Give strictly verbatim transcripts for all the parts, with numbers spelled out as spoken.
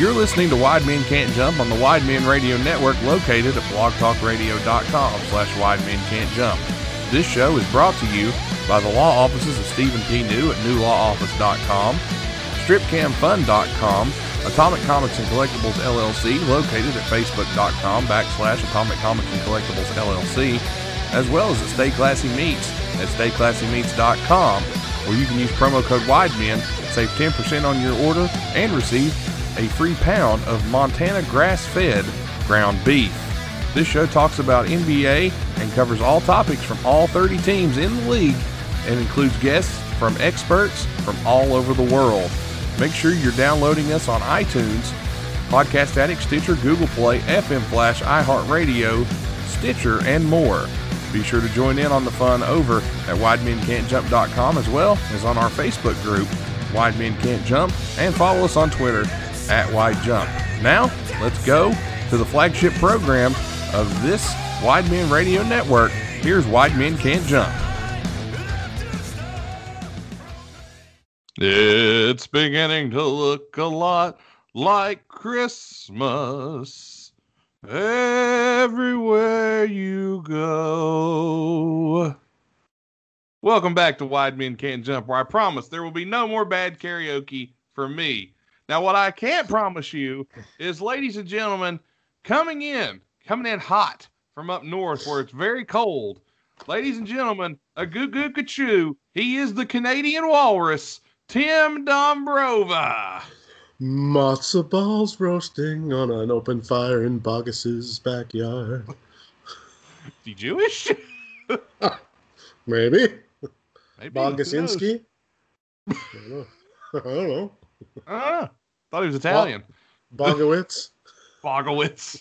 You're listening to Wide Men Can't Jump on the Wide Men Radio Network, located at blogtalkradio.com slash Wide Men Can't Jump. This show is brought to you by the law offices of Stephen P. New at new law office dot com, strip cam fun dot com, Atomic Comics and Collectibles L L C, located at facebook.com backslash Atomic Comics and Collectibles L L C, as well as at Stay Classy Meats at stay classy meats dot com, where you can use promo code WIDEMEN, save ten percent on your order, and receive a free pound of Montana grass-fed ground beef. This show talks about N B A and covers all topics from all thirty teams in the league and includes guests from experts from all over the world. Make sure you're downloading us on iTunes, Podcast Addict, Stitcher, Google Play, F M Flash, iHeartRadio, Stitcher, and more. Be sure to join in on the fun over at wide men can't jump dot com, as well as on our Facebook group, Wide Men Can't Jump, and follow us on Twitter at Wide Jump. Now, let's go to the flagship program of this Wide Men Radio Network. Here's Wide Men Can't Jump. It's beginning to look a lot like Christmas everywhere you go. Welcome back to Wide Men Can't Jump, where I promise there will be no more bad karaoke for me. Now, what I can't promise you is, ladies and gentlemen, coming in, coming in hot from up north where it's very cold, ladies and gentlemen, a goo goo kachoo, he is the Canadian walrus, Tim Dombrova. Matzo balls roasting on an open fire in Bogus's backyard. You Jewish? Maybe. Maybe. Bogusinski? I don't know. I don't know. Ah, thought he was Italian. Bogowitz? Bogowitz.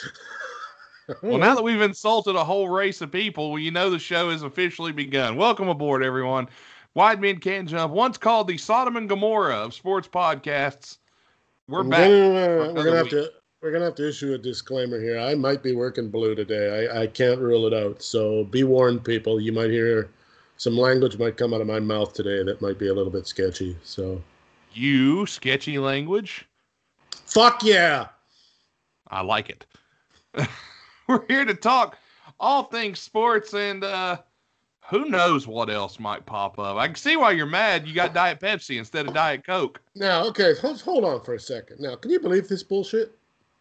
Well, now that we've insulted a whole race of people, well, you know the show has officially begun. Welcome aboard, everyone. Wide Men Can't Jump, once called the Sodom and Gomorrah of sports podcasts. We're back. Gonna, we're gonna have to we're gonna have to issue a disclaimer here. I might be working blue today. I, I can't rule it out. So be warned, people. You might hear some language might come out of my mouth today that might be a little bit sketchy. So you sketchy language? Fuck yeah! I like it. We're here to talk all things sports, and uh, who knows what else might pop up. I can see why you're mad. You got Diet Pepsi instead of Diet Coke. Now, okay, hold, hold on for a second. Now, can you believe this bullshit?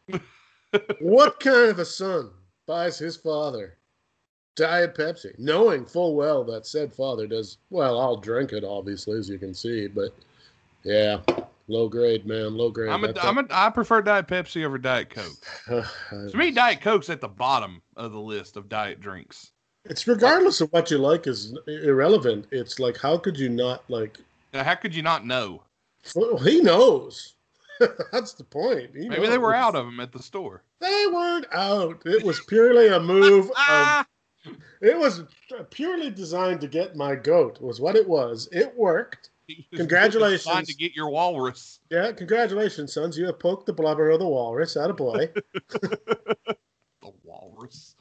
What kind of a son buys his father Diet Pepsi, knowing full well that said father does, well, I'll drink it, obviously, as you can see, but yeah. Low grade, man. Low grade. I'm a, I'm a, I prefer Diet Pepsi over Diet Coke. To me, Diet Coke's at the bottom of the list of diet drinks. It's regardless of what you like is irrelevant. It's like, how could you not like? Now, how could you not know? Well, he knows. That's the point. He Maybe knows. They were out of them at the store. They weren't out. It was purely a move. of, it was purely designed to get my goat. Was what it was. It worked. Congratulations. Designed to get your walrus. Yeah, congratulations, sons. You have poked the blubber of the walrus. Attaboy. The walrus.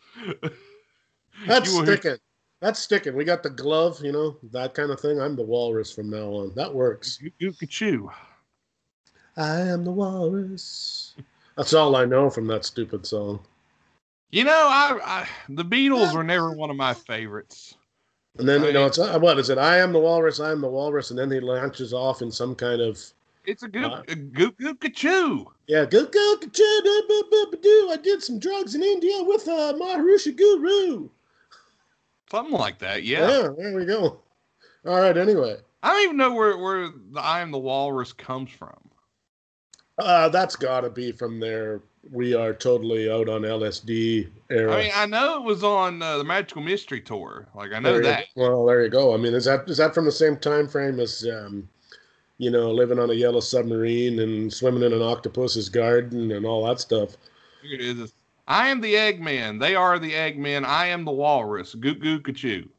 That's You were- sticking. That's sticking. We got the glove, you know, that kind of thing. I'm the walrus from now on. That works. You, you could chew. I am the walrus. That's all I know from that stupid song. You know, I, I the Beatles were never one of my favorites. And then, I you know, mean, it's uh, what is it? I am the walrus. I am the walrus. And then he launches off in some kind of. It's a goop, Uh, a goop, goop, ka-choo. Yeah, go, go, go, do. I did some drugs in India with uh, Maharusha Guru. Something like that, yeah. Yeah, there we go. All right, anyway. I don't even know where, where the I Am the Walrus comes from. Uh, that's got to be from their We Are Totally Out on L S D era. I mean, I know it was on uh, the Magical Mystery Tour. Like, I know There you- that. Well, there you go. I mean, is that is that from the same time frame as, um, you know, living on a yellow submarine and swimming in an octopus's garden and all that stuff? Here it is. I am the Eggman. They are the Eggman. I am the Walrus. Gook, gook, ka-choo.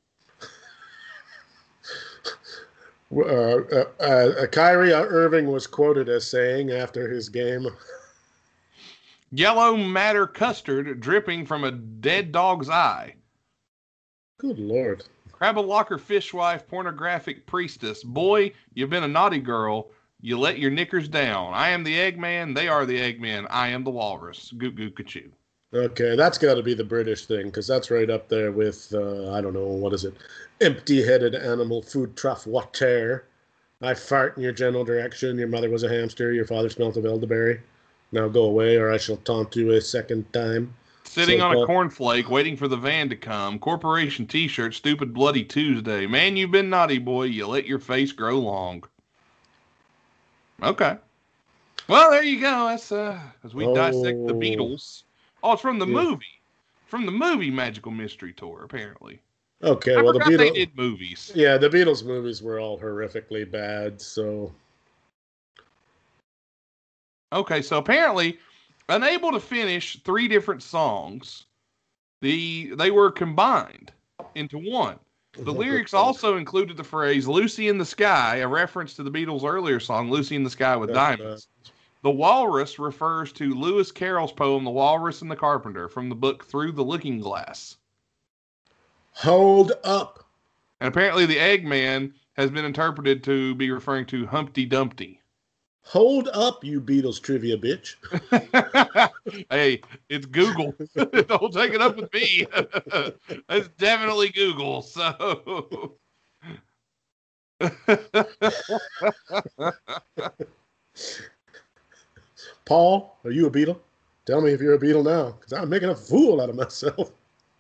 Uh, uh, uh, Kyrie Irving was quoted as saying after his game, Yellow matter custard dripping from a dead dog's eye. good Lord. Crabble locker fishwife pornographic priestess. Boy, you've been a naughty girl. You let your knickers down. I am the Eggman. They are the Eggman. I am the Walrus. Goo goo ka-choo. Okay, that's got to be the British thing, because that's right up there with, uh, I don't know, what is it? Empty-headed animal food trough water. I fart in your general direction. Your mother was a hamster. Your father smelt of elderberry. Now go away, or I shall taunt you a second time. Sitting So, on a uh, cornflake, waiting for the van to come. Corporation T-shirt, stupid bloody Tuesday. Man, you've been naughty, boy. You let your face grow long. Okay. Well, there you go. That's uh, as we Oh. dissect the Beatles. Oh, it's from the Yeah. movie. From the movie Magical Mystery Tour, apparently. Okay, I well, the forgot they Beatles. did movies. Yeah, the Beatles movies were all horrifically bad, so. Okay, so apparently, unable to finish three different songs, the they were combined into one. The lyrics also included the phrase "Lucy in the Sky," a reference to the Beatles' earlier song "Lucy in the Sky with Diamonds." The walrus refers to Lewis Carroll's poem "The Walrus and the Carpenter" from the book Through the Looking Glass. Hold up. And apparently, the Eggman has been interpreted to be referring to Humpty Dumpty. Hold up, you Beatles trivia bitch. Hey, it's Google. Don't take it up with me. It's definitely Google. So, Paul, are you a Beatle? Tell me if you're a Beatle now, because I'm making a fool out of myself.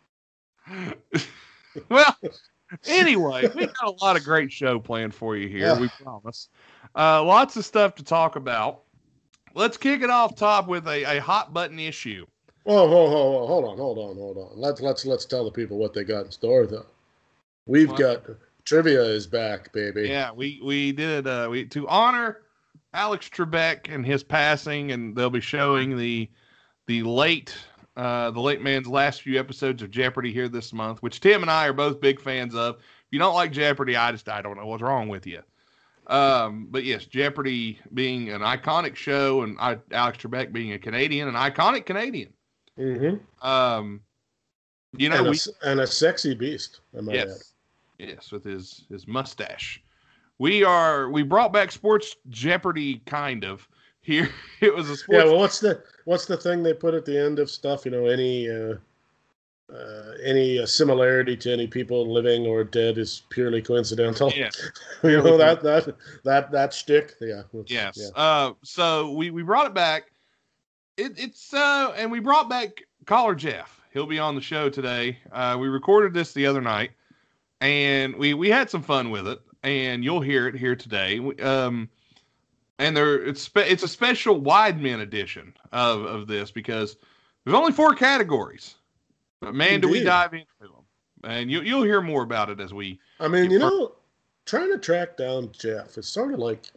Well, anyway, we've got a lot of great show planned for you here. Yeah. We promise. Uh, lots of stuff to talk about. Let's kick it off top with a, a hot button issue. Whoa, whoa, whoa, whoa, hold on, hold on, hold on. Let's let's let's tell the people what they got in store, though. We've What? got trivia is back, baby. Yeah, we we did uh, we to honor Alex Trebek and his passing, and they'll be showing the the late uh, the late man's last few episodes of Jeopardy here this month, which Tim and I are both big fans of. If you don't like Jeopardy, I just I don't know what's wrong with you. Um, but yes, Jeopardy being an iconic show, and I, Alex Trebek being a Canadian, an iconic Canadian. Mm-hmm. Um, you know, and, a, we, and a sexy beast, I might add. yes, yes, with his his mustache. We are we brought back Sports Jeopardy, kind of. Here it was a sports. Yeah, well, what's the what's the thing they put at the end of stuff? You know, any uh, uh, any uh, similarity to any people living or dead is purely coincidental. Yeah, you know that that that that shtick. Yeah. yes. Yeah. Uh, so we we brought it back. It, it's uh, and we brought back Caller Jeff. He'll be on the show today. Uh, we recorded this the other night, and we we had some fun with it. And you'll hear it here today. We, um, and there it's spe- it's a special wide men edition of of this because there's only four categories. But man, Indeed. do we dive into them? And you you'll hear more about it as we. I mean, you know, trying to track down Jeff is sort of like,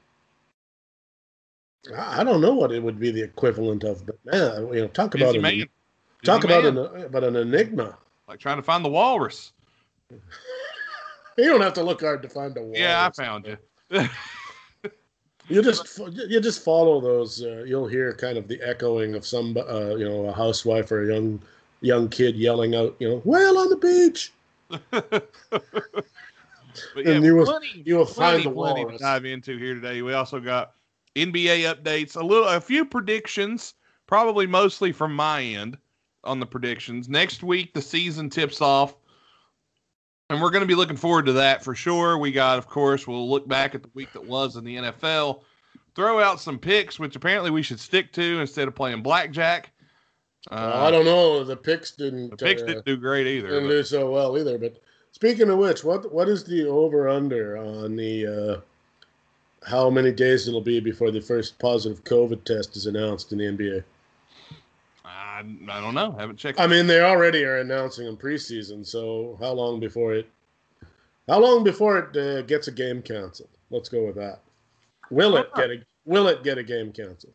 I I don't know what it would be the equivalent of, but man, you know, talk Busy about an, man. talk Busy about man. an about an enigma. Like trying to find the walrus. You don't have to look hard to find a wall. Yeah, I found you. You just you just follow those. Uh, you'll hear kind of the echoing of some, uh, you know, a housewife or a young young kid yelling out, you know, "Whale on the beach." But yeah, And you will- plenty, you will plenty, find the plenty to walrus. dive into here today. We also got N B A updates, a little, a few predictions, probably mostly from my end on the predictions. Next week, the season tips off, and we're going to be looking forward to that for sure. We got, of course, we'll look back at the week that was in the N F L, throw out some picks, which apparently we should stick to instead of playing blackjack. Uh, Well, I don't know. The picks didn't. the picks uh, didn't do great either. didn't but- do so well either. But speaking of which, what what is the over under on the uh, how many days it'll be before the first positive COVID test is announced in the N B A? I, I don't know. Haven't checked. I mean, they already are announcing in preseason. So how long before it? How long before it uh, gets a game canceled? Let's go with that. Will it get a Will it get a game canceled?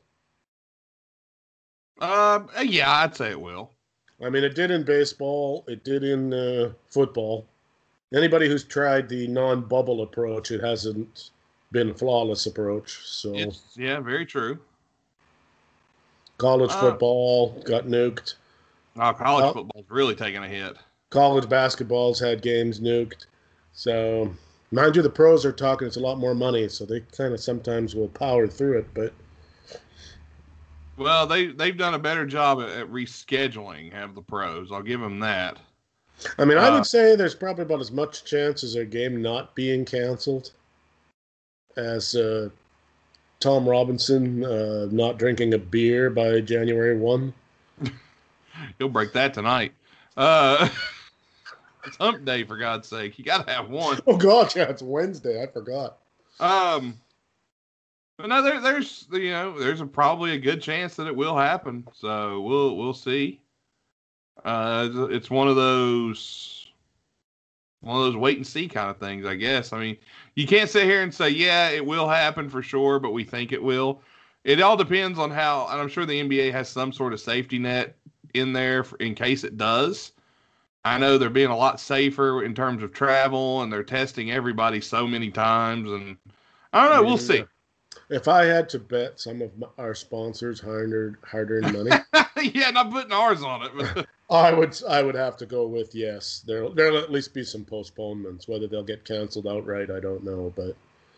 Uh, yeah, I'd say it will. I mean, it did in baseball. It did in uh, football. Anybody who's tried the non-bubble approach, it hasn't been a flawless approach. So It's, yeah, very true. college Uh, football got nuked. Oh, college Well- football's really taking a hit. College basketball's had games nuked. So Mind you, the pros are talking it's a lot more money, so they kind of sometimes will power through it. But well, they they've done a better job at, at rescheduling. Have the pros? I'll give them that. I mean, I Uh, would say there's probably about as much chance as a game not being canceled as uh, Tom Robinson uh, not drinking a beer by January first. You'll break that tonight. Uh, it's hump day, for God's sake. You got to have one. Oh, God, yeah, it's Wednesday. I forgot. Um, but no, there, there's you know there's a, probably a good chance that it will happen. So we'll we'll see. Uh, it's, it's one of those one of those wait and see kind of things, I guess. I mean, you can't sit here and say, yeah, it will happen for sure, but we think it will. It all depends on how, and I'm sure the N B A has some sort of safety net in there for, in case it does. I know they're being a lot safer in terms of travel, and they're testing everybody so many times, and I don't know. We'll see. If I had to bet some of my, our sponsors' hard-earned, hard-earned money, yeah, not putting ours on it, but I would I would have to go with yes. There there'll at least be some postponements. Whether they'll get canceled outright, I don't know. But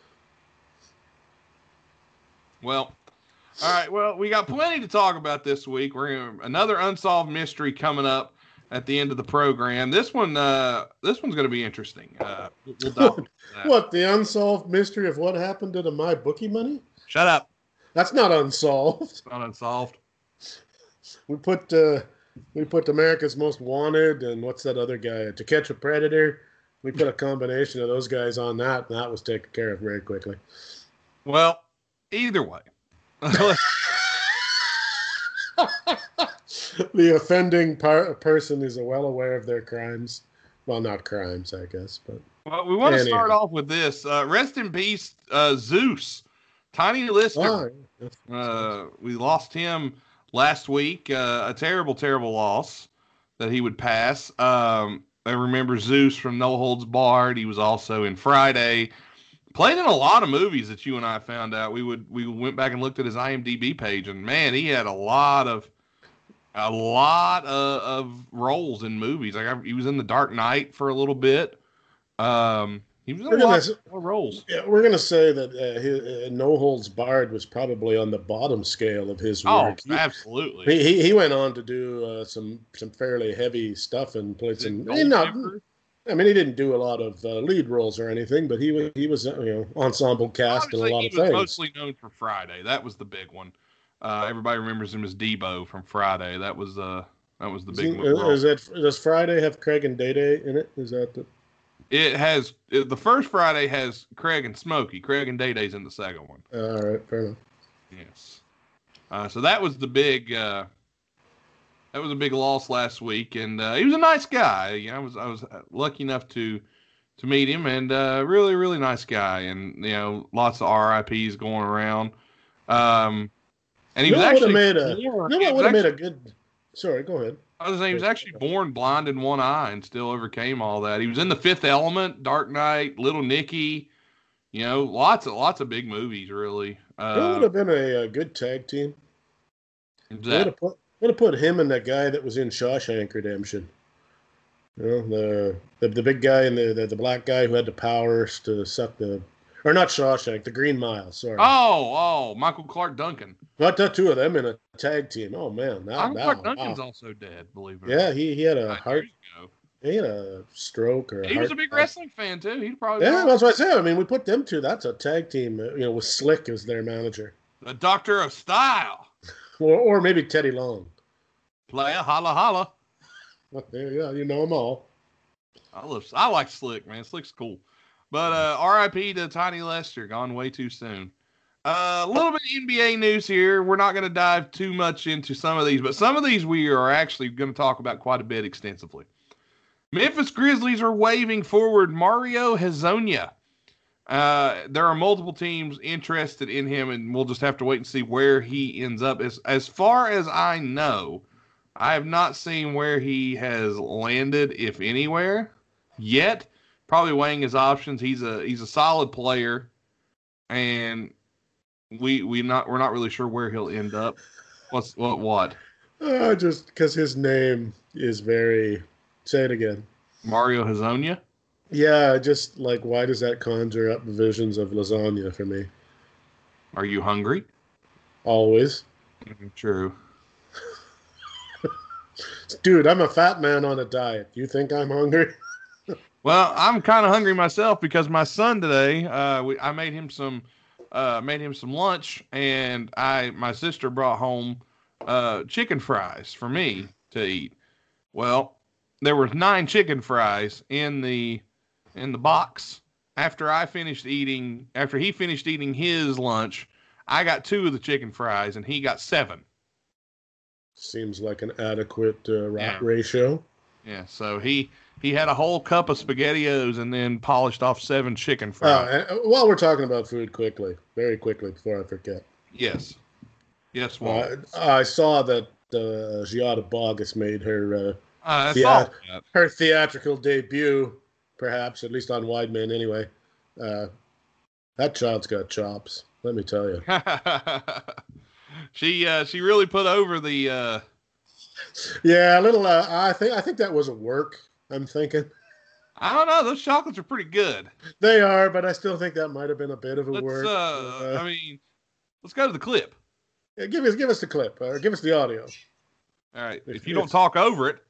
well, all right. Well, we got plenty to talk about this week. We're gonna, another unsolved mystery coming up at the end of the program. This one, uh, this one's going to be interesting. Uh, we'll dive into that. What, the unsolved mystery of what happened to the My Bookie money? Shut up. That's not unsolved. It's not unsolved. We put uh, we put America's Most Wanted and what's that other guy? To Catch a Predator. We put a combination of those guys on that, and that was taken care of very quickly. Well, either way. The offending par- person is well aware of their crimes. Well, not crimes, I guess, but well, we want to Anyhow. start off with this. Uh, rest in peace, uh, Zeus, Tiny Lister. Oh, Uh, we lost him last week. Uh, a terrible, terrible loss that he would pass. Um, I remember Zeus from No Holds Barred. He was also in Friday. Played in a lot of movies that you and I found out. We would we went back and looked at his I M D B page, and man, he had a lot of a lot of, of roles in movies. Like I, he was in The Dark Knight for a little bit. Um, he was in We're a lot gonna- of roles. yeah, we're gonna say that uh, his, uh, No Holds Barred was probably on the bottom scale of his Oh, work. He- absolutely. He, he he went on to do uh, some some fairly heavy stuff and played some. Gold he not, Member? I mean, he didn't do a lot of uh, lead roles or anything, but he was he was uh, you know ensemble cast and a Obviously, lot he of was things. mostly known for Friday. That was the big one. Uh, everybody remembers him as Debo from Friday. That was uh that was the Is, big he- one. is it does Friday have Craig and Day Day in it? Is that the? It has it, the first Friday has Craig and Smokey. Craig and Day Day's in the second one. All right, fair enough. Yes. Uh, so that was the big uh, that was a big loss last week, and uh, he was a nice guy. You know, I was I was lucky enough to to meet him, and uh, really really nice guy, and you know lots of R I Ps going around. Um, and he You was know what actually would've made a- born, You know he what was would have made actually- a good? Sorry, go ahead. I was saying he was actually born blind in one eye and still overcame all that. He was in The Fifth Element, Dark Knight, Little Nicky. You know, lots of lots of big movies, really. You know what Uh, would have been a, a good tag team? who's Would that? have put would have put him and that guy that was in Shawshank Redemption. You know, the the, the big guy and the, the the black guy who had the powers to suck the, or not Shawshank, the Green Mile. Sorry, Oh, oh, Michael Clark Duncan. not the two of them in a tag team. Oh man, that, Michael that Clark wow. Duncan's also dead, believe it or Yeah, not. he, he had a There heart, you go. he had a stroke or a He heart was a big attack. wrestling fan too. He'd probably Yeah, that's what I said. I mean, we put them two. That's a tag team. uh, You know, with Slick as their manager, the Doctor of Style. or or maybe Teddy Long. Player, holla holla. Well, there you go. You know them all. I love. I like Slick, man. Slick's cool. But uh, R I P to Tiny Lester, gone way too soon. Uh, a little bit of N B A news here. We're not going to dive too much into some of these, but some of these we are actually going to talk about quite a bit extensively. Memphis Grizzlies are waving forward Mario Hezonja. Uh, there are multiple teams interested in him, and we'll just have to wait and see where he ends up. As as far as I know, I have not seen where he has landed, if anywhere, yet. Probably weighing his options. He's a he's a solid player, and we we not we're not really sure where he'll end up. What's what what? Uh, just because his name is very. Say it again. Mario Hezonja? Yeah, just like, why does that conjure up visions of lasagna for me? Are you hungry? Always. True. Dude, I'm a fat man on a diet. You think I'm hungry? Well, I'm kind of hungry myself because my son today, uh, we, I made him some, uh, made him some lunch, and I, my sister brought home, uh, chicken fries for me to eat. Well, there was nine chicken fries in the, in the box. After I finished eating, after he finished eating his lunch, I got two of the chicken fries, and he got seven. Seems like an adequate uh, Yeah. ratio. Yeah. So he he had a whole cup of SpaghettiOs and then polished off seven chicken fries. Uh, while we're talking about food, quickly, very quickly, before I forget. Yes. Yes, Walt. Uh, I saw that uh, Giada Bogus made her uh, I thea- saw that. her theatrical debut, perhaps, at least on Wide Men anyway. Uh, that child's got chops, let me tell you. she uh, she really put over the. Uh... Yeah, a little. Uh, I think I think that was a work. I'm thinking. I don't know. Those chocolates are pretty good. They are, but I still think that might have been a bit of a Let's, work. Uh, Uh, I mean, let's go to the clip. yeah, give us give us the clip, or give us the audio. All right. If If you don't it's- talk over it.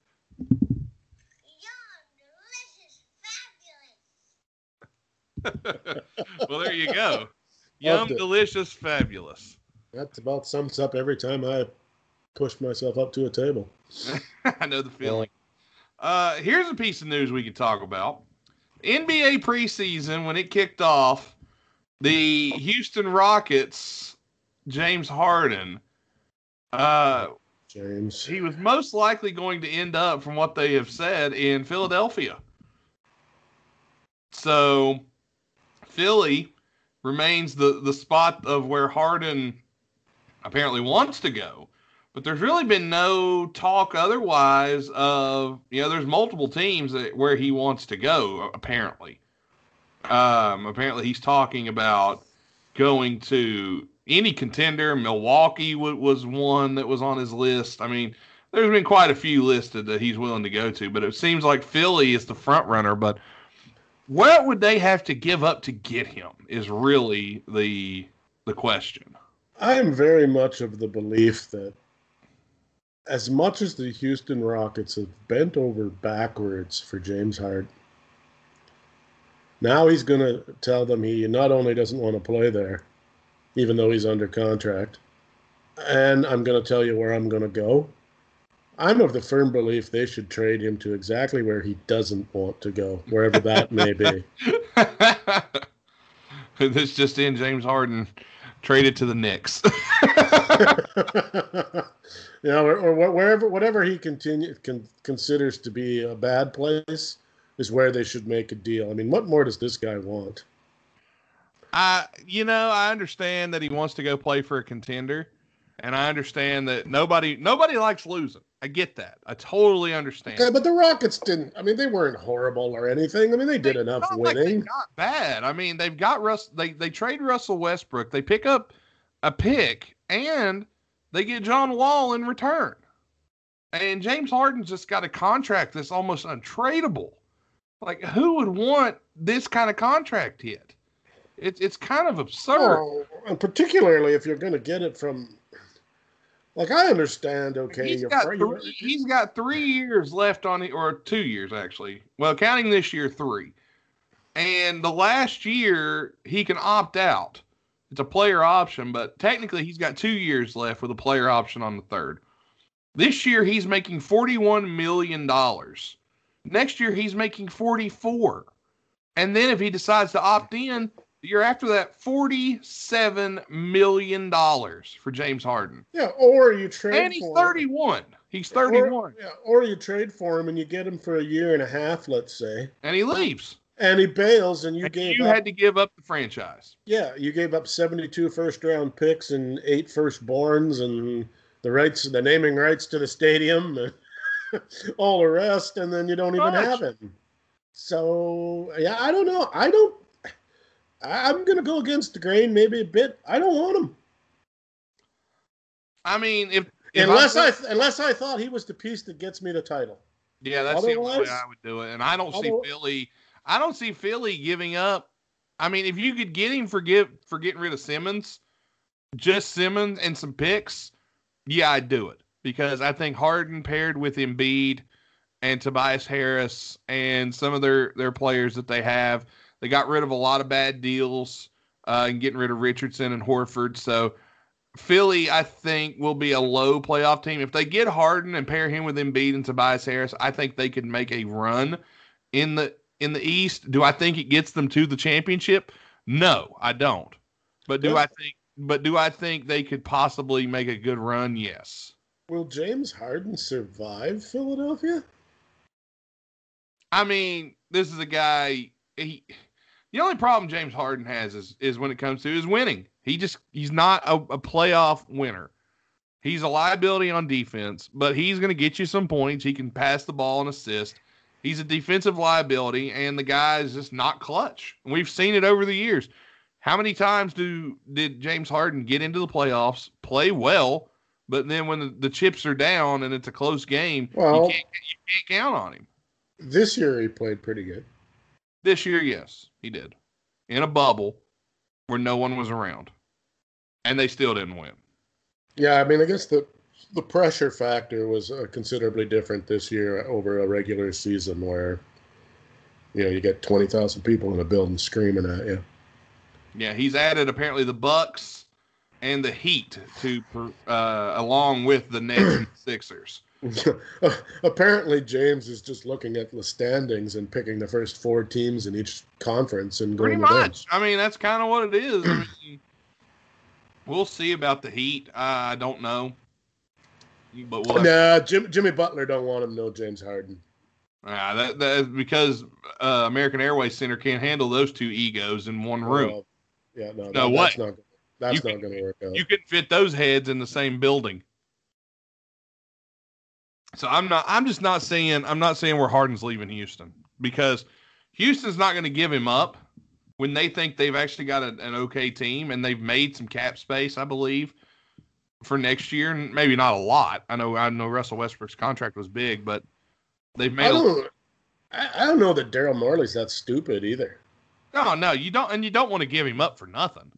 Well, there you go. Yum, Loved it. delicious, fabulous. That about sums up every time I push myself up to a table. I know the feeling. Uh, here's a piece of news we can talk about. N B A preseason, when it kicked off, the Houston Rockets, James Harden, uh, James. he was most likely going to end up, from what they have said, in Philadelphia. So Philly remains the, the spot of where Harden apparently wants to go. But there's really been no talk otherwise of, you know, there's multiple teams that, where he wants to go, apparently. Um, apparently he's talking about going to any contender. Milwaukee w- was one that was on his list. I mean, there's been quite a few listed that he's willing to go to, but it seems like Philly is the front runner. But what would they have to give up to get him is really the the question. I am very much of the belief that as much as the Houston Rockets have bent over backwards for James Harden, now he's going to tell them he not only doesn't want to play there, even though he's under contract, and I'm going to tell you where I'm going to go. I'm of the firm belief they should trade him to exactly where he doesn't want to go, wherever that may be. This just in, James Harden traded to the Knicks. You know, or, or wherever, whatever he continue, con, considers to be a bad place is where they should make a deal. I mean, what more does this guy want? I, you know, I understand that he wants to go play for a contender, and I understand that nobody, nobody likes losing. I get that. I totally understand. Okay, but the Rockets didn't. I mean, they weren't horrible or anything. I mean, they did They- enough it's not like winning. they got bad. I mean, they've got Russ. They they trade Russell Westbrook. They pick up a pick, and they get John Wall in return. And James Harden's just got a contract that's almost untradeable. Like, who would want this kind of contract hit? It's it's kind of absurd. Oh, and particularly if you're going to get it from, like, I understand. Okay, He's you're, got fr- three, you're he's got three years left on it, or two years actually. Well, counting this year, three. And the last year he can opt out. It's a player option, but technically he's got two years left with a player option on the third. This year he's making forty-one million dollars. Next year he's making forty-four. And then if he decides to opt in, the year after that, forty-seven million dollars for James Harden. yeah, or you trade And he's for thirty-one. He's thirty-one. Or, yeah, or you trade for him and you get him for a year and a half, let's say, And he leaves. and he bails, and you And gave you up. had to give up the franchise. Yeah, you gave up seventy-two first-round picks and eight firstborns and the rights, the naming rights to the stadium, and all the rest, and then you don't even Much. have him. So, yeah, I don't know. I don't. I- I'm going to go against the grain maybe a bit. I don't want him. I mean, if, if Unless I'm- I th- unless I thought he was the piece that gets me the title. yeah, that's the only way Otherwise- I would do it. And I don't see other- Philly. I don't see Philly giving up. I mean, if you could get him for, give, for getting rid of Simmons, just Simmons and some picks, yeah, I'd do it. Because I think Harden paired with Embiid and Tobias Harris and some of their, their players that they have, they got rid of a lot of bad deals uh, and getting rid of Richardson and Horford. So Philly, I think, will be a low playoff team. If they get Harden and pair him with Embiid and Tobias Harris, I think they could make a run in the in the East. Do I think it gets them to the championship? No, I don't. But do yeah. I think but do I think they could possibly make a good run? Yes. Will James Harden survive Philadelphia? I mean, this is a guy he the only problem James Harden has is is when it comes to is winning. He just he's not a, a playoff winner. He's a liability on defense, but he's going to get you some points. He can pass the ball and assist. He's a defensive liability, and the guy is just not clutch. We've seen it over the years. How many times do did James Harden get into the playoffs, play well, but then when the, the chips are down and it's a close game, well, you can't you can't count on him. This year he played pretty good. This year, yes, he did. In a bubble where no one was around. And they still didn't win. Yeah, I mean, I guess the the pressure factor was uh, considerably different this year over a regular season where, you know, you get twenty thousand people in a building screaming at you. Yeah, he's added apparently the Bucks and the Heat to uh, along with the Nets and the Sixers. Apparently, James is just looking at the standings and picking the first four teams in each conference and going pretty with much. Them. I mean, that's kind of what it is. I mean, we'll see about the Heat. I don't know, but we'll nah, Jim, Jimmy Butler don't want him. No, James Harden. Yeah, that, that is because uh, American Airways Center can't handle those two egos in one room. Oh, yeah, no, no that, what? That's not. That's you not going to work out. You can fit those heads in the same building. So I'm not. I'm just not saying. I'm not saying where Harden's leaving Houston because Houston's not going to give him up when they think they've actually got a, an okay team and they've made some cap space, I believe, for next year. Maybe not a lot. I know. I know Russell Westbrook's contract was big, but they've made. I don't. A, I don't know that Daryl Morey's that stupid either. No, no, you don't, and you don't want to give him up for nothing.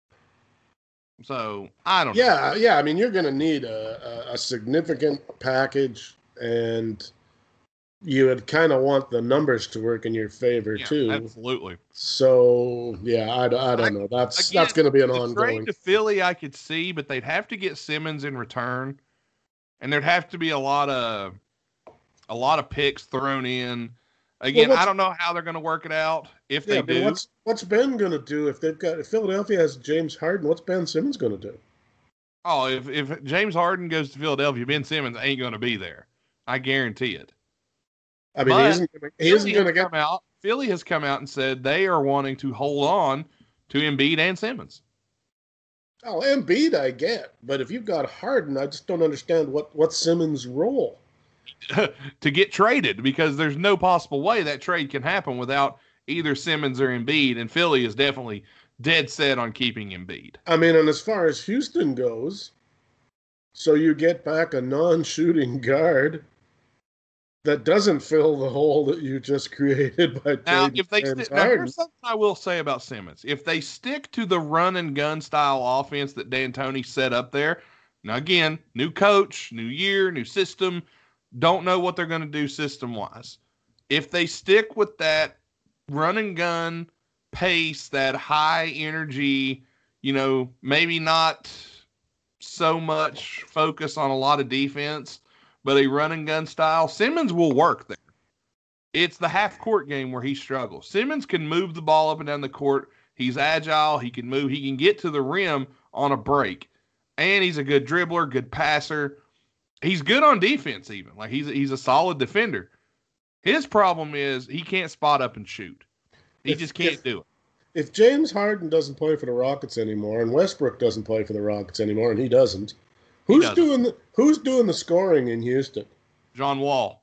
So I don't. Yeah, know. yeah. I mean, you're going to need a, a, a significant package, and you would kind of want the numbers to work in your favor yeah, too. Absolutely. So yeah, I, I don't I, know. That's again, that's going to be an the ongoing. Trade to Philly, I could see, but they'd have to get Simmons in return, and there'd have to be a lot of a lot of picks thrown in. Again, well, I don't know how they're going to work it out if yeah, they do. What's what's Ben going to do if they've got if Philadelphia has James Harden? What's Ben Simmons going to do? Oh, if if James Harden goes to Philadelphia, Ben Simmons ain't going to be there. I guarantee it. I mean, but he isn't. Gonna, he isn't going to get out. Philly has come out and said they are wanting to hold on to Embiid and Simmons. Oh, Embiid, I get, but if you've got Harden, I just don't understand what what's Simmons' role. To get traded, because there's no possible way that trade can happen without either Simmons or Embiid, and Philly is definitely dead set on keeping Embiid. I mean, and as far as Houston goes, so you get back a non-shooting guard that doesn't fill the hole that you just created by now, trading if they James st- now, Harden. here's something I will say about Simmons. If they stick to the run and gun style offense that D'Antoni set up there, now again, new coach, new year, new system, don't know what they're going to do system-wise. If they stick with that run and gun pace, that high energy, you know, maybe not so much focus on a lot of defense, but a run and gun style, Simmons will work there. It's the half-court game where he struggles. Simmons can move the ball up and down the court. He's agile. He can move. He can get to the rim on a break. And he's a good dribbler, good passer. He's good on defense even. Like he's he's a solid defender. His problem is he can't spot up and shoot. He if, just can't if, do it. If James Harden doesn't play for the Rockets anymore and Westbrook doesn't play for the Rockets anymore and he doesn't, who's he doesn't. doing the who's doing the scoring in Houston? John Wall.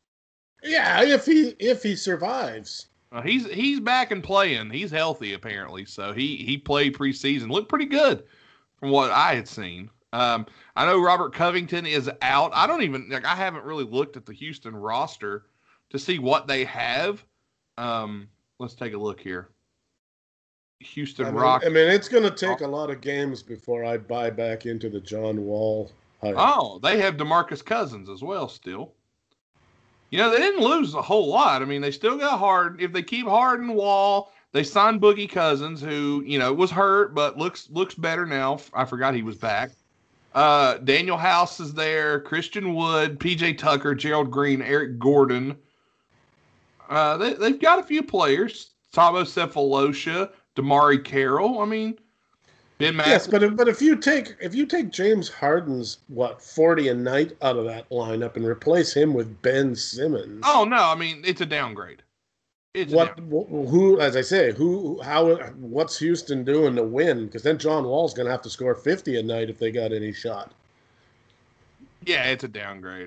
Yeah, if he if he survives. Uh, he's he's back and playing. He's healthy apparently. So he he played preseason. Looked pretty good from what I had seen. Um, I know Robert Covington is out. I don't even like. I haven't really looked at the Houston roster to see what they have. Um, let's take a look here. Houston I mean, Rock. I mean, it's going to take a lot of games before I buy back into the John Wall hype. Oh, they have DeMarcus Cousins as well still. You know, they didn't lose a whole lot. I mean, they still got Harden. If they keep Harden, Wall, they signed Boogie Cousins, who, you know, was hurt, but looks looks better now. I forgot he was back. Uh, Daniel House is there, Christian Wood, P J Tucker, Gerald Green, Eric Gordon. Uh, they, they've got a few players. Thabo Sefolosha, Damari Carroll. I mean, Ben Matthews. Yes, but if, but if you take if you take James Harden's what forty a night out of that lineup and replace him with Ben Simmons. Oh no, I mean it's a downgrade. It's what a downgrade. who as I say who how what's Houston doing to win? Because then John Wall's going to have to score fifty a night if they got any shot. Yeah, it's a downgrade.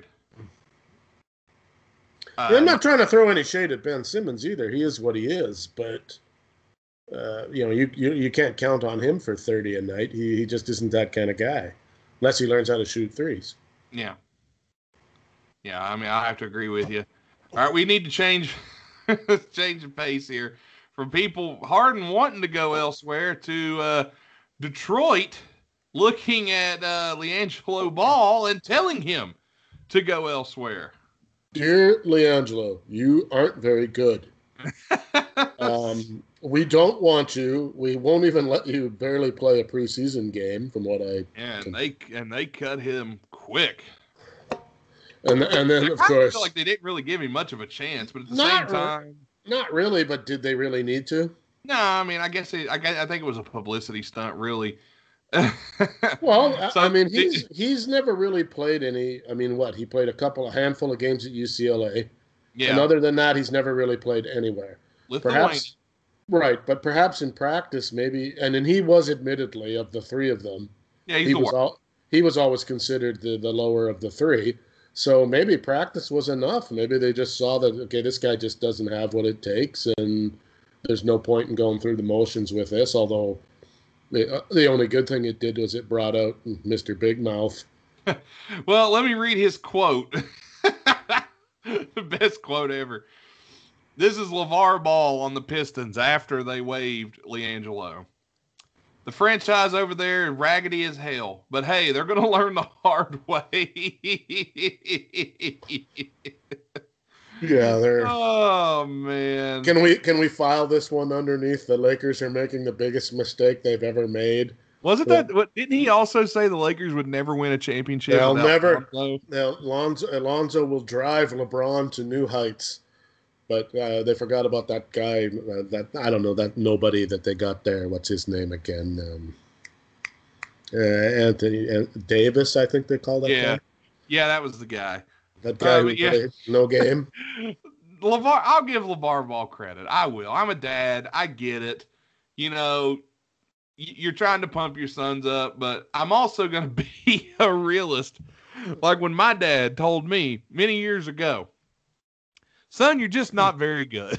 Uh, I'm not trying to throw any shade at Ben Simmons either. He is what he is, but. Uh, you know, you, you you can't count on him for thirty a night. He he just isn't that kind of guy, unless he learns how to shoot threes. Yeah. Yeah, I mean, I have to agree with you. All right, we need to change change the pace here from people Harden wanting to go elsewhere to uh, Detroit looking at uh, LiAngelo Ball and telling him to go elsewhere. Dear LiAngelo, you aren't very good. um, we don't want you. We won't even let you barely play a preseason game, from what I. And can... they and they cut him quick. And and then of I course, feel like they didn't really give him much of a chance, but at the same time, re- not really. But did they really need to? No, I mean, I guess it, I guess, I think it was a publicity stunt, really. Well, so, I mean, he's it, he's never really played any. I mean, what he played a couple, a handful of games at U C L A. Yeah. And other than that, he's never really played anywhere. Perhaps, right, but perhaps in practice, maybe, and then he was admittedly of the three of them. Yeah, he's he the was all, he was always considered the, the lower of the three. So maybe practice was enough. Maybe they just saw that okay, this guy just doesn't have what it takes, and there's no point in going through the motions with this. Although the, the only good thing it did was it brought out Mister Big Mouth. Well, let me read his quote. The best quote ever. This is LeVar Ball on the Pistons after they waived LiAngelo. The franchise over there is raggedy as hell, but hey, they're going to learn the hard way. Yeah, they're. Oh man! Can we can we file this one underneath the Lakers are making the biggest mistake they've ever made? Wasn't that what? Didn't he also say the Lakers would never win a championship? They'll never. They'll, Alonzo, Alonzo will drive LeBron to new heights. But uh, they forgot about that guy. Uh, that I don't know that nobody that they got there. What's his name again? Um, uh, Anthony uh, Davis, I think they call that yeah. guy. Yeah, that was the guy. That guy uh, who yeah. played no game. LeVar, I'll give LeVar Ball credit. I will. I'm a dad. I get it. You know, you're trying to pump your sons up, but I'm also going to be a realist. Like when my dad told me many years ago, son, you're just not very good.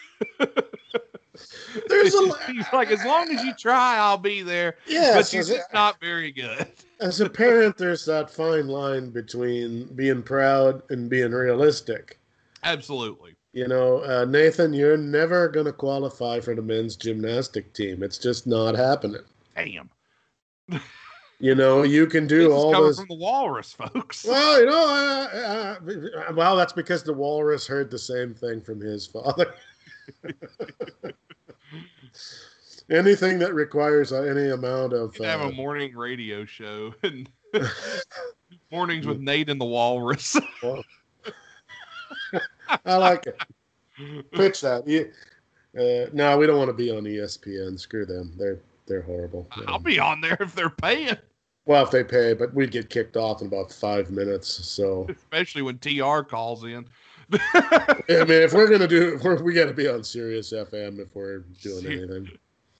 There's a He's like, as long as you try, I'll be there. Yes, but you're just a, not very good. As a parent, there's that fine line between being proud and being realistic. Absolutely. You know, uh, Nathan, you're never going to qualify for the men's gymnastic team. It's just not happening. Damn. You know, you can do this all is coming those from the walrus, folks. Well, you know, uh, uh, well, that's because the walrus heard the same thing from his father. Anything that requires any amount of you have uh, a morning radio show and mornings with Nate and the walrus. Well, I like it. Pitch that. Yeah. Uh, no, we don't want to be on E S P N. Screw them. They're they're horrible. I'll um, be on there if they're paying. Well, if they pay, but we'd get kicked off in about five minutes. So especially when T R calls in. I mean, if we're gonna do, we're, we got to be on Sirius F M if we're doing anything.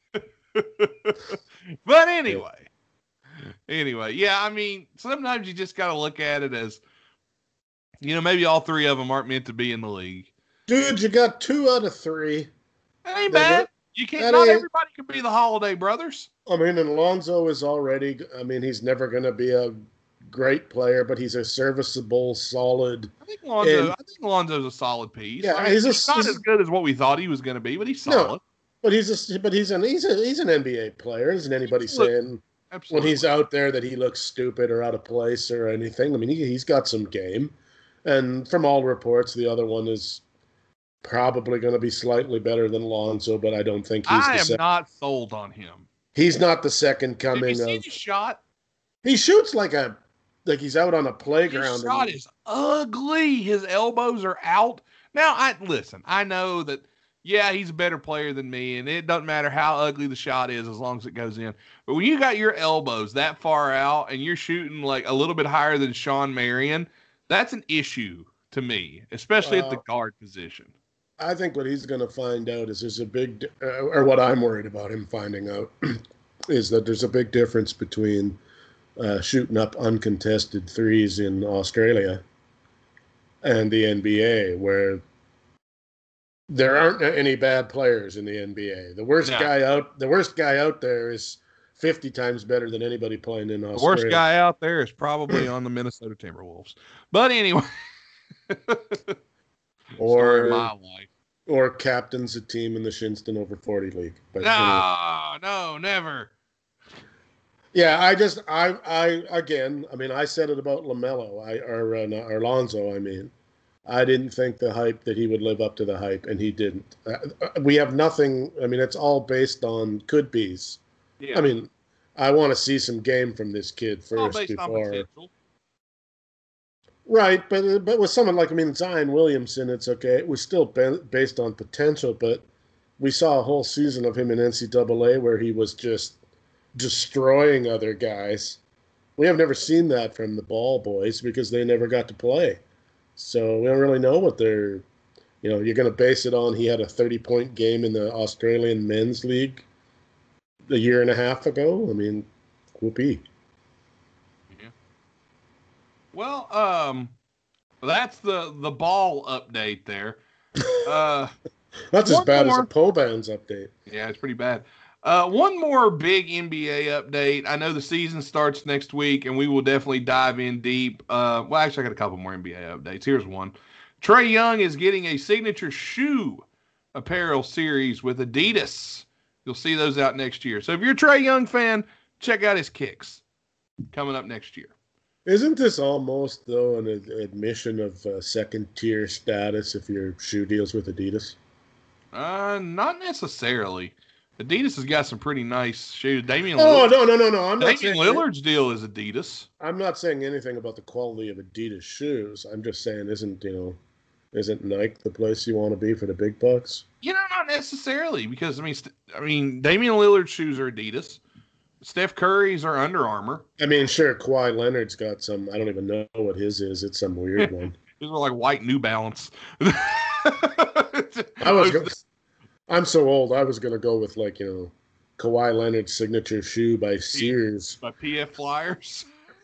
But anyway, anyway, yeah. I mean, sometimes you just got to look at it as, you know, maybe all three of them aren't meant to be in the league. Dude, you got two out of three. That ain't bad. You can't. Not everybody can be the Holiday brothers. I mean, and Alonzo is already. I mean, he's never going to be a great player, but he's a serviceable, solid. I think Lonzo. And, I think Lonzo's a solid piece. Yeah, I mean, he's, a, he's not he's as good as what we thought he was going to be, but he's solid. No, but he's a, but he's an he's a, he's an N B A player. Isn't anybody Absolutely. saying Absolutely. when he's out there that he looks stupid or out of place or anything? I mean, he, he's got some game, and from all reports, the other one is probably going to be slightly better than Lonzo, but I don't think he's. I the am sec- not sold on him. He's not the second coming. Did you see of, the shot? He shoots like a like he's out on a playground. His shot and, is ugly. His elbows are out. Now, I listen. I know that. Yeah, he's a better player than me, and it doesn't matter how ugly the shot is as long as it goes in. But when you got your elbows that far out and you're shooting like a little bit higher than Sean Marion, that's an issue to me, especially uh, at the guard position. I think what he's going to find out is there's a big, uh, or what I'm worried about him finding out, is that there's a big difference between uh, shooting up uncontested threes in Australia and the N B A, where there aren't any bad players in the N B A. The worst no. guy out, the worst guy out there is fifty times better than anybody playing in Australia. The worst guy out there is probably on the Minnesota Timberwolves. But anyway, or Sorry, my wife. Or captains a team in the Shinston over forty league. But, no, anyway. no, never. Yeah, I just, I, I, again, I mean, I said it about LaMelo, I, or, uh, or Lonzo, I mean. I didn't think the hype that he would live up to the hype, and he didn't. Uh, we have nothing. I mean, it's all based on could be's. Yeah. I mean, I want to see some game from this kid first all based before. On potential. Right, but but with someone like I mean Zion Williamson, it's okay. It was still based on potential, but we saw a whole season of him in N C double A where he was just destroying other guys. We have never seen that from the Ball boys because they never got to play. So we don't really know what they're, you know, you're going to base it on he had a thirty-point game in the Australian Men's League a year and a half ago. I mean, whoopee. Yeah. Well, um, that's the, the Ball update there. Uh, that's as bad more. as a Pobans update. Yeah, it's pretty bad. Uh, one more big N B A update. I know the season starts next week, and we will definitely dive in deep. Uh, well, actually, I got a couple more N B A updates. Here's one. Trae Young is getting a signature shoe apparel series with Adidas. You'll see those out next year. So if you're a Trae Young fan, check out his kicks coming up next year. Isn't this almost, though, an ad- admission of uh, second-tier status if your shoe deals with Adidas? Uh, not necessarily. Adidas has got some pretty nice shoes. Damian Oh, Lillard, no, no, no, no. I'm not Damian saying Lillard's deal is Adidas. I'm not saying anything about the quality of Adidas shoes. I'm just saying, isn't, you know, isn't Nike the place you want to be for the big bucks? You know, not necessarily, because I mean, st- I mean, Damian Lillard's shoes are Adidas. Steph Curry's are Under Armour. I mean, sure, Kawhi Leonard's got some. I don't even know what his is. It's some weird one. These are like white New Balance. I was. Go- I'm so old. I was gonna go with like you know, Kawhi Leonard's signature shoe by Sears. By P F Flyers.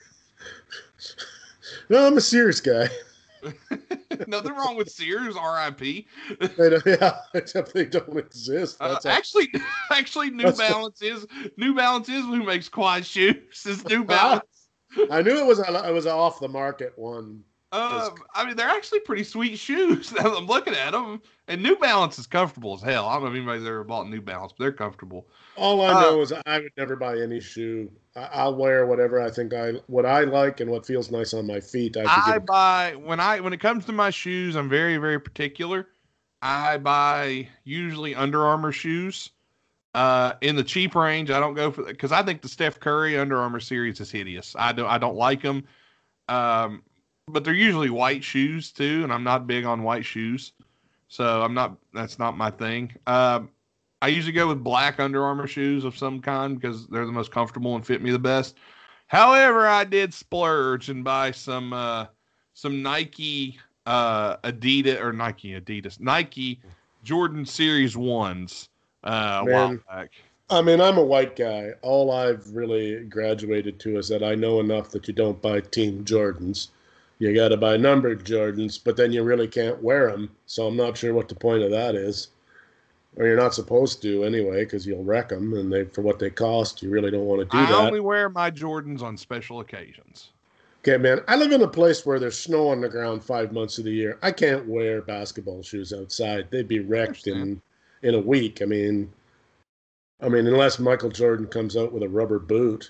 No, I'm a Sears guy. Nothing wrong with Sears, R I P Yeah, except they don't exist. Uh, That's actually, a, actually, New Balance the, is New Balance is who makes Kawhi shoes. Is New Balance. I knew it was a, it was an off the market one. Um, I mean, they're actually pretty sweet shoes. Now that I'm looking at them, and New Balance is comfortable as hell. I don't know if anybody's ever bought New Balance, but they're comfortable. All I know uh, is I would never buy any shoe. I, I'll wear whatever I think I what I like and what feels nice on my feet. I, I buy when I when it comes to my shoes, I'm very very particular. I buy usually Under Armour shoes. Uh, in the cheap range, I don't go for because I think the Steph Curry Under Armour series is hideous. I don't I don't like them. Um. But they're usually white shoes too, and I'm not big on white shoes, so I'm not. That's not my thing. Um, I usually go with black Under Armour shoes of some kind because they're the most comfortable and fit me the best. However, I did splurge and buy some uh, some Nike uh, Adidas or Nike Adidas Nike Jordan Series ones uh, a while back. I mean, I'm a white guy. All I've really graduated to is that I know enough that you don't buy Team Jordans. You got to buy numbered Jordans, but then you really can't wear them. So I'm not sure what the point of that is. Or you're not supposed to anyway, because you'll wreck them, and they for what they cost, you really don't want to do I that. I only wear my Jordans on special occasions. Okay, man, I live in a place where there's snow on the ground five months of the year. I can't wear basketball shoes outside. They'd be wrecked in in a week. I mean, I mean, unless Michael Jordan comes out with a rubber boot.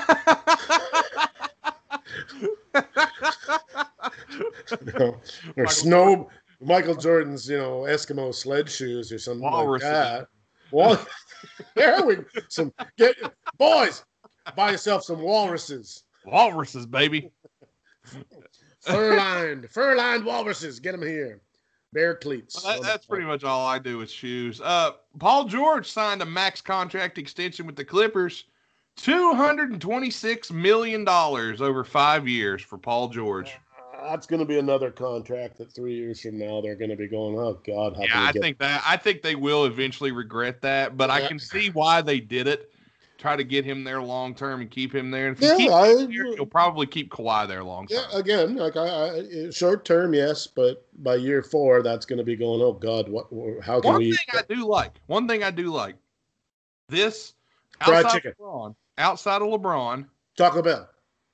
You know, or Michael snow Jordan. Michael Jordan's, you know, Eskimo sled shoes or something Walruses. Like that. Well, there we some get boys, buy yourself some walruses. Walruses, baby. Fur-lined, fur-lined walruses. Get them here. Bear cleats. Well, that, that's pretty much all I do with shoes. Uh, Paul George signed a max contract extension with the Clippers. two hundred twenty-six million dollars over five years for Paul George. Uh, that's going to be another contract that three years from now they're going to be going, oh, God. How yeah, I get think that. I think they will eventually regret that, but yeah. I can see why they did it. Try to get him there long term and keep him there. And if yeah, you keep I, him there, you'll probably keep Kawhi there long term. Yeah, again, like I, I, short term, yes, but by year four, that's going to be going. Oh God, what? How can one we? One thing I do like. One thing I do like. This outside of LeBron. Outside of LeBron. Taco Bell.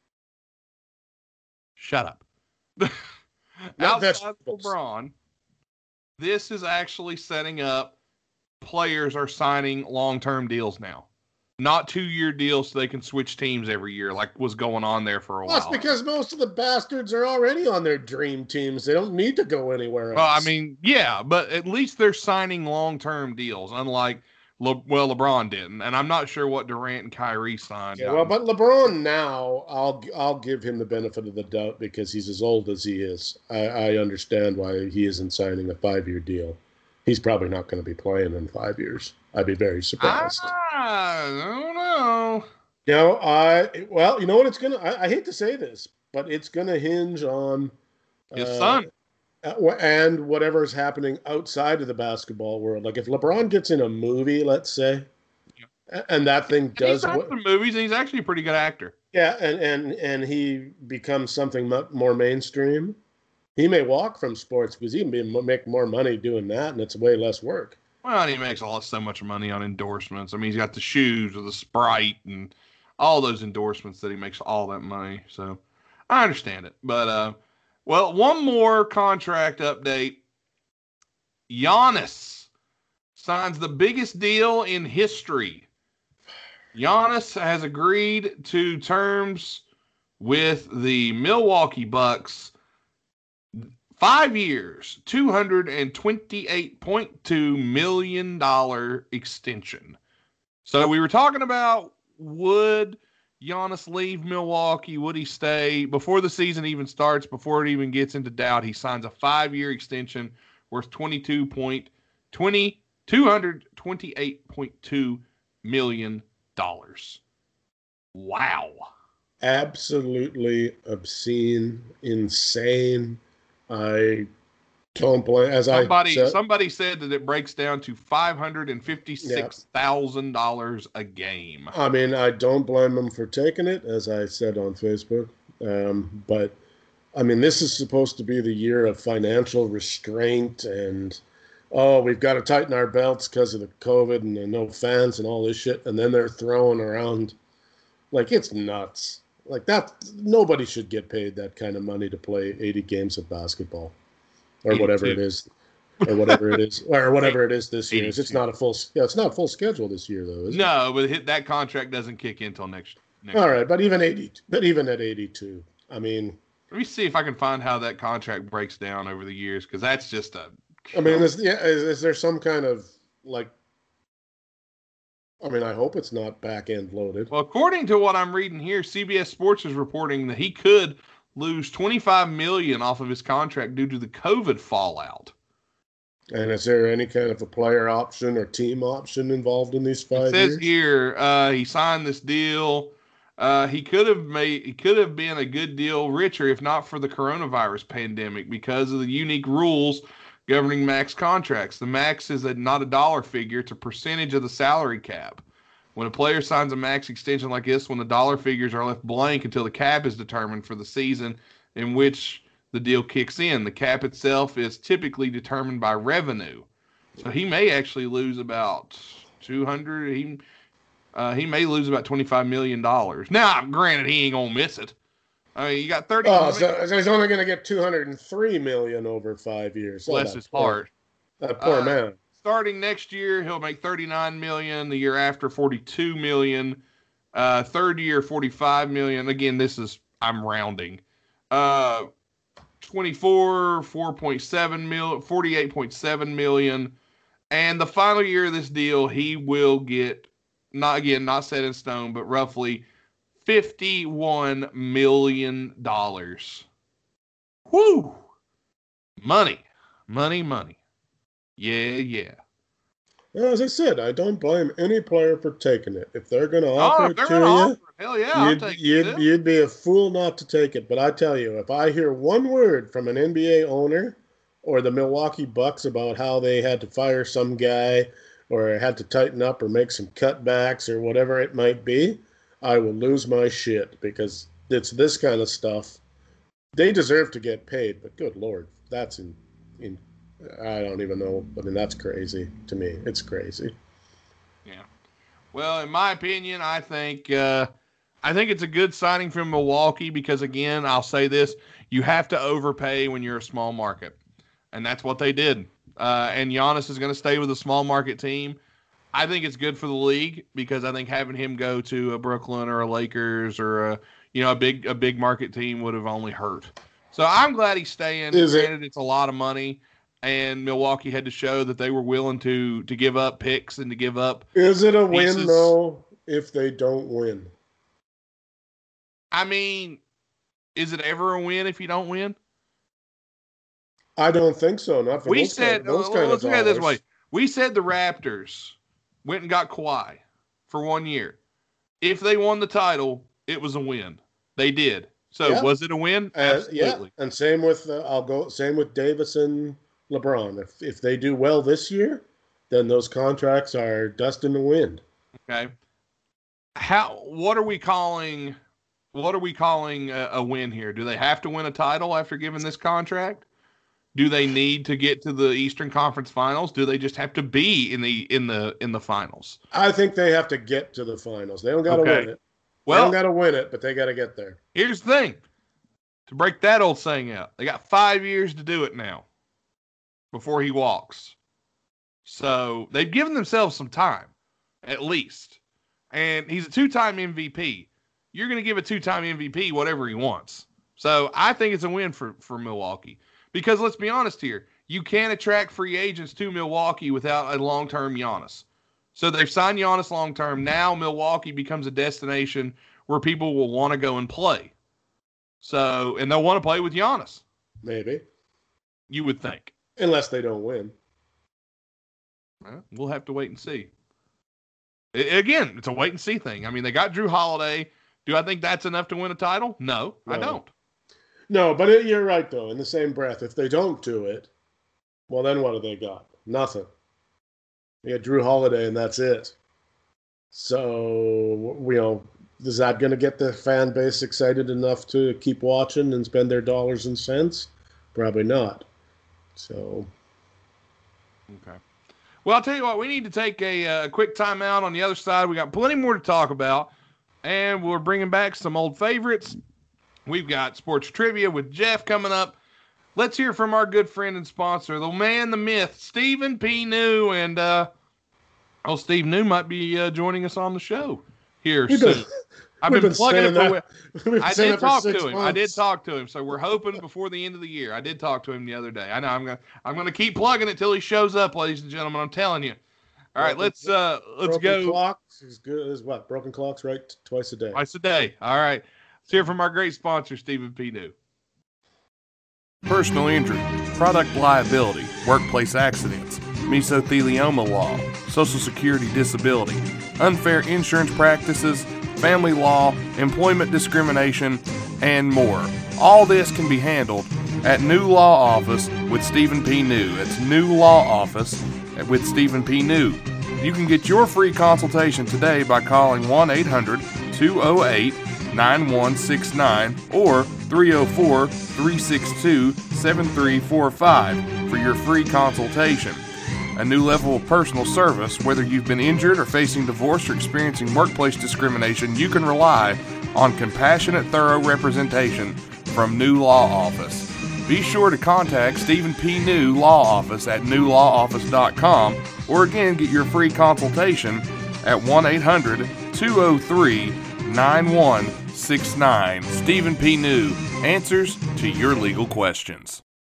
Shut up. Outside of LeBron, this is actually setting up. Players are signing long term deals now. Not two-year deals so they can switch teams every year like was going on there for a well, while. That's because most of the bastards are already on their dream teams. They don't need to go anywhere else. Well, I mean, yeah, but at least they're signing long-term deals, unlike, Le- well, LeBron didn't. And I'm not sure what Durant and Kyrie signed. Yeah, well, but LeBron now, I'll I'll give him the benefit of the doubt because he's as old as he is. I, I understand why he isn't signing a five-year deal. He's probably not going to be playing in five years. I'd be very surprised. I don't know. You know, I well, you know what? It's gonna. I, I hate to say this, but it's gonna hinge on his uh, son and whatever's happening outside of the basketball world. Like if LeBron gets in a movie, let's say, yeah. and that thing and does he's done some movies, and he's actually a pretty good actor. Yeah, and and and he becomes something more mainstream. He may walk from sports because he can make more money doing that, and it's way less work. Well, he makes all so much money on endorsements. I mean, he's got the shoes with the Sprite and all those endorsements that he makes all that money. So I understand it. But, uh, well, one more contract update. Giannis signs the biggest deal in history. Giannis has agreed to terms with the Milwaukee Bucks. Five years, two hundred twenty-eight point two million dollars extension. So we were talking about would Giannis leave Milwaukee? Would he stay? Before the season even starts, before it even gets into doubt, he signs a five-year extension worth twenty-two point two two hundred twenty-eight point two million dollars. Wow. Absolutely obscene, insane. I don't blame. As somebody, I said, somebody said that it breaks down to five hundred and fifty-six thousand yeah. dollars a game. I mean, I don't blame them for taking it, as I said on Facebook. Um, but I mean, this is supposed to be the year of financial restraint, and oh, we've got to tighten our belts because of the COVID and the no fans and all this shit. And then they're throwing around like it's nuts. Like that, nobody should get paid that kind of money to play eighty games of basketball, or whatever it is, or whatever it is, or whatever it is this year. It's not a full, yeah, it's not full schedule this year though, is it? No, but hit, that contract doesn't kick in until next. next All right, year. but even eighty, but even at eighty-two, I mean, let me see if I can find how that contract breaks down over the years, because that's just a. I mean, is, yeah, is, is there some kind of like? I mean, I hope it's not back-end loaded. Well, according to what I'm reading here, C B S Sports is reporting that he could lose twenty-five million dollars off of his contract due to the COVID fallout. And is there any kind of a player option or team option involved in these five it says years? here uh, he signed this deal. Uh, he could have made he could have been a good deal richer if not for the coronavirus pandemic because of the unique rules governing max contracts. The max is a, not a dollar figure, it's a percentage of the salary cap. When a player signs a max extension like this, when the dollar figures are left blank until the cap is determined for the season in which the deal kicks in. The cap itself is typically determined by revenue. So he may actually lose about two hundred. He, uh, he may lose about twenty-five million dollars. Now, granted, he ain't going to miss it. I mean, you got thirty. Oh, so, so he's only going to get two hundred three million dollars over five years. Bless oh, his poor, heart. That poor uh, man. Starting next year, he'll make thirty-nine million dollars. The year after, forty-two million dollars. Uh, third year, forty-five million dollars. Again, this is, I'm rounding. Uh, twenty-four, four point seven million, forty-eight point seven million dollars. And the final year of this deal, he will get, not again, not set in stone, but roughly fifty-one million dollars. Woo! Money. Money, money. Yeah, yeah. Well, as I said, I don't blame any player for taking it. If they're going to offer oh, it to you, offer, hell yeah, you'd, I'll take you'd, it. you'd be a fool not to take it. But I tell you, if I hear one word from an N B A owner or the Milwaukee Bucks about how they had to fire some guy or had to tighten up or make some cutbacks or whatever it might be, I will lose my shit, because it's this kind of stuff. They deserve to get paid, but good Lord, that's in, in I don't even know. I mean, that's crazy to me. It's crazy. Yeah. Well, in my opinion, I think uh, I think it's a good signing from Milwaukee because, again, I'll say this: you have to overpay when you're a small market, and that's what they did. Uh, and Giannis is going to stay with a small market team. I think it's good for the league because I think having him go to a Brooklyn or a Lakers or a you know a big a big market team would have only hurt. So I'm glad he's staying. Is Granted, it? it's a lot of money. And Milwaukee had to show that they were willing to to give up picks and to give up. Is it a pieces. win, though, if they don't win? I mean, is it ever a win if you don't win? I don't think so. Not for we those said, kind, those uh, kind let's of look at it this dollars. way. We said the Raptors went and got Kawhi for one year. If they won the title, it was a win. They did. So Yeah. was it a win? Uh, Absolutely. yeah, and same with uh, I'll go. Same with Davis and LeBron. If if they do well this year, then those contracts are dust in the wind. Okay. How? What are we calling? What are we calling a, a win here? Do they have to win a title after giving this contract? Do they need to get to the Eastern Conference Finals? Do they just have to be in the in the in the finals? I think they have to get to the finals. They don't got to Okay. win it. Well, they don't got to win it, but they got to get there. Here's the thing. To break that old saying out, they got five years to do it now before he walks. So they've given themselves some time, at least. And he's a two-time M V P. You're going to give a two-time M V P whatever he wants. So I think it's a win for, for Milwaukee. Because let's be honest here, you can't attract free agents to Milwaukee without a long-term Giannis. So they've signed Giannis long-term. Now Milwaukee becomes a destination where people will want to go and play. So, and they'll want to play with Giannis. Maybe. You would think. Unless they don't win. Well, we'll have to wait and see. I, again, it's a wait and see thing. I mean, they got Drew Holiday. Do I think that's enough to win a title? No, No. I don't. No, but it, you're right, though. In the same breath, if they don't do it, well, then what do they got? Nothing. They got Drew Holiday, and that's it. So, you know, is that going to get the fan base excited enough to keep watching and spend their dollars and cents? Probably not. So. Okay. Well, I'll tell you what, we need to take a, a quick timeout. On the other side, we got plenty more to talk about, and we're bringing back some old favorites. We've got sports trivia with Jeff coming up. Let's hear from our good friend and sponsor, the man, the myth, Stephen P. New. And, uh, oh, Steve New might be uh, joining us on the show here We've soon. been, I've we've been, been plugging it saying for that. I did talk to him. Months. I did talk to him. So we're hoping before the end of the year. I did talk to him the other day. I know I'm gonna I'm gonna keep plugging it till he shows up, ladies and gentlemen. I'm telling you. All right, Broken- let's uh let's broken go Clocks is good as what? Broken clocks, right? Twice a day. twice a day. All right. Let's hear from our great sponsor, Stephen P. New. Personal injury, product liability, workplace accidents, mesothelioma law, Social Security disability, unfair insurance practices, family law, employment discrimination, and more. All this can be handled at New Law Office with Stephen P. New. It's New Law Office with Stephen P. New. You can get your free consultation today by calling one eight hundred two oh eight nine one six nine or three oh four three six two seven three four five for your free consultation. a new level of personal service. Whether you've been injured or facing divorce or experiencing workplace discrimination, you can rely on compassionate, thorough representation from New Law Office. Be sure to contact Stephen P. New Law Office at new law office dot com, or again, get your free consultation at one eight hundred two oh three nine one six nine. Stephen P. New, answers to your legal questions.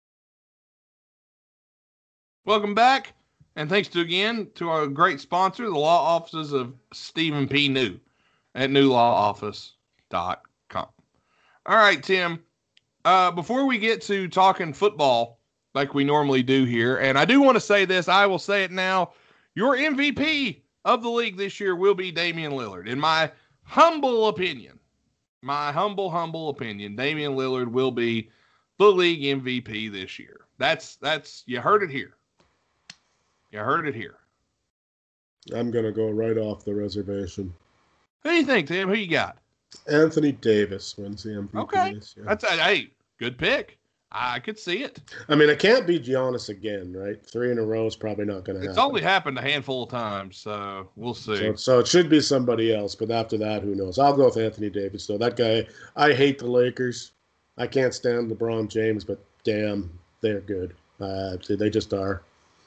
Welcome back, and thanks to again to our great sponsor, the law offices of Stephen P. New at new law office dot com. All right, Tim. Uh, before we get to talking football like we normally do here, and I do want to say this, I will say it now, your M V P of the league this year will be Damian Lillard. In my humble opinion, my humble, humble opinion, Damian Lillard will be the league M V P this year. That's, that's, you heard it here. You heard it here. I'm going to go right off the reservation. Who do you think, Tim? Who you got? Anthony Davis wins the M V P. Okay. This year. That's a, hey, good pick. I could see it. I mean, it can't be Giannis again, right? Three in a row is probably not going to happen. It's only happened a handful of times, so we'll see. So, so it should be somebody else, but after that, who knows? I'll go with Anthony Davis, though. That guy, I hate the Lakers. I can't stand LeBron James, but damn, they're good. Uh, they just are.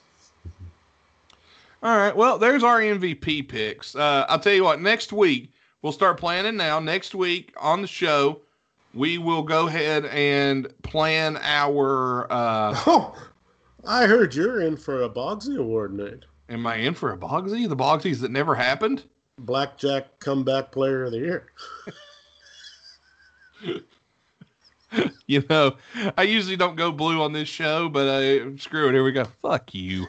All right, well, there's our M V P picks. Uh, I'll tell you what, next week, we'll start planning now. Next week on the show, we will go ahead and plan our... Uh, oh, I heard you're in for a Bogsy Award night. Am I in for a Bogsy? The Bogsies that never happened? Blackjack Comeback Player of the Year. You know, I usually don't go blue on this show, but uh, screw it. Here we go. Fuck you.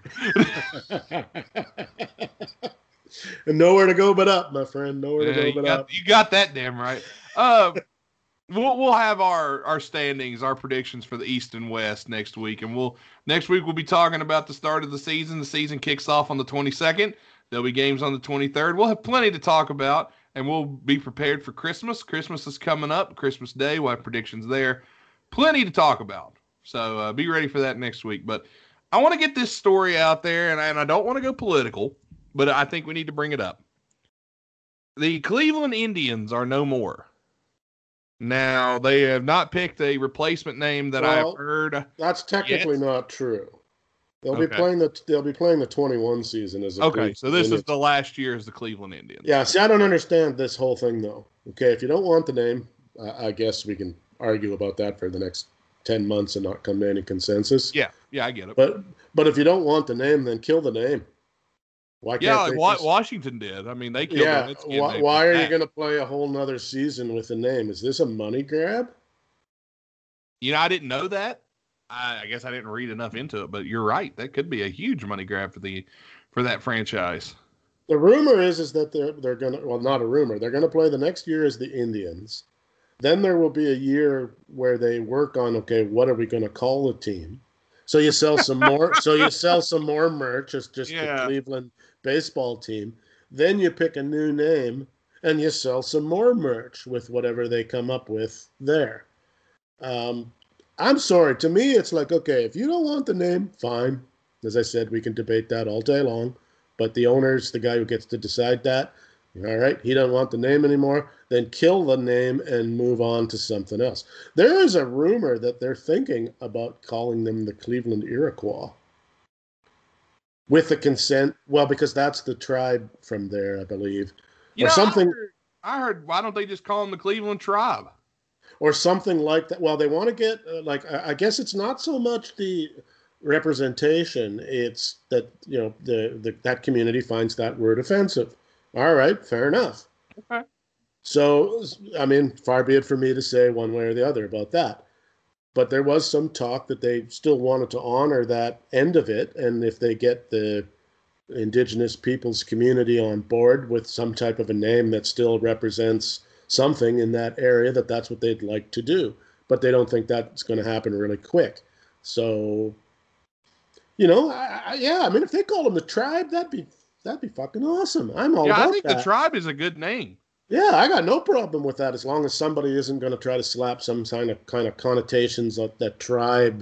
And nowhere to go but up, my friend. Nowhere to Yeah, go you but got, up. You got that damn right. Uh, we'll we'll have our, our standings, our predictions for the East and West next week, and we'll next week we'll be talking about the start of the season. The season kicks off on the twenty-second. There'll be games on the twenty-third. We'll have plenty to talk about, and we'll be prepared for Christmas. Christmas is coming up. Christmas Day. We'll have predictions there. Plenty to talk about. So uh, be ready for that next week. But I want to get this story out there, and I, and I don't want to go political, but I think we need to bring it up. The Cleveland Indians are no more. Now, they have not picked a replacement name that Well, I've heard. That's technically yet. not true. They'll Okay. be playing the they'll be playing the twenty-one season as a Okay, Cleveland so this Indians. is the last year as the Cleveland Indians. Yeah, see, I don't understand this whole thing though. Okay, if you don't want the name, uh, I guess we can argue about that for the next ten months and not come to any consensus. Yeah, yeah, I get it. But but if you don't want the name, then kill the name. Why can't yeah, like they Wa- just- Washington did. I mean, they killed yeah, the Mexican why, name why for are you that. going to play a whole nother season with a name? Is this a money grab? You know, I didn't know that. I, I guess I didn't read enough into it, but you're right. That could be a huge money grab for the for that franchise. The rumor is is that they're they're going to well, not a rumor. They're going to play the next year as the Indians. Then there will be a year where they work on, okay, what are we going to call the team? So you sell some more. So you sell some more merch as just Yeah. the Cleveland baseball team. Then you pick a new name and you sell some more merch with whatever they come up with there. Um, I'm sorry. To me, it's like, okay, if you don't want the name, fine. As I said, we can debate that all day long. But the owner's the guy who gets to decide that. All right, he doesn't want the name anymore. Then kill the name and move on to something else. There is a rumor that they're thinking about calling them the Cleveland Iroquois. With the consent, well, because that's the tribe from there, I believe. You or know, something I heard, I heard, why don't they just call them the Cleveland Tribe? or something like that. Well, they want to get, uh, like, I I guess it's not so much the representation, it's that, you know, the, the that community finds that word offensive. All right, fair enough. Okay. So, I mean, far be it for me to say one way or the other about that. But there was some talk that they still wanted to honor that end of it. And if they get the indigenous peoples community on board with some type of a name that still represents something in that area, that that's what they'd like to do. But they don't think that's going to happen really quick. So, you know, I, I, yeah, I mean, if they call them the tribe, that'd be that'd be fucking awesome. I'm all Yeah, about I think that. the Tribe is a good name. Yeah, I got no problem with that as long as somebody isn't going to try to slap some kind of kind of connotations that, that tribe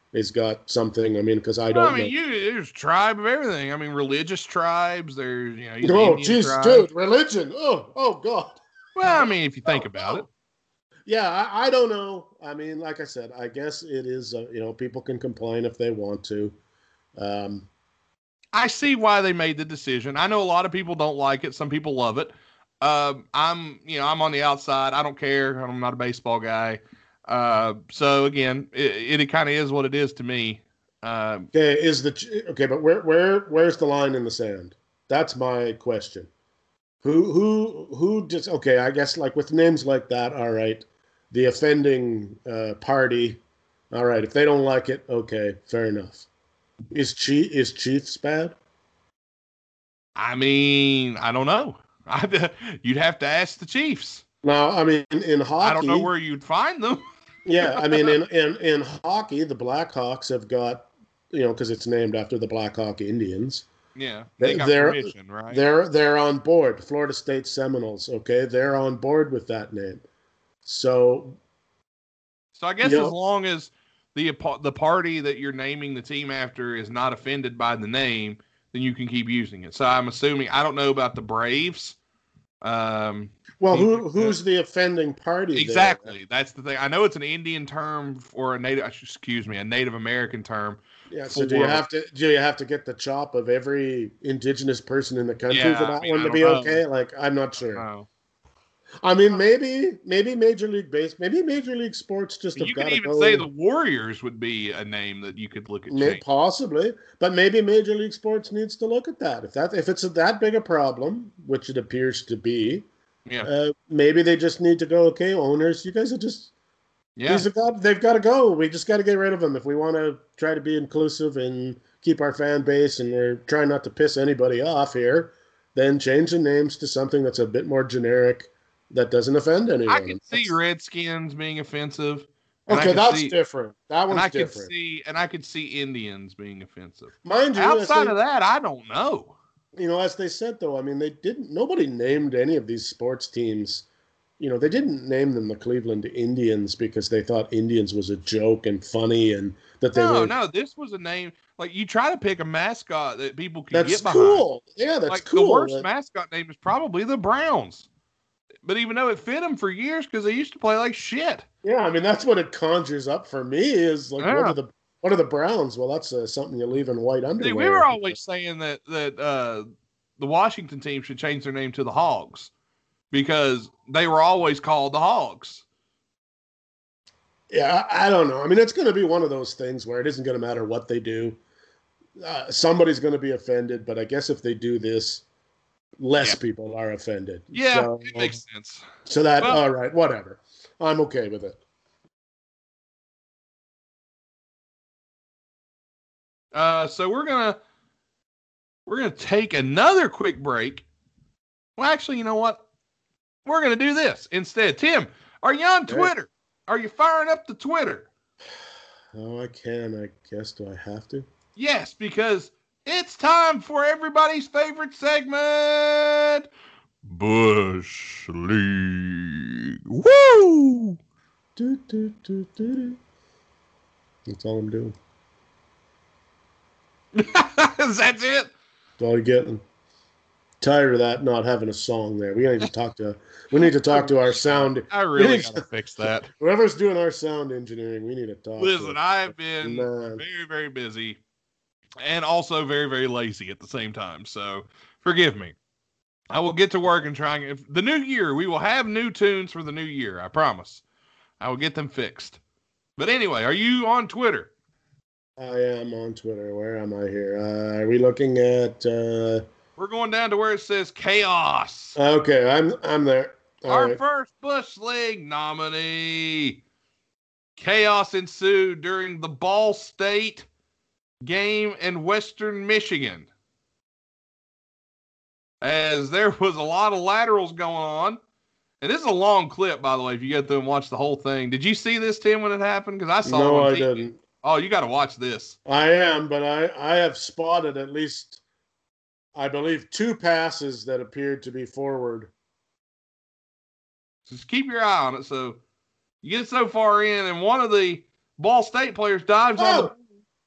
has got something. I mean, because I Well, don't I mean, know. you there's tribe of everything. I mean, religious tribes. There's you know, you Oh, Indian jeez, tribes. dude, religion. Oh, oh, God. Well, I mean, if you think Oh, about no. it. Yeah, I, I don't know. I mean, like I said, I guess it is, uh, you know, people can complain if they want to. Um, I see why they made the decision. I know a lot of people don't like it. Some people love it. Um, I'm, you know, I'm on the outside. I don't care. I'm not a baseball guy. Uh, so again, it, it kind of is what it is to me. Um, okay, is the okay, but where where where's the line in the sand? That's my question. Who who who just okay? I guess like with names like that, all right. The offending uh, party, all right. If they don't like it, okay, fair enough. Is Chief is Chiefs bad? I mean, I don't know. I, you'd have to ask the Chiefs. No, I mean in hockey. I don't know where you'd find them. Yeah, I mean in, in in hockey, the Blackhawks have got, you know, because it's named after the Blackhawk Indians. Yeah, they got they're, permission, right? They're they're on board. Florida State Seminoles, okay, they're on board with that name. So, so I guess you as know, long as the the party that you're naming the team after is not offended by the name, then you can keep using it. So I'm assuming I don't know about the Braves. Um, well, who who's the offending party? Exactly, there? That's the thing. I know it's an Indian term or a native. Excuse me, a Native American term. Yeah. So do you have to do you have to get the chop of every indigenous person in the country yeah, for that I mean, one to be know. okay? Like, I'm not sure. I, I mean, maybe maybe Major League Base, maybe Major League Sports just have you got could to even go. say the Warriors would be a name that you could look at. May, possibly, but maybe Major League Sports needs to look at that. If that if it's a, that big a problem, which it appears to be, yeah, uh, maybe they just need to go. Okay, owners, you guys are just yeah. These have got they've got to go. We just got to get rid of them if we want to try to be inclusive and keep our fan base, and we're trying not to piss anybody off here. Then change the names to something that's a bit more generic, that doesn't offend anyone. I can see Redskins being offensive. Okay, that's see, different. That one's and I different. Could see, and I could see Indians being offensive. Mind you, outside they, of that, I don't know. You know, as they said though, I mean, they didn't. Nobody named any of these sports teams. You know, they didn't name them the Cleveland Indians because they thought Indians was a joke and funny, and that they no, were. No, this was a name. Like, you try to pick a mascot that people can that's get behind. Cool. Yeah, that's like, cool. The worst that... mascot name is probably the Browns. But even though it fit them for years because they used to play like shit. Yeah, I mean, that's what it conjures up for me is like, yeah. what are the what are the Browns? Well, that's uh, something you leave in white underwear. See, we were always saying that that uh, the Washington team should change their name to the Hogs because they were always called the Hogs. Yeah, I don't know. I mean, it's going to be one of those things where it isn't going to matter what they do. Uh, somebody's going to be offended, but I guess if they do this, less yeah. people are offended. Yeah, so, it makes sense. So that, well, all right, whatever. I'm okay with it. Uh, so we're gonna we're gonna take another quick break. Well, actually, you know what? We're gonna do this instead. Tim, are you on Twitter? Are you firing up the Twitter? Oh, I can. I guess. Do I have to? Yes, because it's time for everybody's favorite segment, Bush League. Woo! Do, do, do, do, do. That's all I'm doing. That's it? That's all you're getting. Tired of that not having a song there. We need to talk to we need to talk to our sound. I really gotta fix that. Whoever's doing our sound engineering, we need to talk. Listen, to I've been Man. very, very busy and also very, very lazy at the same time. So forgive me. I will get to work and try and if the new year, we will have new tunes for the new year. I promise. I will get them fixed. But anyway, are you on Twitter? I am on Twitter. Where am I here? Uh, are we looking at? Uh... We're going down to where it says chaos. Okay, I'm I'm there. All Our right. first Bush League nominee. Chaos ensued during the Ball State game in Western Michigan, as there was a lot of laterals going on. And this is a long clip, by the way, if you get through and watch the whole thing. Did you see this, Tim, when it happened? Because I saw no, it on I T V. didn't. Oh, you got to watch this. I am, but I, I have spotted at least, I believe, two passes that appeared to be forward. Just keep your eye on it. So you get so far in, and one of the Ball State players dives Oh. on the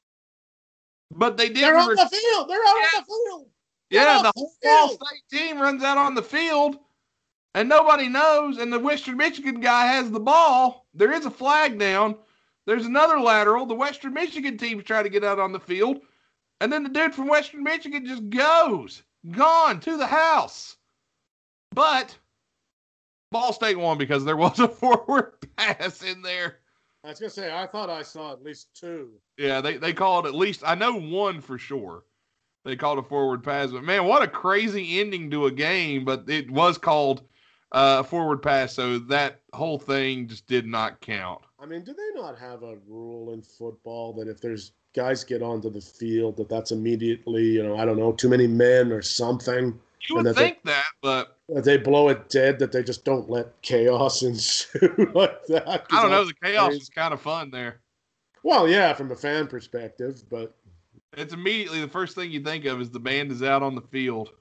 but they didn't. They're on re- the field. They're out Yeah. on the field. yeah, Get the off whole the Ball field. State team runs out on the field, and nobody knows. And the Western Michigan guy has the ball. There is a flag down. There's another lateral. The Western Michigan team's trying to get out on the field, and then the dude from Western Michigan just goes, gone to the house. But Ball State won because there was a forward pass in there. I was gonna say I thought I saw at least two. Yeah, they, they called at least, I know one for sure. They called a forward pass. But, man, what a crazy ending to a game. But it was called uh, a forward pass, so that whole thing just did not count. I mean, do they not have a rule in football that if there's guys get onto the field, that that's immediately, you know, I don't know, too many men or something? You would that think that, but That they blow it dead, that they just don't let chaos ensue like that? I don't know. That's The chaos crazy. is kind of fun there. Well, yeah, from a fan perspective, but It's immediately the first thing you think of is the band is out on the field.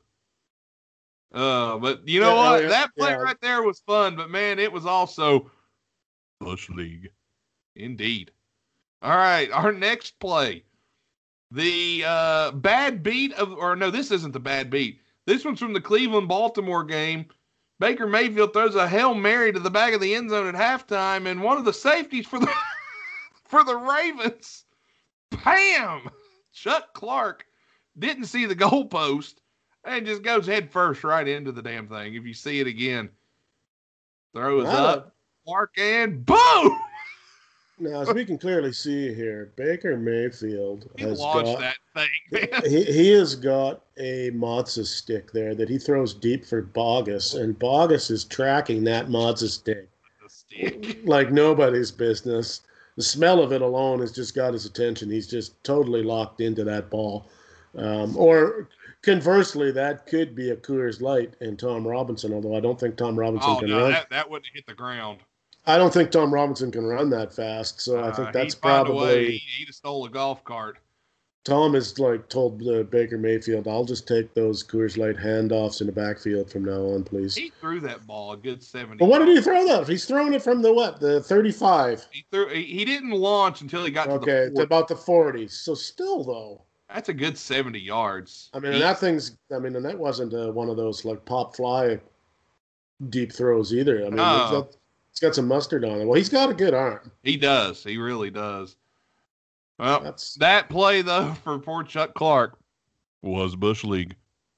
Uh, but you know Yeah, what? yeah, that play yeah. right there was fun, but man, it was also Bush League. Indeed. All right, our next play. The uh, bad beat of, or no, this isn't the bad beat. This one's from the Cleveland-Baltimore game. Baker Mayfield throws a Hail Mary to the back of the end zone at halftime, and one of the safeties for the for the Ravens, bam! Chuck Clark didn't see the goalpost and just goes head first right into the damn thing. If you see it again, throws Wow. up, Clark, and boom! now as we can clearly see here, Baker Mayfield He has launched got that thing, man. he, he has got a Mazda stick there that he throws deep for Bogus, and Bogus is tracking that Mazda stick The stick. like nobody's business. The smell of it alone has just got his attention. He's just totally locked into that ball. Um, or conversely, that could be a Coors Light and Tom Robinson, although I don't think Tom Robinson Oh, can no, run. that, that wouldn't hit the ground. I don't think Tom Robinson can run that fast, so I Uh, think that's he'd find a way. probably He, he'd have stole a golf cart. Tom has like told uh, Baker Mayfield, "I'll just take those Coors Light handoffs in the backfield from now on, please." He threw that ball a good seventy. But what did he throw that? He's throwing it from the what? The thirty-five. He threw. He, he didn't launch until he got to Okay, the to forty. about the forty. So still though, That's a good seventy yards. I mean, He- and that thing's. I mean, and that wasn't uh, one of those like pop fly deep throws either. I mean, No. it's, got, it's got some mustard on it. Well, he's got a good arm. he does. He really does. Well, That's that play though for poor Chuck Clark was Bush League.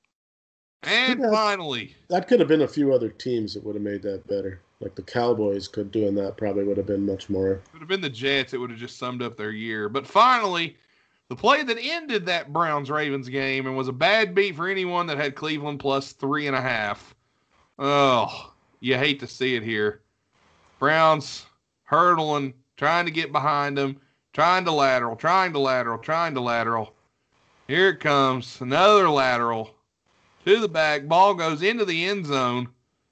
And Yeah. finally, that could have been a few other teams that would have made that better. Like the Cowboys could doing that probably would have been much more. it would have been the Jets. It would have just summed up their year. But finally, the play that ended that Browns-Ravens game and was a bad beat for anyone that had Cleveland plus three and a half. Oh, you hate to see it here. Browns hurdling, trying to get behind them, trying to lateral, trying to lateral, trying to lateral. Here it comes, another lateral to the back. Ball goes into the end zone.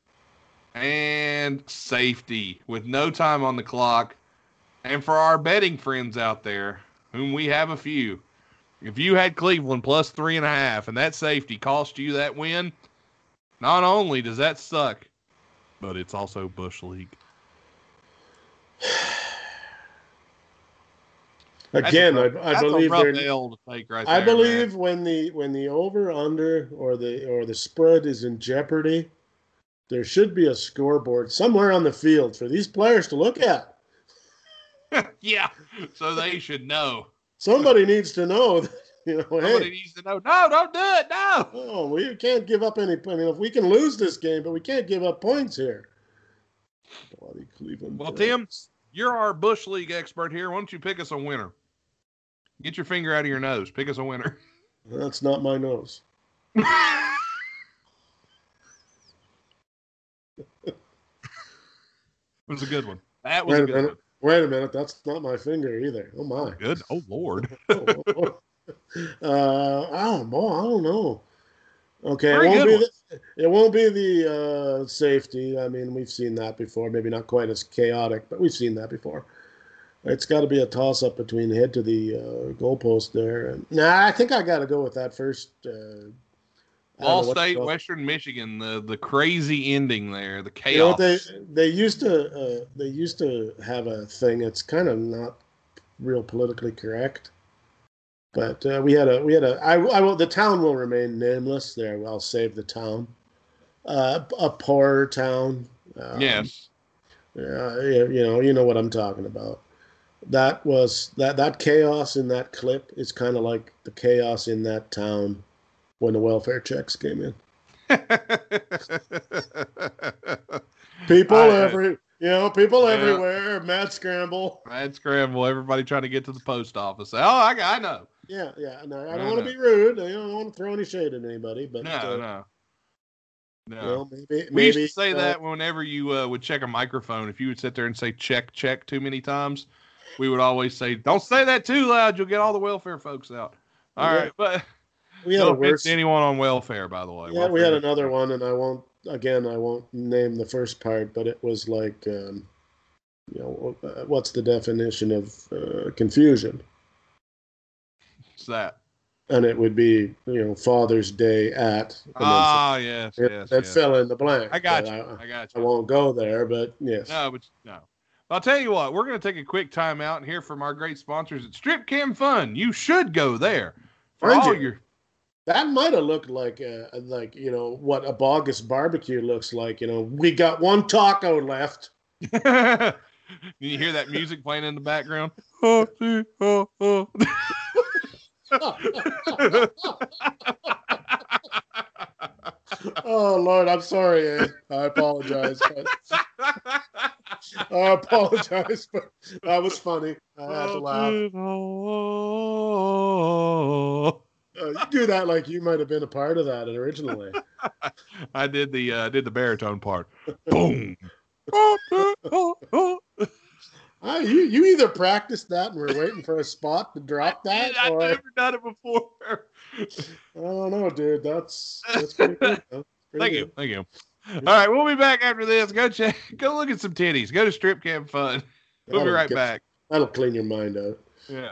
And safety with no time on the clock. And for our betting friends out there, whom we have a few, if you had Cleveland plus three and a half and that safety cost you that win, not only does that suck, but it's also Bush League. Again, That's a- I, I that's believe a rough they're. L to take right I there, believe man. when the when the over under or the or the spread is in jeopardy, there should be a scoreboard somewhere on the field for these players to look at. Yeah, so they should know. Somebody needs to know that, you know, Somebody hey, needs to know. No, don't do it. No. oh, we can't give up any. I mean, if we can lose this game, but we can't give up points here. Bloody Cleveland. Well, Browns. Tim, you're our Bush League expert here. Why don't you pick us a winner? Get your finger out of your nose. Pick us a winner. That's not my nose. It was a good one. That was Wait a a good minute. one. Wait a minute. That's not my finger either. Oh my. Good. Oh, Lord. uh, oh, boy, I don't know. Okay, Very it won't good be the, it won't be the uh, safety. I mean, we've seen that before. Maybe not quite as chaotic, but we've seen that before. It's got to be a toss-up between head to the uh, goalpost there. And, nah, I think I got to go with that first. Uh, I don't Ball know what to State, call it. Western Michigan, the, the crazy ending there, the chaos. You know, they they used to uh, they used to have a thing. It's kind of not real politically correct. But uh, we had a we had a I, I will the town will remain nameless. There, I'll save the town. Uh, a poorer town. Um, yes. Uh, you know, you know what I'm talking about. That was that that chaos in that clip is kind of like the chaos in that town when the welfare checks came in. People I, every, you know, people yeah. everywhere, mad scramble. Mad scramble. Everybody trying to get to the post office. Oh, I, I know. Yeah, yeah. No, I don't want to be rude. I don't want to throw any shade at anybody, but no, uh, no. No. You know, maybe, maybe, we used to say uh, that whenever you uh, would check a microphone. If you would sit there and say check, check too many times, we would always say, don't say that too loud. You'll get all the welfare folks out. All yeah. right. But we had no a worse, anyone on welfare, by the way. Yeah, welfare we had another one, and I won't, again, I won't name the first part, but it was like, um, you know, what's the definition of uh, confusion? What's that? And it would be, you know, Father's Day at. Ah, yes, it, yes. It yes. fell in the blank. I got you. I, I got you. I won't go there, but yes. No, but no. I'll tell you what. We're going to take a quick time out and hear from our great sponsors at Strip Cam Fun. You should go there for Mind all you, your. That might have looked like, uh, like you know, what a Bogus barbecue looks like. You know, we got one taco left. You hear that music playing in the background? Oh, oh, oh. Oh Lord, I'm sorry, Ed. I apologize. But I apologize, but that was funny. I had to laugh. Uh, you do that like you might have been a part of that originally. I did the uh, did the baritone part. Boom. Uh, you you either practiced that and were waiting for a spot to drop that, I've or never done it before. I don't know, dude. That's that's pretty good. That's pretty Thank good. you, thank you. All right, we'll be back after this. Go check, go look at some titties. Go to Strip Cam Fun. We'll That'll be right get, back. That'll clean your mind out. Yeah.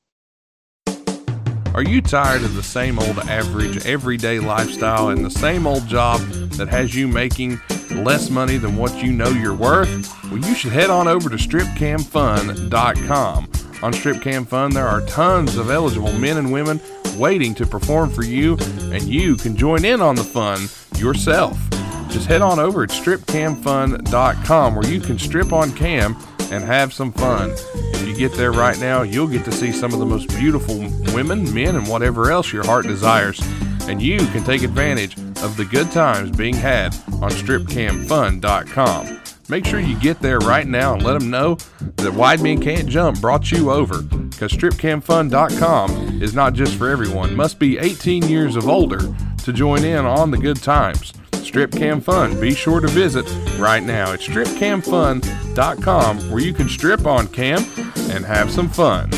Are you tired of the same old average, everyday lifestyle and the same old job that has you making less money than what you know you're worth? Well, you should head on over to strip cam fun dot com. On Strip Cam Fun, there are tons of eligible men and women waiting to perform for you, and you can join in on the fun yourself. Just head on over at strip cam fun dot com where you can strip on cam and have some fun. If you get there right now, you'll get to see some of the most beautiful women, men, and whatever else your heart desires. And you can take advantage of the good times being had on strip cam fun dot com. Make sure you get there right now and let them know that Wide Men Can't Jump brought you over, because strip cam fun dot com is not just for everyone. Must be eighteen years of older to join in on the good times. Strip Cam Fun, be sure to visit right now at strip cam fun dot com where you can strip on cam and have some fun.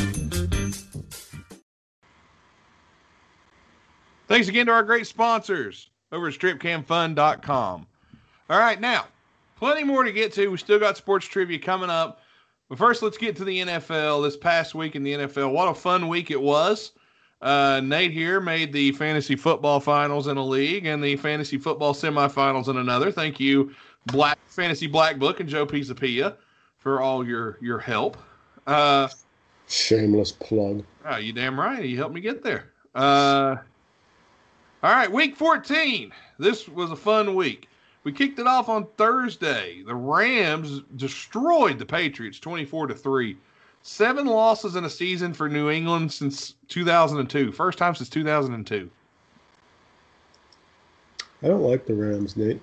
Thanks again to our great sponsors over at strip cam fun dot com. All right, now, plenty more to get to. We still got sports trivia coming up. But first, let's get to the N F L. This past week in the N F L, what a fun week it was. Uh, Nate here made the fantasy football finals in a league and the fantasy football semifinals in another. Thank you, Black Fantasy Black Book and Joe Pisapia, for all your, your help. Uh, Shameless plug. Oh, you damn right. You helped me get there. Uh, all right, week fourteen. This was a fun week. We kicked it off on Thursday. The Rams destroyed the Patriots twenty-four to three. Seven losses in a season for New England since two thousand two. First time since two thousand two. I don't like the Rams, Nate.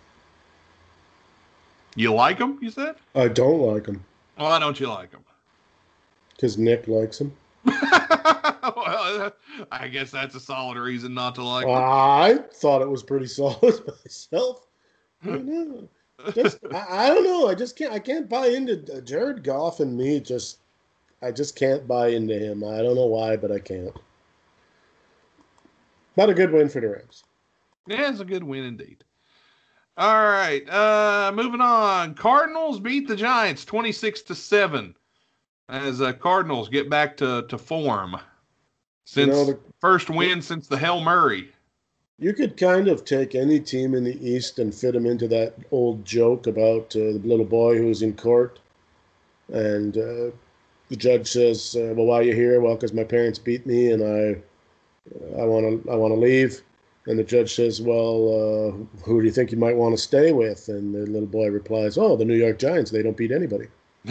You like them, you said? I don't like them. Why don't you like them? Because Nick likes them. Well, I guess that's a solid reason not to like them. I thought it was pretty solid myself. I don't know. Just, I, I don't know. I just can't. I can't buy into Jared Goff, and me. Just, I just can't buy into him. I don't know why, but I can't. Not a good win for the Rams. Yeah, it's a good win indeed. All right, uh, moving on. Cardinals beat the Giants twenty-six to seven. As uh, Cardinals get back to, to form since you know, the, first win since the Hail Murray. You could kind of take any team in the East and fit them into that old joke about uh, the little boy who was in court and uh, the judge says, uh, "Well, why are you here?" Well, because my parents beat me, and I I want to I want to leave. And the judge says, "Well, uh, who do you think you might want to stay with?" And the little boy replies, "Oh, the New York Giants. They don't beat anybody."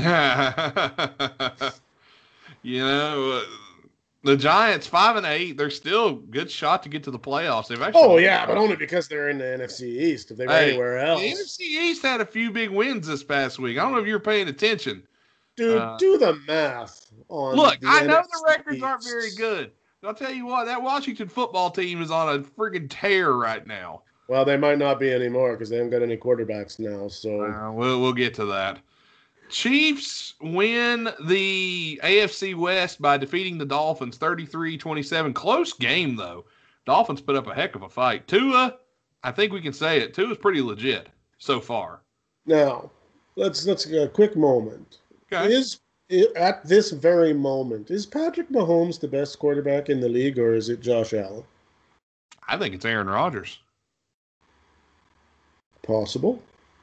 You know, uh, the Giants five and eight. They're still good shot to get to the playoffs. They've actually. Oh yeah, but only because they're in the N F C East. If they were hey, anywhere else, the N F C East had a few big wins this past week. I don't know if you were paying attention. Dude, uh, do the math on. Look, the I know N F C the records aren't very good. But I'll tell you what, that Washington football team is on a friggin' tear right now. Well, they might not be anymore because they haven't got any quarterbacks now. So uh, we'll we'll get to that. Chiefs win the A F C West by defeating the Dolphins thirty-three twenty-seven. Close game, though. Dolphins put up a heck of a fight. Tua, I think we can say it. Tua's pretty legit so far. Now, let's let's a quick moment. Okay. Is at this very moment, is Patrick Mahomes the best quarterback in the league, or is it Josh Allen? I think it's Aaron Rodgers. Possible.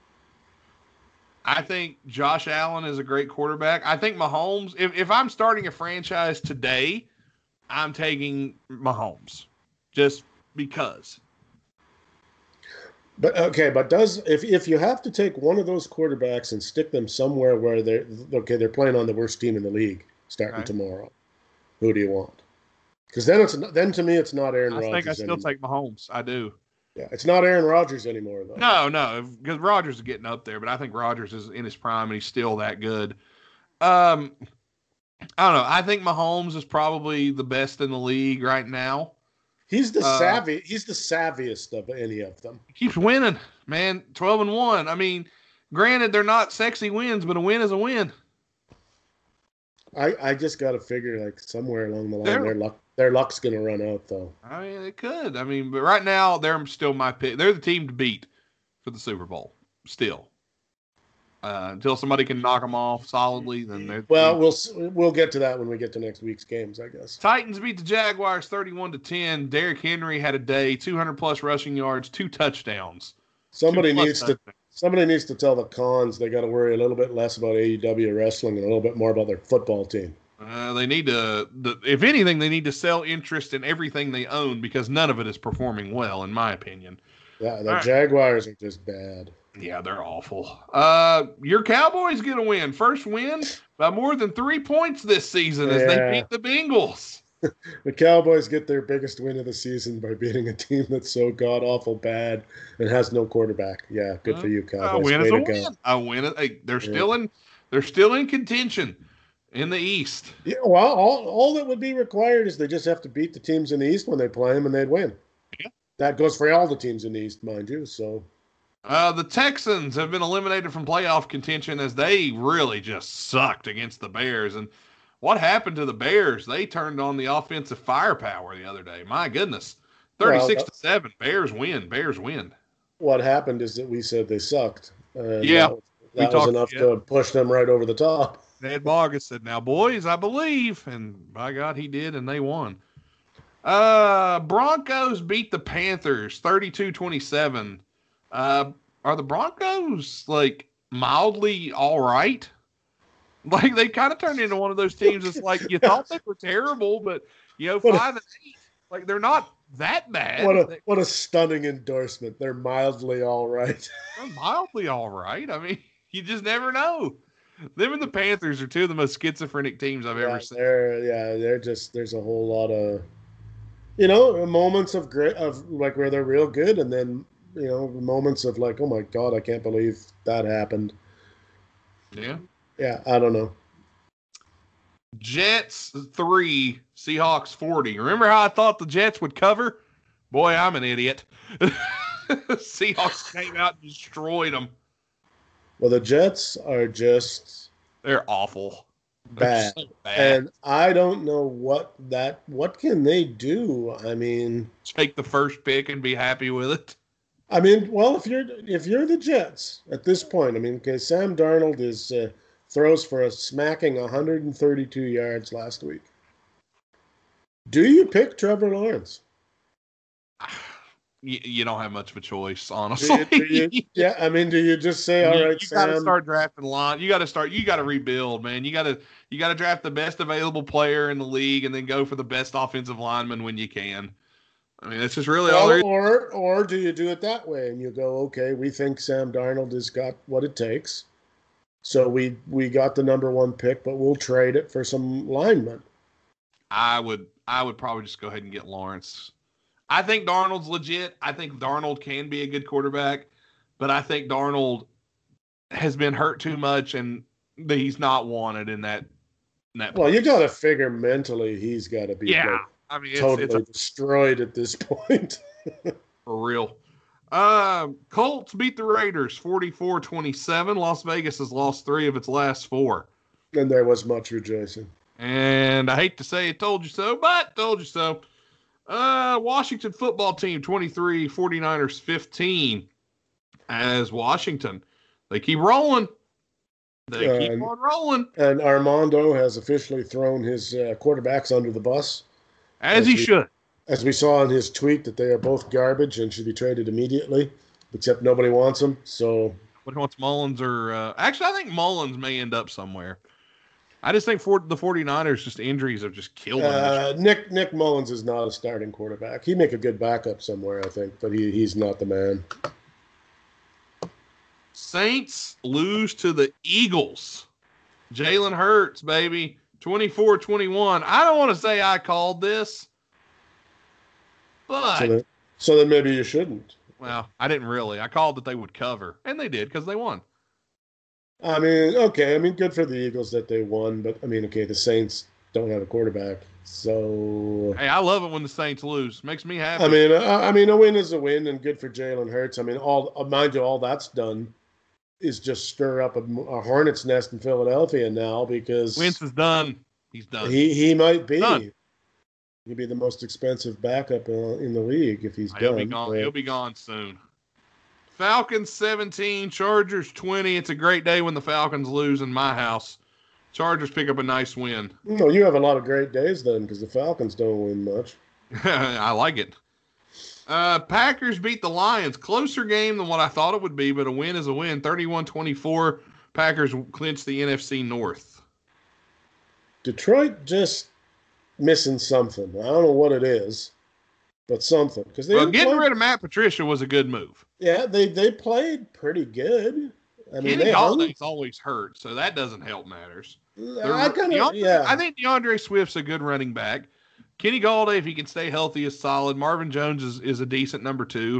I think Josh Allen is a great quarterback. I think Mahomes, if, if I'm starting a franchise today, I'm taking Mahomes just because. But okay, but does if if you have to take one of those quarterbacks and stick them somewhere where they're okay, they're playing on the worst team in the league starting right. tomorrow, who do you want? Because then it's then to me it's not Aaron I Rodgers. I think I still anymore. take Mahomes. I do. Yeah, it's not Aaron Rodgers anymore, though. No, no, because Rodgers is getting up there, but I think Rodgers is in his prime and he's still that good. Um, I don't know. I think Mahomes is probably the best in the league right now. He's the uh, savvy. He's the savviest of any of them. He keeps winning, man. Twelve and one. I mean, granted, they're not sexy wins, but a win is a win. I I just got to figure like somewhere along the line, they're, their luck their luck's gonna run out, though. I mean, it could. I mean, but right now they're still my pick. They're the team to beat for the Super Bowl. Still, uh, until somebody can knock them off solidly, then they're. Well, we'll we'll get to that when we get to next week's games, I guess. Titans beat the Jaguars thirty-one to ten. Derrick Henry had a day, two hundred plus rushing yards, two touchdowns. Somebody two needs touchdowns. to somebody needs to tell the Cons they got to worry a little bit less about A E W wrestling and a little bit more about their football team. Uh, they need to, the, if anything, they need to sell interest in everything they own because none of it is performing well, in my opinion. Yeah, the All Jaguars right. are just bad. Yeah, they're awful. Uh, your Cowboys get a win. First win by more than three points this season as yeah. they beat the Bengals. The Cowboys get their biggest win of the season by beating a team that's so god-awful bad and has no quarterback. Yeah, good uh, for you, Cowboys. A win Way is a to win. Go. A win. Is, hey, they're yeah. still in. They're still in contention. In the East. Yeah, well, all, all that would be required is they just have to beat the teams in the East when they play them, and they'd win. Yeah. That goes for all the teams in the East, mind you. So, uh, the Texans have been eliminated from playoff contention as they really just sucked against the Bears. And what happened to the Bears? They turned on the offensive firepower the other day. My goodness. thirty-six to seven. Bears win. Bears win. What happened is that we said they sucked. And yeah. That, that was enough to push them right over the top. Ned Bogus said, now, boys, I believe. And by God, he did, and they won. Uh, Broncos beat the Panthers thirty-two twenty-seven. Uh, are the Broncos, like, mildly all right? Like, they kind of turned into one of those teams that's like, you thought they were terrible, but, you know, five and eight. Like, they're not that bad. What a, what a stunning endorsement. They're mildly all right. They're mildly all right. I mean, you just never know. Them and the Panthers are two of the most schizophrenic teams I've yeah, ever seen. They're, yeah, they're just, there's a whole lot of, you know, moments of great, of like where they're real good, and then, you know, moments of like, oh my God, I can't believe that happened. Yeah. Yeah, I don't know. Jets three, Seahawks forty. Remember how I thought the Jets would cover? Boy, I'm an idiot. Seahawks came out and destroyed them. Well, the Jets are just they're awful. Bad. They're so bad. And I don't know what that what can they do? I mean, take the first pick and be happy with it. I mean, well, if you're if you're the Jets at this point, I mean, okay, Sam Darnold is uh, throws for a smacking one hundred thirty-two yards last week. Do you pick Trevor Lawrence? you, you don't have much of a choice, Do honestly. you, do you, yeah, I mean, do you just say, all you, right, you got to Sam? start drafting line. You got to start. You got to rebuild, man. You got to you got to draft the best available player in the league, and then go for the best offensive lineman when you can. I mean, that's just really all Well, there is. or or do you do it that way and you go, okay, we think Sam Darnold has got what it takes, so we we got the number one pick, but we'll trade it for some linemen. I would I would probably just go ahead and get Lawrence. I think Darnold's legit. I think Darnold can be a good quarterback, but I think Darnold has been hurt too much and that he's not wanted in that. In that Well, place. you got to figure mentally he's got to be Yeah. like, I mean, it's, totally it's a, destroyed at this point. for real. Uh, Colts beat the Raiders forty-four twenty-seven. Las Vegas has lost three of its last four. And there was much rejoicing. And I hate to say it, told you so, but told you so. Uh, Washington football team twenty-three, 49ers fifteen. As Washington, they keep rolling. They Uh, keep and- on rolling. And Armando has officially thrown his uh, quarterbacks under the bus, As, As he we- should. as we saw in his tweet that they are both garbage and should be traded immediately, except nobody wants them. So What wants Mullins or uh, actually, I think Mullins may end up somewhere. I just think for the 49ers, just injuries have just killed them. uh, Nick Nick Mullins is not a starting quarterback. He'd make a good backup somewhere, I think, but he, he's not the man. Saints lose to the Eagles. Jalen Hurts, baby, twenty-four twenty-one. I don't want to say I called this, but So then, so then maybe you shouldn't. well, I didn't really. I called that they would cover, and they did because they won. I mean, okay. I mean, good for the Eagles that they won, but I mean, okay, the Saints don't have a quarterback, so Hey, I love it when the Saints lose. Makes me happy. I mean, I, I mean, a win is a win, and good for Jalen Hurts. I mean, all uh, mind you, all that's done is just stir up a, a hornet's nest in Philadelphia now because Wentz is done. He's done. he he might be. Done. He'd be the most expensive backup uh, in the league if he's He'll done. be gone. but- He'll be gone soon. Falcons seventeen, Chargers twenty. It's a great day when the Falcons lose in my house. Chargers pick up a nice win. No, you have a lot of great days then because the Falcons don't win much. I like it. Uh, Packers beat the Lions. Closer game than what I thought it would be, but a win is a win. thirty-one twenty-four. Packers clinch the N F C North. Detroit just missing something. I don't know what it is, but something. Because they Well, didn't getting play- rid of Matt Patricia was a good move. yeah, they they played pretty good. I mean, Kenny they hung. Galladay's always hurt, so that doesn't help matters. I kind of DeAndre- yeah. I think DeAndre Swift's a good running back. Kenny Galladay, if he can stay healthy, is solid. Marvin Jones is, is a decent number two.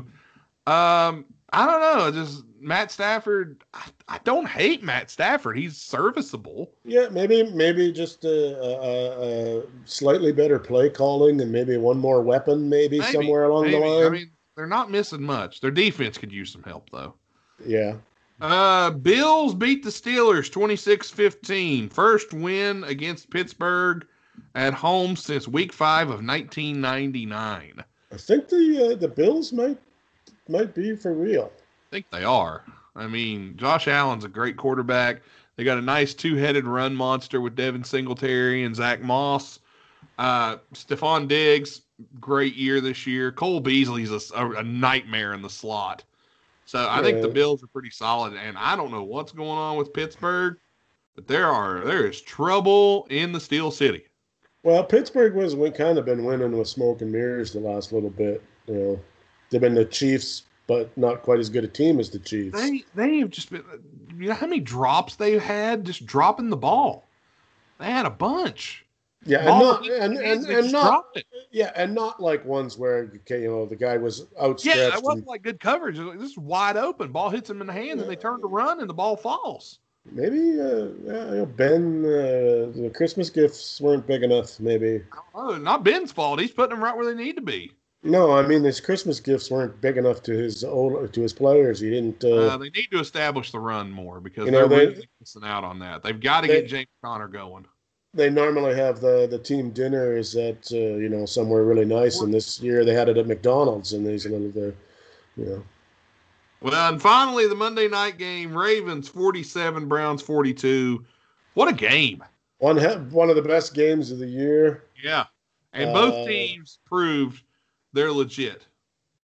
Um, I don't know. Just Matt Stafford. I, I don't hate Matt Stafford. He's serviceable. Yeah, maybe maybe just a, a, a slightly better play calling and maybe one more weapon, maybe, Maybe, somewhere along maybe. the line. I mean, they're not missing much. Their defense could use some help, though. yeah, Uh, Bills beat the Steelers twenty-six fifteen. First win against Pittsburgh at home since week five of nineteen ninety-nine. I think the uh, the Bills might might be for real. I think they are. I mean, Josh Allen's a great quarterback. They got a nice two-headed run monster with Devin Singletary and Zach Moss. Uh, Stephon Diggs, great year this year. Cole Beasley's a, a, a nightmare in the slot. So I think the Yeah. Bills are pretty solid, and I don't know what's going on with Pittsburgh, but there are there is trouble in the Steel City. Well, Pittsburgh was we kind of been winning with smoke and mirrors the last little bit. You know, they've been the Chiefs, but not quite as good a team as the Chiefs. They they have just been. You know how many drops they had just dropping the ball? They had a bunch. yeah, and Ball not hit and, their and, hands, they and just not dropped it. yeah, and not like ones where okay, you know the guy was outstretched. Yeah, it and- wasn't like good coverage. It was like, this is wide open. Ball hits him in the hands, and they turn to run, and the ball falls. Maybe uh, yeah, you know, Ben, uh, the Christmas gifts weren't big enough. Maybe Oh, not Ben's fault. He's putting them right where they need to be. no, I mean his Christmas gifts weren't big enough to his old to his players. He didn't. Uh, Uh, they need to establish the run more because You know, they're they- really missing out on that. They've got to they- get James Conner going. they normally have the the team dinners at uh, you know somewhere really nice, and this year they had it at McDonald's, and these little the you know. Well, and finally, the Monday night game: Ravens forty-seven, Browns forty-two. What a game! One ha- one of the best games of the year. Yeah, and both Uh, teams proved they're legit.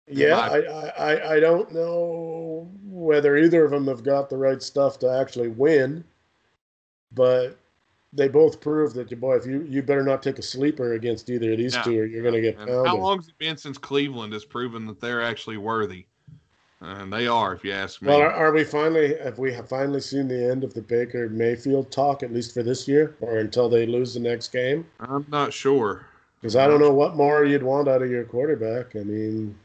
Yeah, I, I, I don't know whether either of them have got the right stuff to actually win, but they both prove that, your boy, if you, you better not take a sleeper against either of these No. two, or you're going to get And pounded. how long has it been since Cleveland has proven that they're actually worthy? And they are, if you ask me. Well, are, are we finally, have we finally seen the end of the Baker Mayfield talk, at least for this year, or until they lose the next game? I'm not sure. Because I don't know what more you'd want out of your quarterback. I mean,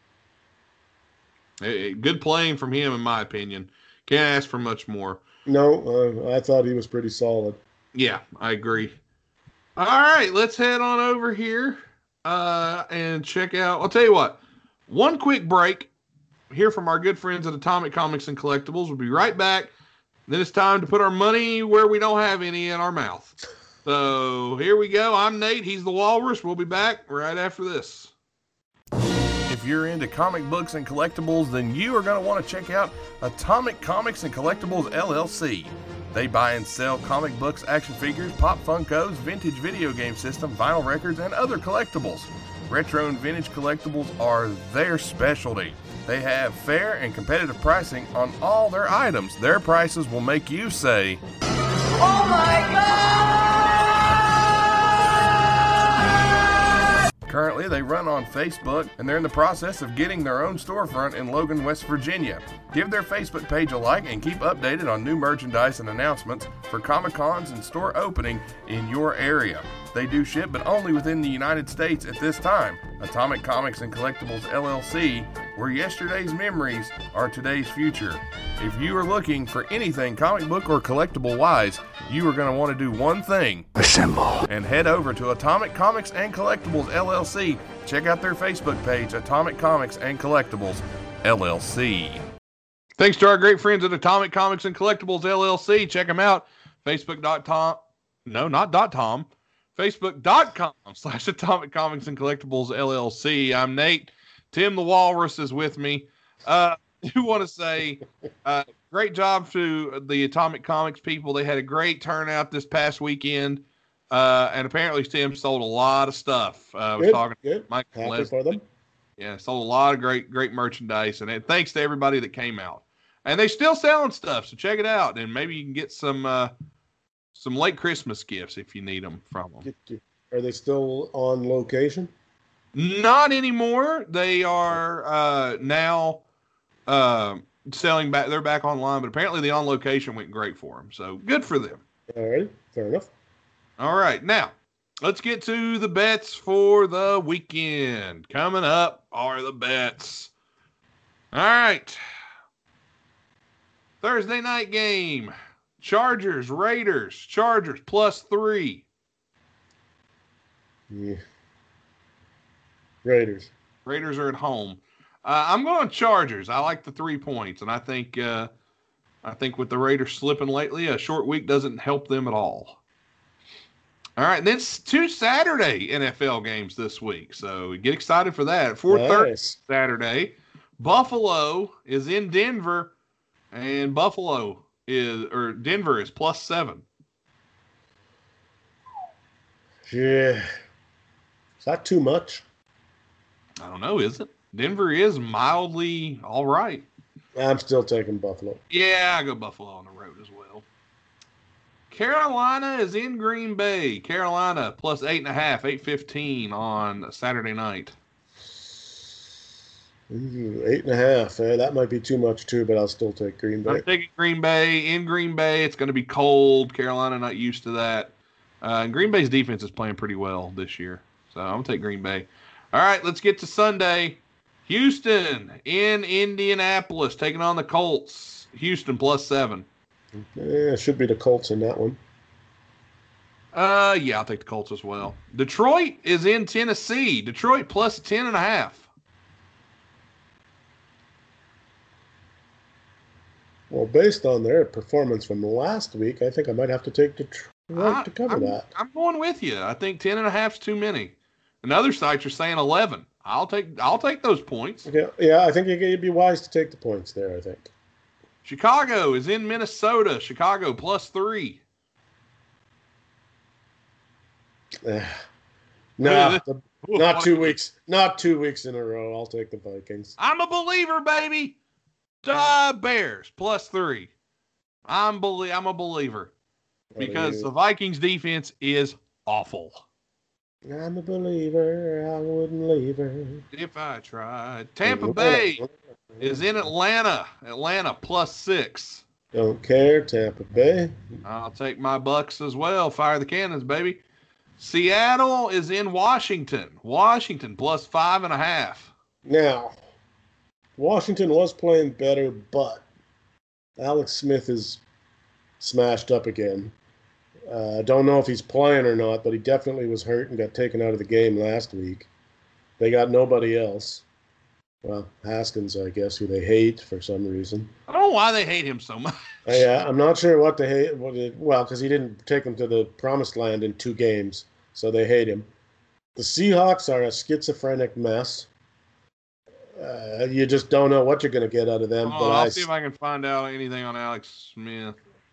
Hey, good playing from him, in my opinion. Can't ask for much more. no, uh, I thought he was pretty solid. Yeah, I agree. All right, let's head on over here uh, and check out. I'll tell you what, one quick break. Hear from our good friends at Atomic Comics and Collectibles. We'll be right back. Then it's time to put our money where we don't have any in our mouth. So here we go. I'm Nate. He's the Walrus. We'll be back right after this. If you're into comic books and collectibles, then you are going to want to check out Atomic Comics and Collectibles L L C. They buy and sell comic books, action figures, pop Funkos, vintage video game system, vinyl records, and other collectibles. Retro and vintage collectibles are their specialty. They have fair and competitive pricing on all their items. Their prices will make you say, "Oh my God!" Currently, they run on Facebook, and they're in the process of getting their own storefront in Logan, West Virginia. Give their Facebook page a like and keep updated on new merchandise and announcements for Comic-Cons and store opening in your area. They do ship, but only within the United States at this time. Atomic Comics and Collectibles L L C, where yesterday's memories are today's future. If you are looking for anything comic book or collectible wise, you are going to want to do one thing. Assemble. And head over to Atomic Comics and Collectibles L L C. Check out their Facebook page, Atomic Comics and Collectibles L L C. Thanks to our great friends at Atomic Comics and Collectibles L L C. Check them out. Facebook dot com. No, not dot .com. Facebook dot com slash Atomic Comics and Collectibles L L C. I'm Nate. Tim the Walrus is with me. Uh, I do want to say uh, great job to the Atomic Comics people. They had a great turnout this past weekend. Uh, and apparently Tim sold a lot of stuff. Uh, I was good, talking good. to Mike Happy Leslie. for them. Yeah, sold a lot of great, great merchandise. And it, thanks to everybody that came out. And they still selling stuff, so check it out. And maybe you can get some uh, some late Christmas gifts if you need them from them. Are they still on location? Not anymore. They are uh, now uh, selling back. They're back online, but apparently the on location went great for them. So good for them. All right, fair enough. All right, now let's get to the bets for the weekend. Coming up are the bets. All right. Thursday night game. Chargers, Raiders. Chargers plus three. Yeah. Raiders. Raiders are at home. Uh, I'm going Chargers. I like the three points, and I think uh, I think with the Raiders slipping lately, a short week doesn't help them at all. All right, and then two Saturday N F L games this week, so get excited for that. four thirty Nice. Saturday, Buffalo is in Denver, and Buffalo is or Denver is plus seven. Yeah. Is that too much? I don't know, is it? Denver is mildly all right. I'm still taking Buffalo. Yeah, I go Buffalo on the road as well. Carolina is in Green Bay. Carolina plus eight and a half, eight fifteen on Saturday night. Ooh, eight and a half. Eh? That might be too much too, but I'll still take Green Bay. I'm taking Green Bay. In Green Bay, it's going to be cold. Carolina not used to that. Uh, and Green Bay's defense is playing pretty well this year. So I'm going to take Green Bay. All right, let's get to Sunday. Houston in Indianapolis taking on the Colts. Houston plus seven. Yeah, it should be the Colts in that one. Uh, yeah, I'll take the Colts as well. Detroit is in Tennessee. Detroit plus ten and a half. Well, based on their performance from last week, I think I might have to take Detroit I, to cover I'm, that. I'm going with you. I think ten and a half is too many. And other sites are saying eleven. I'll take I'll take those points. Okay, yeah, I think you'd be wise to take the points there, I think. Chicago is in Minnesota. Chicago plus three. Uh, nah, Who, the, Not two weeks. Not two weeks in a row. I'll take the Vikings. I'm a believer, baby. Duh, Bears plus three. I'm belie- I'm a believer because the Vikings defense is awful. I'm a believer. I wouldn't leave her. If I tried. Tampa Bay is in Atlanta. Atlanta plus six. Don't care. Tampa Bay. I'll take my Bucks as well. Fire the cannons, baby. Seattle is in Washington. Washington plus five and a half. Now, Washington was playing better, but Alex Smith is smashed up again. I uh, don't know if he's playing or not, but he definitely was hurt and got taken out of the game last week. They got nobody else. Well, Haskins, I guess, who they hate for some reason. I don't know why they hate him so much. I, uh, I'm not sure what they hate. What it, well, because he didn't take them to the promised land in two games, so they hate him. The Seahawks are a schizophrenic mess. Uh, you just don't know what you're going to get out of them. Oh, but I'll I, see if I can find out anything on Alex Smith.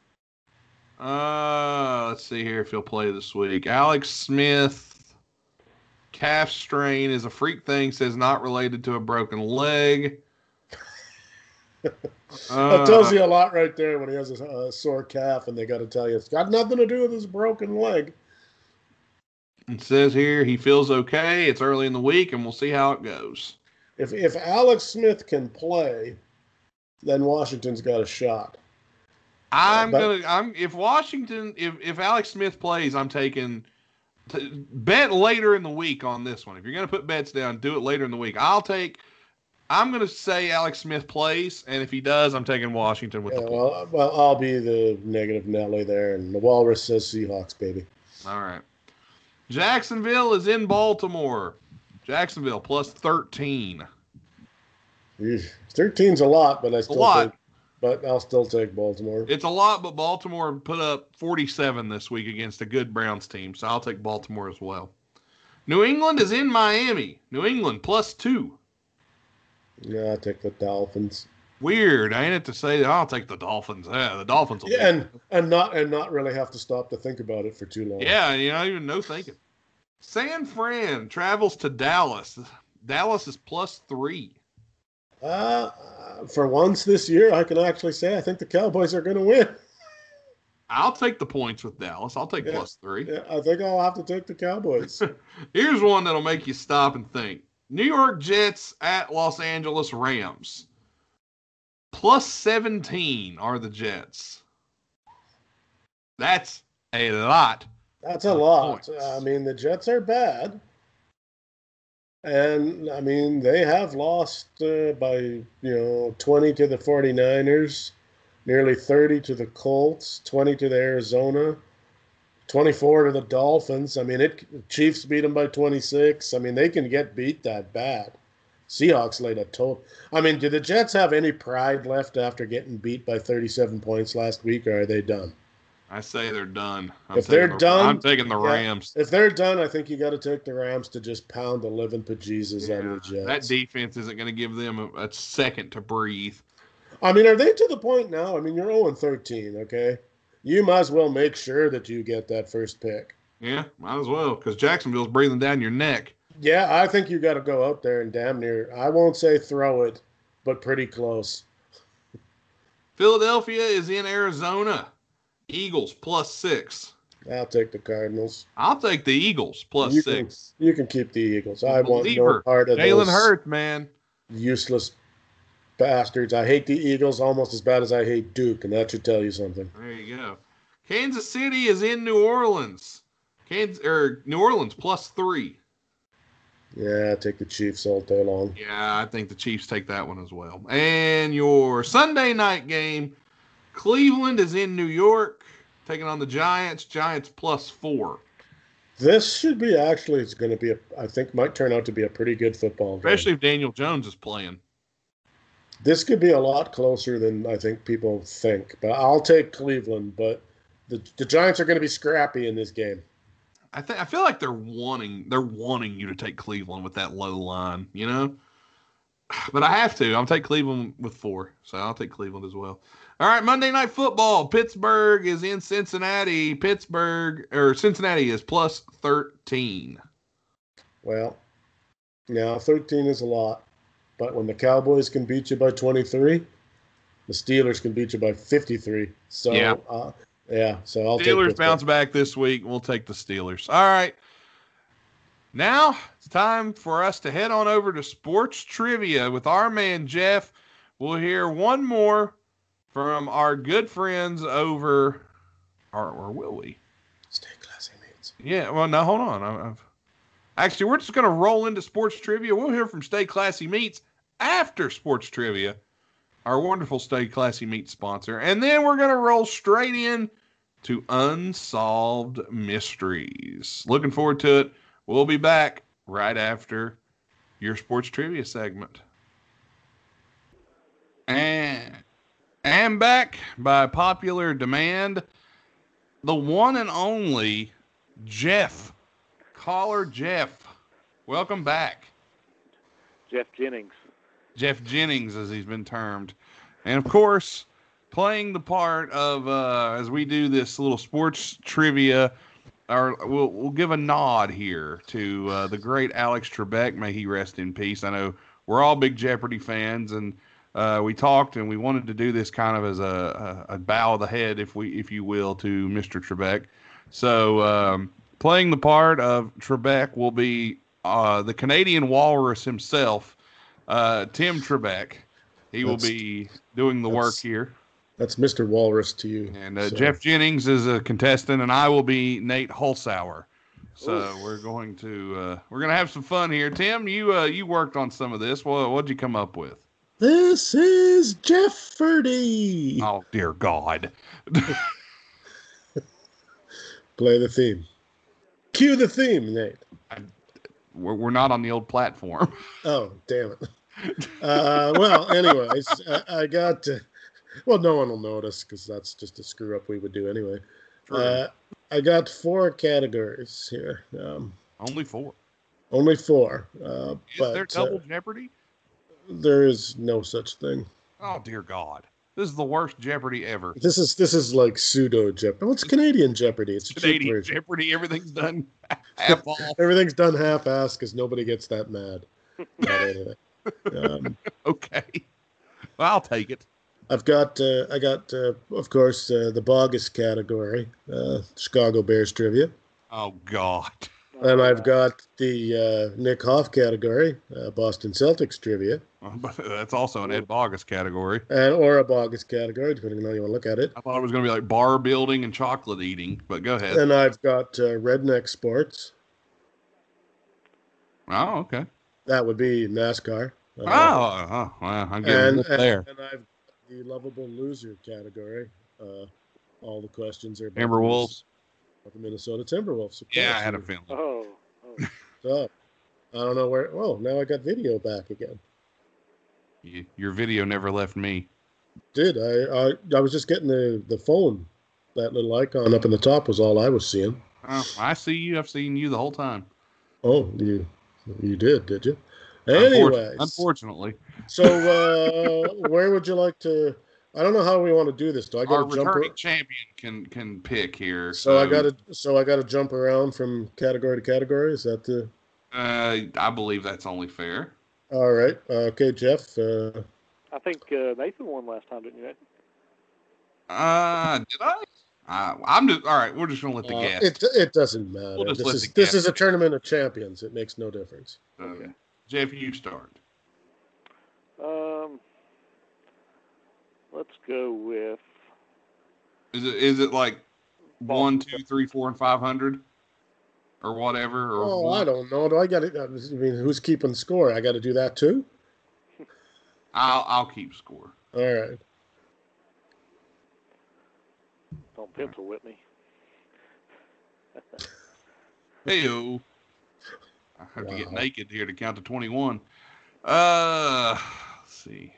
Uh, let's see here if he'll play this week. Alex Smith, calf strain is a freak thing, says not related to a broken leg. that uh, tells you a lot right there when he has a, a sore calf and they got to tell you it's got nothing to do with his broken leg. It says here he feels okay. It's early in the week, and we'll see how it goes. If if Alex Smith can play, then Washington's got a shot. I'm but, gonna. I'm if Washington. If if Alex Smith plays, I'm taking. T- bet later in the week on this one. If you're gonna put bets down, do it later in the week. I'll take. I'm gonna say Alex Smith plays, and if he does, I'm taking Washington with yeah, the well, point. well, I'll be the negative Nelly there, and the Walrus says Seahawks, baby. All right. Jacksonville is in Baltimore. Jacksonville plus thirteen. thirteen's a lot, but I still a lot. Take, but I'll still take Baltimore. It's a lot, but Baltimore put up forty-seven this week against a good Browns team, so I'll take Baltimore as well. New England is in Miami. New England plus two. Yeah, I'll take the Dolphins. Weird, ain't it, to say that I'll take the Dolphins. Yeah, the Dolphins will yeah, and and not and not really have to stop to think about it for too long. Yeah, you know, even no thinking. San Fran travels to Dallas. Dallas is plus three. Uh, for once this year, I can actually say I think the Cowboys are going to win. I'll take the points with Dallas. I'll take yeah, plus three. Yeah, I think I'll have to take the Cowboys. Here's one that'll make you stop and think. New York Jets at Los Angeles Rams. Plus seventeen are the Jets. That's a lot. That's a lot. Points. I mean, the Jets are bad. And, I mean, they have lost uh, by, you know, twenty to the 49ers, nearly thirty to the Colts, twenty to the Arizona, twenty-four to the Dolphins. I mean, it Chiefs beat them by twenty-six. I mean, they can get beat that bad. Seahawks laid a total. I mean, do the Jets have any pride left after getting beat by thirty-seven points last week, or are they done? I say they're done. I'm if they're the, done, I'm taking the yeah, Rams. if they're done, I think you got to take the Rams to just pound the living bejesus Yeah, out of the Jets. that defense isn't going to give them a, a second to breathe. I mean, are they to the point now? I mean, you're oh and thirteen, okay? You might as well make sure that you get that first pick. Yeah, might as well, because Jacksonville's breathing down your neck. Yeah, I think you got to go out there and damn near, I won't say throw it, but pretty close. Philadelphia is in Arizona. Eagles plus six. I'll take the Cardinals. I'll take the Eagles plus you six. Can, you can keep the Eagles. I want Believer. no part of Jalen those Hurts, man. useless bastards. I hate the Eagles almost as bad as I hate Duke, and that should tell you something. There you go. Kansas City is in New Orleans. Kansas or New Orleans plus three. Yeah, I take the Chiefs all day long. Yeah, I think the Chiefs take that one as well. And your Sunday night game, Cleveland is in New York, taking on the Giants. Giants plus four. This should be actually, it's going to be, a, I think, might turn out to be a pretty good football game. Especially if Daniel Jones is playing. This could be a lot closer than I think people think. But I'll take Cleveland. But the the Giants are going to be scrappy in this game. I think I feel like they're wanting they're wanting you to take Cleveland with that low line, you know. But I have to. I'll take Cleveland with four, so I'll take Cleveland as well. All right, Monday Night Football. Pittsburgh is in Cincinnati. Pittsburgh or Cincinnati is plus thirteen. Well, Now, thirteen is a lot, but when the Cowboys can beat you by twenty-three, the Steelers can beat you by fifty-three. So, Yeah. uh, yeah, so I'll take Steelers Pittsburgh. bounce back this week. We'll take the Steelers. All right. Now it's time for us to head on over to sports trivia with our man Jeff. We'll hear one more from our good friends over, or, or will we? Stay classy, mates. Yeah, well, no, hold on. I, I've, actually, we're just going to roll into sports trivia. We'll hear from Stay Classy Meats after sports trivia, our wonderful Stay Classy Meats sponsor. And then we're going to roll straight in to Unsolved Mysteries. Looking forward to it. We'll be back right after your sports trivia segment. And, and back by popular demand, the one and only Jeff. Caller Jeff. Welcome back. Jeff Jennings. Jeff Jennings, as he's been termed. And, of course, playing the part of, uh, as we do this little sports trivia, Our, we'll, we'll give a nod here to uh, the great Alex Trebek. May he rest in peace. I know we're all big Jeopardy fans, and uh, we talked and we wanted to do this kind of as a, a, a bow of the head, if we, if you will, to Mister Trebek. So um, playing the part of Trebek will be uh, the Canadian Walrus himself, uh, Tim Trebek. He that's, will be doing the work here. That's Mister Walrus to you. And uh, so. Jeff Jennings is a contestant, and I will be Nate Holzhauer. So Oof. we're going to uh, we're going to have some fun here. Tim, you uh, you worked on some of this. What what'd you come up with? This is Jeopardy. Oh dear God! Play the theme. Cue the theme, Nate. I, we're we're not on the old platform. Oh damn it! Uh, well, anyways, I, I got. Uh, Well, no one will notice because that's just a screw up we would do anyway. Uh, I got four categories here. Um, only four. Only four. Uh, is but, there double uh, Jeopardy? There is no such thing. Oh dear God! This is the worst Jeopardy ever. This is this is like pseudo Jeopardy. Well, it's Canadian Jeopardy. It's a Canadian cheap Jeopardy. Everything's done half off. Everything's done half-assed because nobody gets that mad. Not anyway. Um, okay. Well, I'll take it. I've got, uh, I got, uh, of course, uh, the Bogus category, uh, Chicago Bears trivia. Oh, God. And I've got the uh, Nick Hoff category, uh, Boston Celtics trivia. That's also an Ed Bogus category. And or a Bogus category, depending on how you want to look at it. I thought it was going to be like bar building and chocolate eating, but go ahead. And I've got uh, Redneck Sports. Oh, okay. That would be NASCAR. Uh, oh, oh, well, I'm getting and, there. And, and I've the lovable loser category. Uh, all the questions are about Timberwolves. The Minnesota Timberwolves. Yeah, I had a feeling. Oh. oh. So, I don't know where. Oh, now I got video back again. You, your video never left me. Did I, I? I was just getting the the phone. That little icon up in the top was all I was seeing. Oh, I see you. I've seen you the whole time. Oh, you you did, did you? Anyways, unfortunately. So, uh, where would you like to? I don't know how we want to do this. Do I got to jump? Our returning champion can can pick here. So, so I got to. So I got to jump around from category to category. Is that the? Uh, I believe that's only fair. All right. Uh, okay, Jeff. Uh, I think uh, Nathan won last time, didn't you, Nathan? Uh, did I? Uh, I'm just all right. We're just gonna let the uh, guest. It it doesn't matter. We'll this is this is a tournament of champions. It makes no difference. Okay. Jeff, you start. Um, let's go with. Is it is it like one, two, three, four, and five hundred, or whatever? Or oh, one? I don't know. Do I got it? I mean, who's keeping score? I got to do that too. I'll I'll keep score. All right. Don't pencil with me. Hey-o. I have wow. to get naked here to count to twenty-one. Uh, let's see.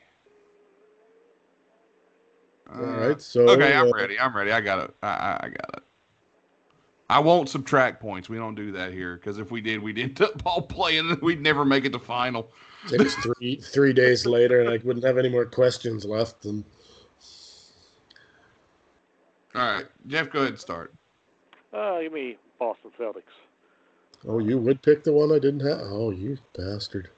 Uh, All right. So okay, I'm uh, ready. I'm ready. I got it. I, I, I got it. I won't subtract points. We don't do that here because if we did, we'd end up all playing and we'd never make it to final. Take us three three days later, and I wouldn't have any more questions left. And all right, Jeff, go ahead and start. Uh, give me Boston Celtics. Oh, you would pick the one I didn't have? Oh, you bastard.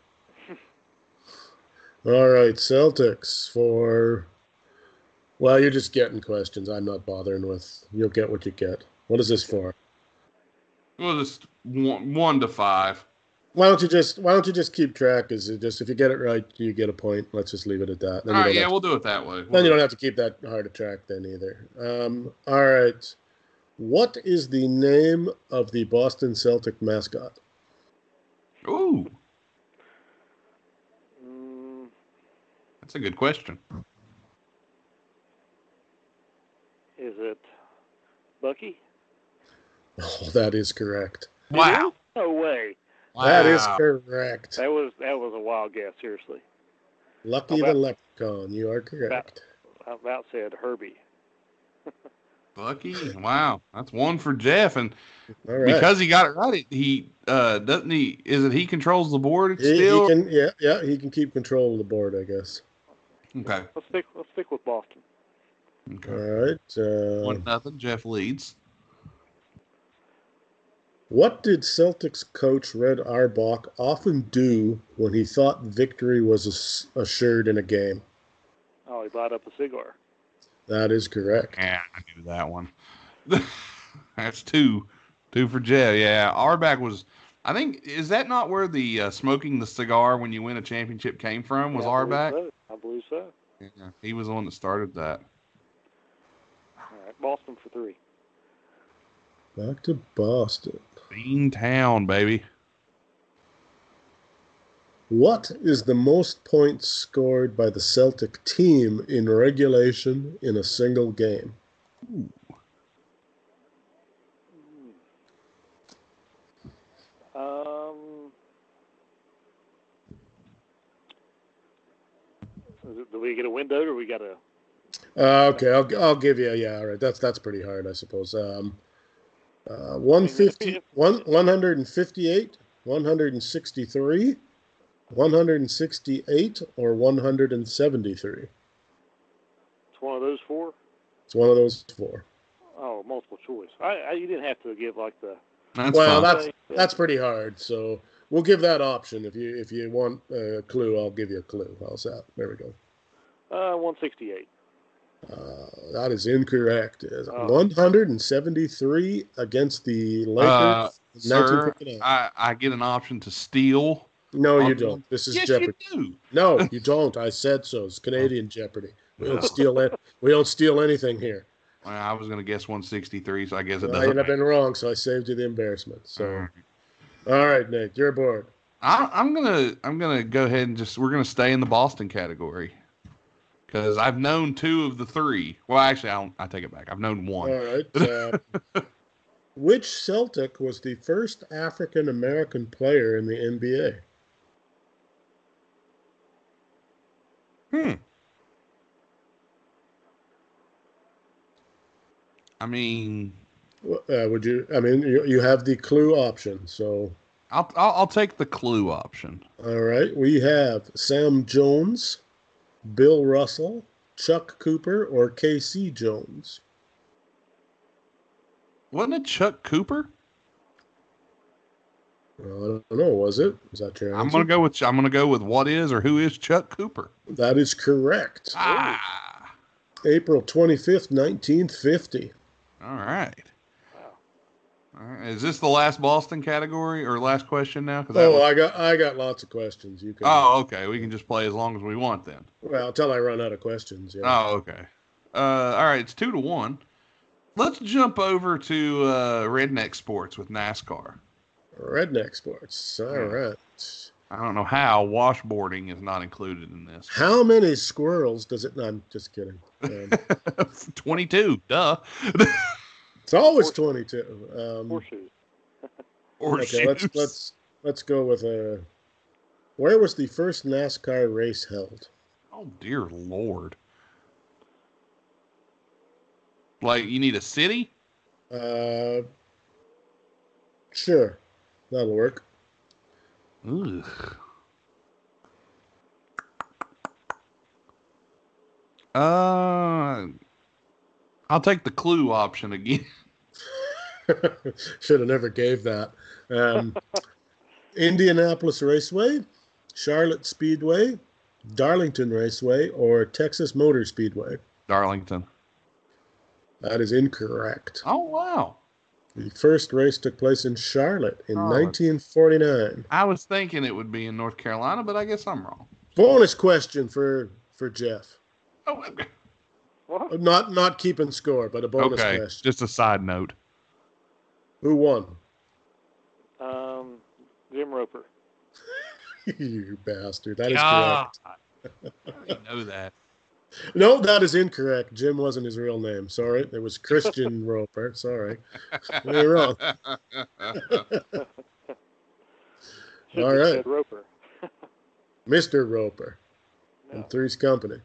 All right, Celtics for... Well, you're just getting questions I'm not bothering with. You'll get what you get. What is this for? Well, just one, one to five. Why don't you just Why don't you just keep track? Is it just if you get it right, you get a point. Let's just leave it at that. Then All you right, don't yeah, have we'll do it that way. to, We'll then you do don't it. have to keep that hard to track then either. Um, all right. What is the name of the Boston Celtic mascot? Ooh, Mm, that's a good question. is it Bucky? Oh, that is correct. Wow. No way. That is Wow. correct. That was that was a wild guess. Seriously. Lucky How the about- leprechaun. You are correct. I about said Herbie. Bucky. Wow, that's one for Jeff, and All right. because he got it right, he uh doesn't he? Is it he controls the board he, still? he can, yeah, yeah, he can keep control of the board, I guess. Okay. Let's stick let's stick with Boston. Okay. All right. Uh, One nothing. Jeff leads. What did Celtics coach Red Auerbach often do when he thought victory was ass- assured in a game? Oh, he light up a cigar. That is correct. Yeah, I knew that one. That's two, two for Jeff. Yeah, Auerbach was. I think is that not where the uh, smoking the cigar when you win a championship came from? Was Yeah, I believe Auerbach? so. I believe so. Yeah, he was the one that started that. All right, Boston for three. Back to Boston. Bean Town, baby. What is the most points scored by the Celtic team in regulation in a single game? Um, is it, do we get a window or we got a? Uh, okay, I'll I'll give you. Yeah, all right. That's that's pretty hard, I suppose. Um, uh, one fifty, one one hundred and fifty-eight, one hundred and sixty-three, one hundred and sixty-eight, or one hundred and seventy-three. It's one of those four. It's one of those four. Oh, multiple choice. I, I you didn't have to give like the. That's Well, fine. that's that's pretty hard. So we'll give that option. If you if you want a clue, I'll give you a clue. How's that? There we go. Uh, one sixty-eight. Uh, that is incorrect. It's Oh. one hundred seventy-three against the Lakers. Uh, in sir, nineteen fifty-nine. I, I get an option to steal. No, you on- don't. This is yes, Jeopardy. you do. No, you don't. I said so. It's Canadian Jeopardy. We don't steal it. We don't steal anything here. Well, I was going to guess one sixty-three, so I guess it Well, doesn't. I've been matter. wrong, so I saved you the embarrassment. So, Alright. all right, Nick, you're aboard. I, I'm gonna I'm gonna go ahead and just we're gonna stay in the Boston category because I've known two of the three. Well, actually, I don't, I take it back. I've known one. All right. Uh, which Celtic was the first African American player in the N B A? Hmm. I mean, Uh, would you? I mean, you, you have the clue option. So, I'll, I'll I'll take the clue option. all right, we have Sam Jones, Bill Russell, Chuck Cooper, or K C Jones. Wasn't it Chuck Cooper? Well, I don't know. Was it? Is that your answer? I'm gonna go with I'm gonna go with what is or who is Chuck Cooper. That is correct. Ah, April twenty-fifth, nineteen fifty. all right. Wow. All right. Is this the last Boston category or last question now? 'Cause that Oh, was- I got I got lots of questions. You can. oh, okay. We can just play as long as we want then. Well, until I run out of questions. Yeah. Oh, okay. Uh, all right. It's two to one. Let's jump over to uh, Redneck Sports with NASCAR. Redneck sports. All Yeah. right. I don't know how washboarding is not included in this. How many squirrels does it? No, I'm just kidding. Um, twenty-two. Duh. it's always twenty-two. Um, Horseshoes. or okay, let's shoes. let's let's go with a. Where was the first NASCAR race held? Oh dear Lord. Like you need a city? Uh, sure, that'll work. Ugh. Uh, I'll take the clue option again. Should have never gave that. Um, Indianapolis Raceway, Charlotte Speedway, Darlington Raceway, or Texas Motor Speedway? Darlington. That is incorrect. Oh, wow. The first race took place in Charlotte in Charlotte. nineteen forty-nine. I was thinking it would be in North Carolina, but I guess I'm wrong. Bonus question for, for Jeff. Oh, okay. What? Not not keeping score, but a bonus Okay, question. just a side note. Who won? Um, Jim Roper. You bastard. That is God. correct. I didn't know that. No, that is incorrect. Jim wasn't his real name. Sorry. It was Christian Roper. Sorry. You're wrong. Should All have right. said Roper. Mister Roper No, from Three's Company.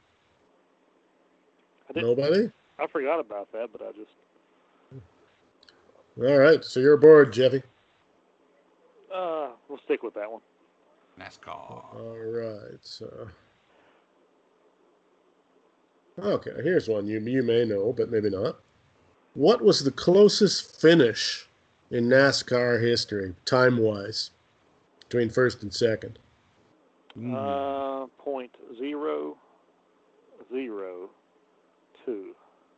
I didn't. Nobody? I forgot about that, but I just. All right. So you're aboard, Jeffy. Uh, we'll stick with that one. NASCAR. All right. So. Okay, here's one you you may know, but maybe not. What was the closest finish in NASCAR history, time-wise, between first and second? Mm. Uh, point zero zero two.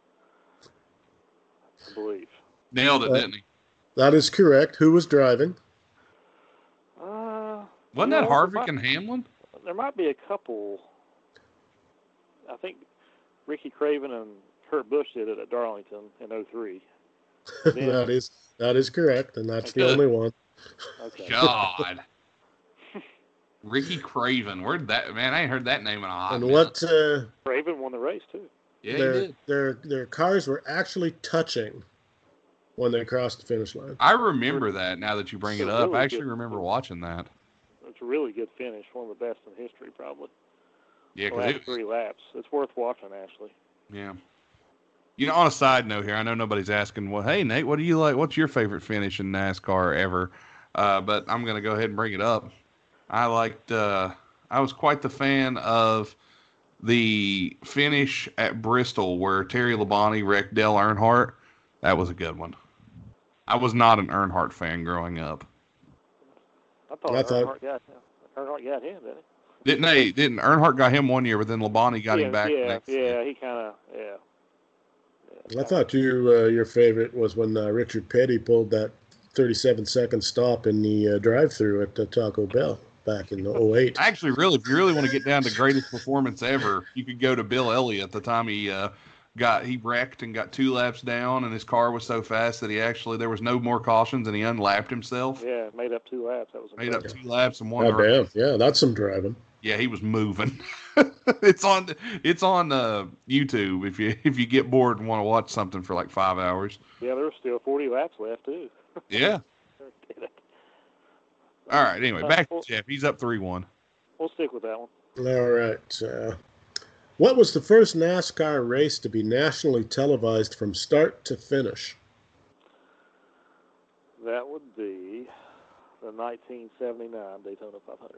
I believe. Nailed it, Uh, didn't he? That is correct. Who was driving? Uh, Wasn't you that know, Harvick there and might, Hamlin? there might be a couple. I think Ricky Craven and Kurt Busch did it at Darlington in oh three. Then- that is that is correct, and that's the Okay. only one. Okay. God. Ricky Craven. Where'd that, man, I ain't heard that name in a hot And minute. what uh, Craven won the race too. Yeah, he their did. their their cars were actually touching when they crossed the finish line. I remember that now that you bring it It's a up. really I actually good- remember watching that. It's a really good finish, one of the best in history, probably. Yeah, The 'cause last it, three laps. It's worth watching, actually. yeah. You know, on a side note here, I know nobody's asking, well, hey, Nate, what do you like? What's your favorite finish in NASCAR ever? Uh, but I'm going to go ahead and bring it up. I liked, uh, I was quite the fan of the finish at Bristol where Terry Labonte wrecked Dale Earnhardt. That was a good one. I was not an Earnhardt fan growing up. I thought I thought- Earnhardt got him. Earnhardt got him, didn't Didn't they? Didn't Earnhardt got him one year, but then Labonte got he? him yeah, back the yeah, next yeah. year. He kind of, yeah. yeah I thought you uh, your favorite was when uh, Richard Petty pulled that thirty-seven second stop in the uh, drive-through at uh, Taco Bell back in oh eight. Actually, really, if you really want to get down to greatest performance ever, you could go to Bill Elliott. The time he uh, got he wrecked and got two laps down, and his car was so fast that he actually there was no more cautions, and he unlapped himself. Yeah, made up two laps. That was Made up impressive. two laps and won Oh the race. damn! Yeah, that's some driving. Yeah, he was moving. it's on it's on uh, YouTube if you if you get bored and want to watch something for like five hours. Yeah, there were still forty laps left, too. Yeah. All right. Anyway, Uh, back to well- Jeff. He's up three one. We'll stick with that one. All right. Uh, what was the first NASCAR race to be nationally televised from start to finish? That would be the nineteen seventy-nine Daytona five hundred.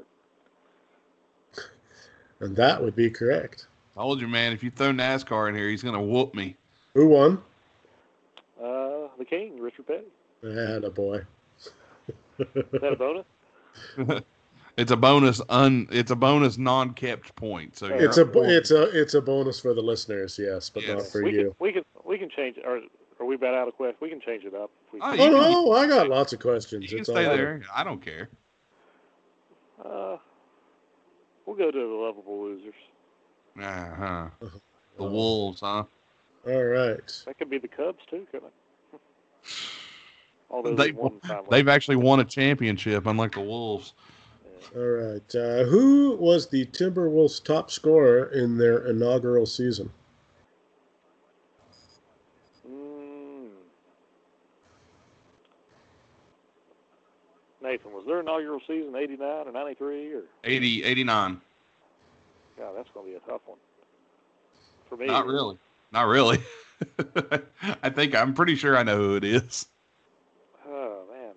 And that would be correct. I told you, man. If you throw NASCAR in here, he's gonna whoop me. Who won? Uh, the King, Richard Petty. Attaboy. Is that a bonus? It's a bonus un. It's a bonus non-kept point. So you're It's a up four. it's a it's a bonus for the listeners, yes, but not Yes. for we you. Can, we can we can change it. Or are we about out of question? We can change it up. If we, Oh, Oh you can- no, I got lots of questions. You can It's stay all right. there. I don't care. uh, we'll go to the lovable losers. Uh huh. The Oh, Wolves, huh? all right. That could be the Cubs too, couldn't it? Although They they won five laps. they've actually won a championship, unlike the Wolves. All right. Uh, who was the Timberwolves' top scorer in their inaugural season? Mm. Nathan, was their inaugural season eighty-nine or ninety-three or? eighty, eighty-nine. God, that's going to be a tough one. For me. Not really. Not really. I think I'm pretty sure I know who it is. Oh man.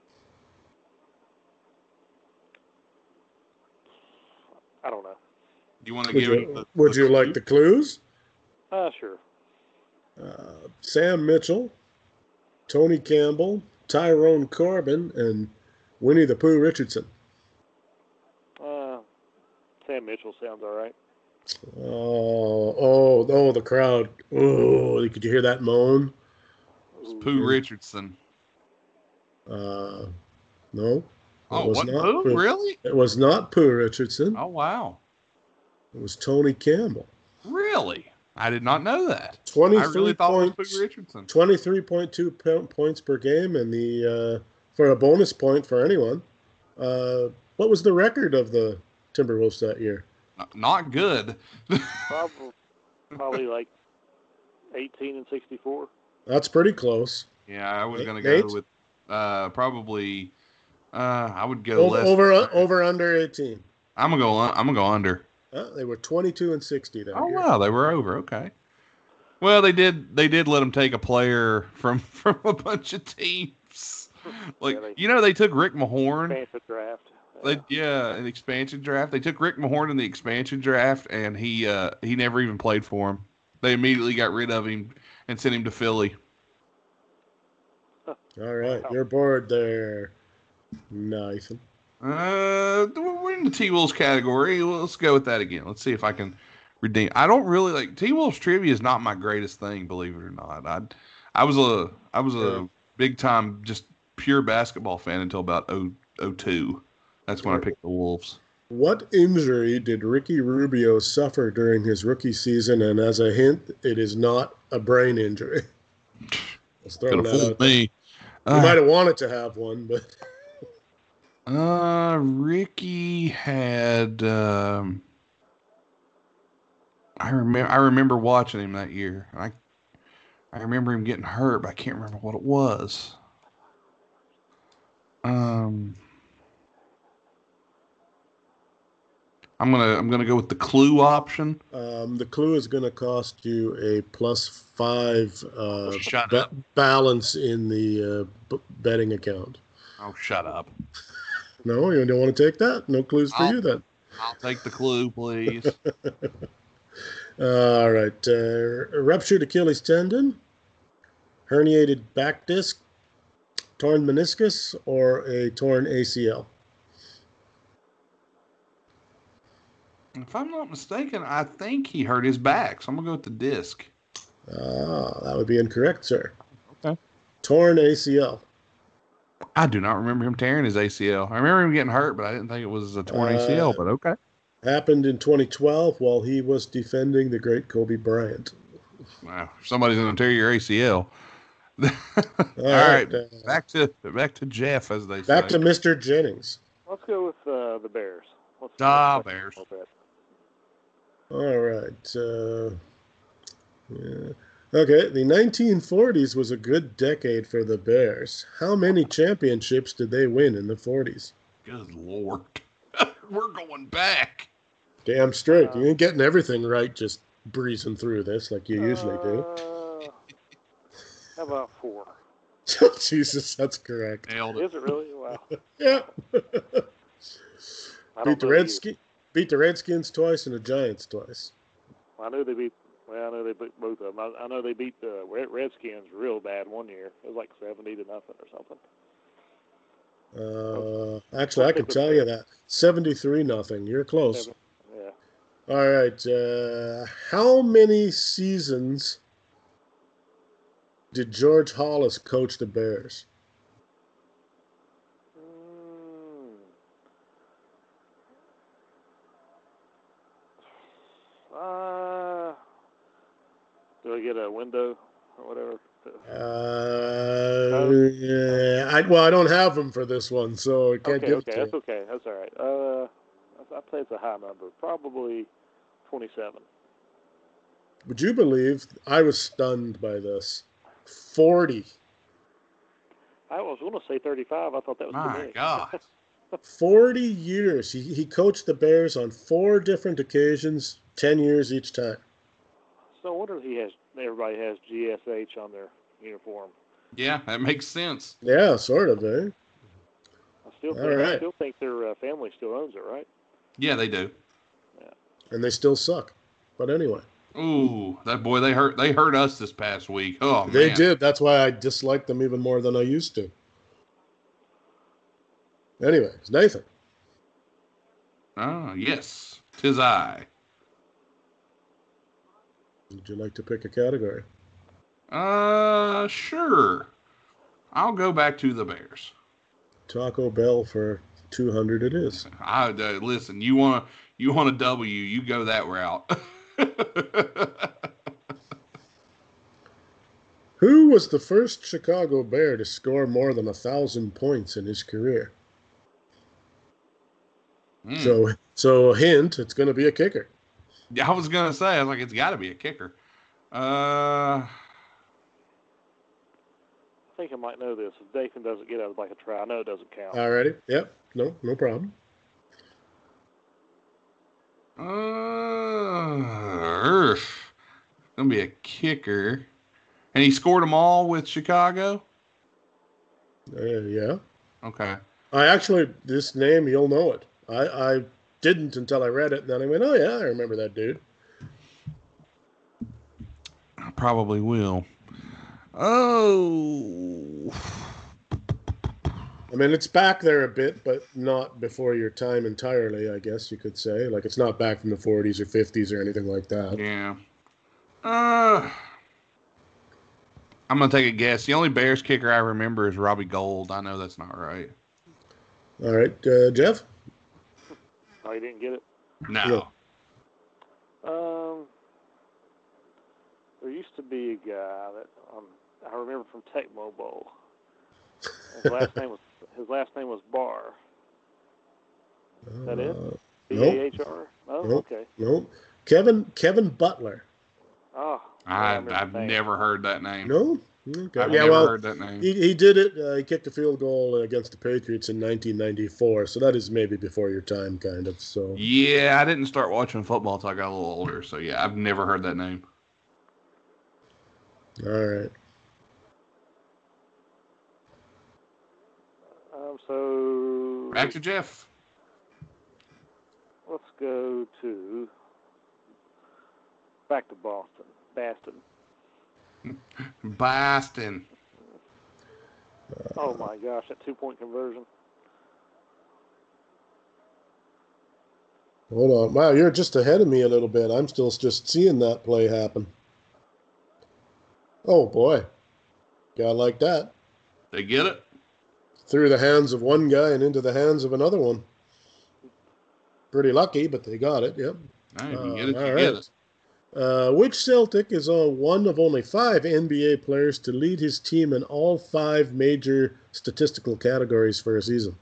I don't know. Do you want to Would give you, it? The, would the you clue? like the clues? Uh, sure. Uh, Sam Mitchell, Tony Campbell, Tyrone Corbin, and Winnie the Pooh Richardson. Uh, Sam Mitchell sounds all right. Oh, oh, oh, the crowd. Oh, could you hear that moan? It's Pooh Richardson. Uh, no. It Oh, was what? not Pooh? Pooh. Really? It was not Pooh Richardson. Oh, wow. It was Tony Campbell. Really? I did not know that. twenty-three I really thought point, it was Pooh Richardson. twenty-three point two points per game, and the uh, for a bonus point for anyone. Uh, what was the record of the Timberwolves that year? Not good. Probably, probably like eighteen and sixty-four. That's pretty close. Yeah, I was going to Nate? go with uh, probably. Uh, I would go Over less. over, uh, over under eighteen. I'm gonna go. I'm gonna go under. Uh, they were twenty-two and sixty that Oh year. wow, they were over. Okay. Well, they did. They did let them take a player from from a bunch of teams. Like Yeah, they- you know, they took Rick Mahorn. Expansion draft. They, yeah, an expansion draft. They took Rick Mahorn in the expansion draft, and he uh, he never even played for him. They immediately got rid of him and sent him to Philly. All right, you're bored there, Nathan. Uh, we're in the T Wolves category. Let's go with that again. Let's see if I can redeem. I don't really like T Wolves trivia. Is not my greatest thing, believe it or not. I I was a I was a big time just pure basketball fan until about oh oh two. That's when I picked the Wolves. What injury did Ricky Rubio suffer during his rookie season? And as a hint, it is not a brain injury. Let's throw Could have that fooled out there. me. You Uh, might have wanted to have one, but Uh, Ricky had. Um, I remember. I remember watching him that year. I, I remember him getting hurt, but I can't remember what it was. Um, I'm gonna. I'm gonna go with the clue option. um, the clue is going to cost you a plus five uh, Shut ba- up. balance in the uh, b- betting account. Oh, shut up! No, you don't want to take that? No clues for I'll- you then. I'll take the clue, please. All right. Uh, ruptured Achilles tendon, herniated back disc, torn meniscus, or a torn A C L? If I'm not mistaken, I think he hurt his back, so I'm gonna go with the disc. Ah, that would be incorrect, sir. Okay. Torn A C L. I do not remember him tearing his A C L. I remember him getting hurt, but I didn't think it was a torn A C L. Uh, But okay. Happened in twenty twelve while he was defending the great Kobe Bryant. Wow, somebody's gonna tear your A C L. All All right, right, uh, back to back to Jeff, as they Back say. to Mister Jennings. Let's go with uh, the Bears. Let's, Ah, let's Bears. a little bit. All right. Uh, yeah. Okay, the nineteen forties was a good decade for the Bears. How many championships did they win in the forties? Good Lord, we're going back. Damn straight. You ain't getting everything right just breezing through this like you usually do. Uh, how about four? Jesus, that's correct. Nailed it. Is it really? Wow. Yeah. I beat don't the know Redskins, beat the Redskins twice and the Giants twice. I knew they beat. Well, I know they beat both of them. I, I know they beat the Red- Redskins real bad one year. It was like seventy to nothing or something. Uh, actually, I can tell you that seventy-three nothing. You're close. Seven, yeah. All right. Uh, how many seasons did George Hollis coach the Bears? Mm. Uh, do I get a window or whatever? Uh, yeah, I, well, I don't have them for this one, so I can't Okay, give okay, it to that's you. okay. That's all right. Uh, I'd say it's a high number. Probably twenty-seven. Would you believe I was stunned by this? forty. I was going to say thirty-five. I thought that was too My many. God. forty years. He, he coached the Bears on four different occasions, ten years each time. So I wonder if he has. Everybody has G S H on their uniform. Yeah, that makes sense. Yeah, sort of, eh? I still All think, I right. still think their uh, family still owns it, right? Yeah, they do. And they still suck. But anyway. Ooh, that boy, they hurt they hurt us this past week. Oh, They man. did. That's why I dislike them even more than I used to. Anyways, Nathan. Ah, yes. Tis I. Would you like to pick a category? Uh, sure. I'll go back to the Bears. Taco Bell for two hundred it is. I uh, listen, you want to you want a W, you go that route. Who was the first Chicago Bear to score more than a thousand points in his career? Mm. So, so hint, it's going to be a kicker. Yeah, I was gonna say, I was like, it's got to be a kicker. Uh, I think I might know this. If Dathan doesn't get out like a try, I know it doesn't count. Alrighty. Yep. No, no problem. uh, gonna be a kicker, and he scored them all with Chicago. Uh, yeah. Okay. I actually, this name, you'll know it. I, I didn't until I read it, and then I went, oh, yeah, I remember that dude. I probably will. Oh. I mean, it's back there a bit, but not before your time entirely, I guess you could say. Like, it's not back from the forties or fifties or anything like that. Yeah. Uh, I'm going to take a guess. The only Bears kicker I remember is Robbie Gould. I know that's not right. All right, uh, Jeff? Oh, you didn't get it? No. Um, there used to be a guy that um, I remember from Tecmo Bowl. His last name was his last name was Barr. Is that it? Uh, B nope. A H R? Oh, Nope. okay. No. Kevin Kevin Butler. Oh, I, remember I've the name. never heard that name. No? Okay. I've yeah, never well, heard that name. He, he did it. Uh, he kicked a field goal against the Patriots in nineteen ninety-four, so that is maybe before your time, kind of. So Yeah, I didn't start watching football until I got a little older. So, yeah, I've never heard that name. all right. Um, so Back to Jeff. let's go to back to Boston, Baston. Boston. Oh my gosh, that two-point conversion. Hold on. Wow, you're just ahead of me a little bit. I'm still just seeing that play happen. Oh, boy. Guy like that. They get it? Through the hands of one guy and into the hands of another one. Pretty lucky, but they got it, yep. Hey, if you Uh, get it, all you right. get it. Uh, which Celtic is uh, one of only five N B A players to lead his team in all five major statistical categories for a season?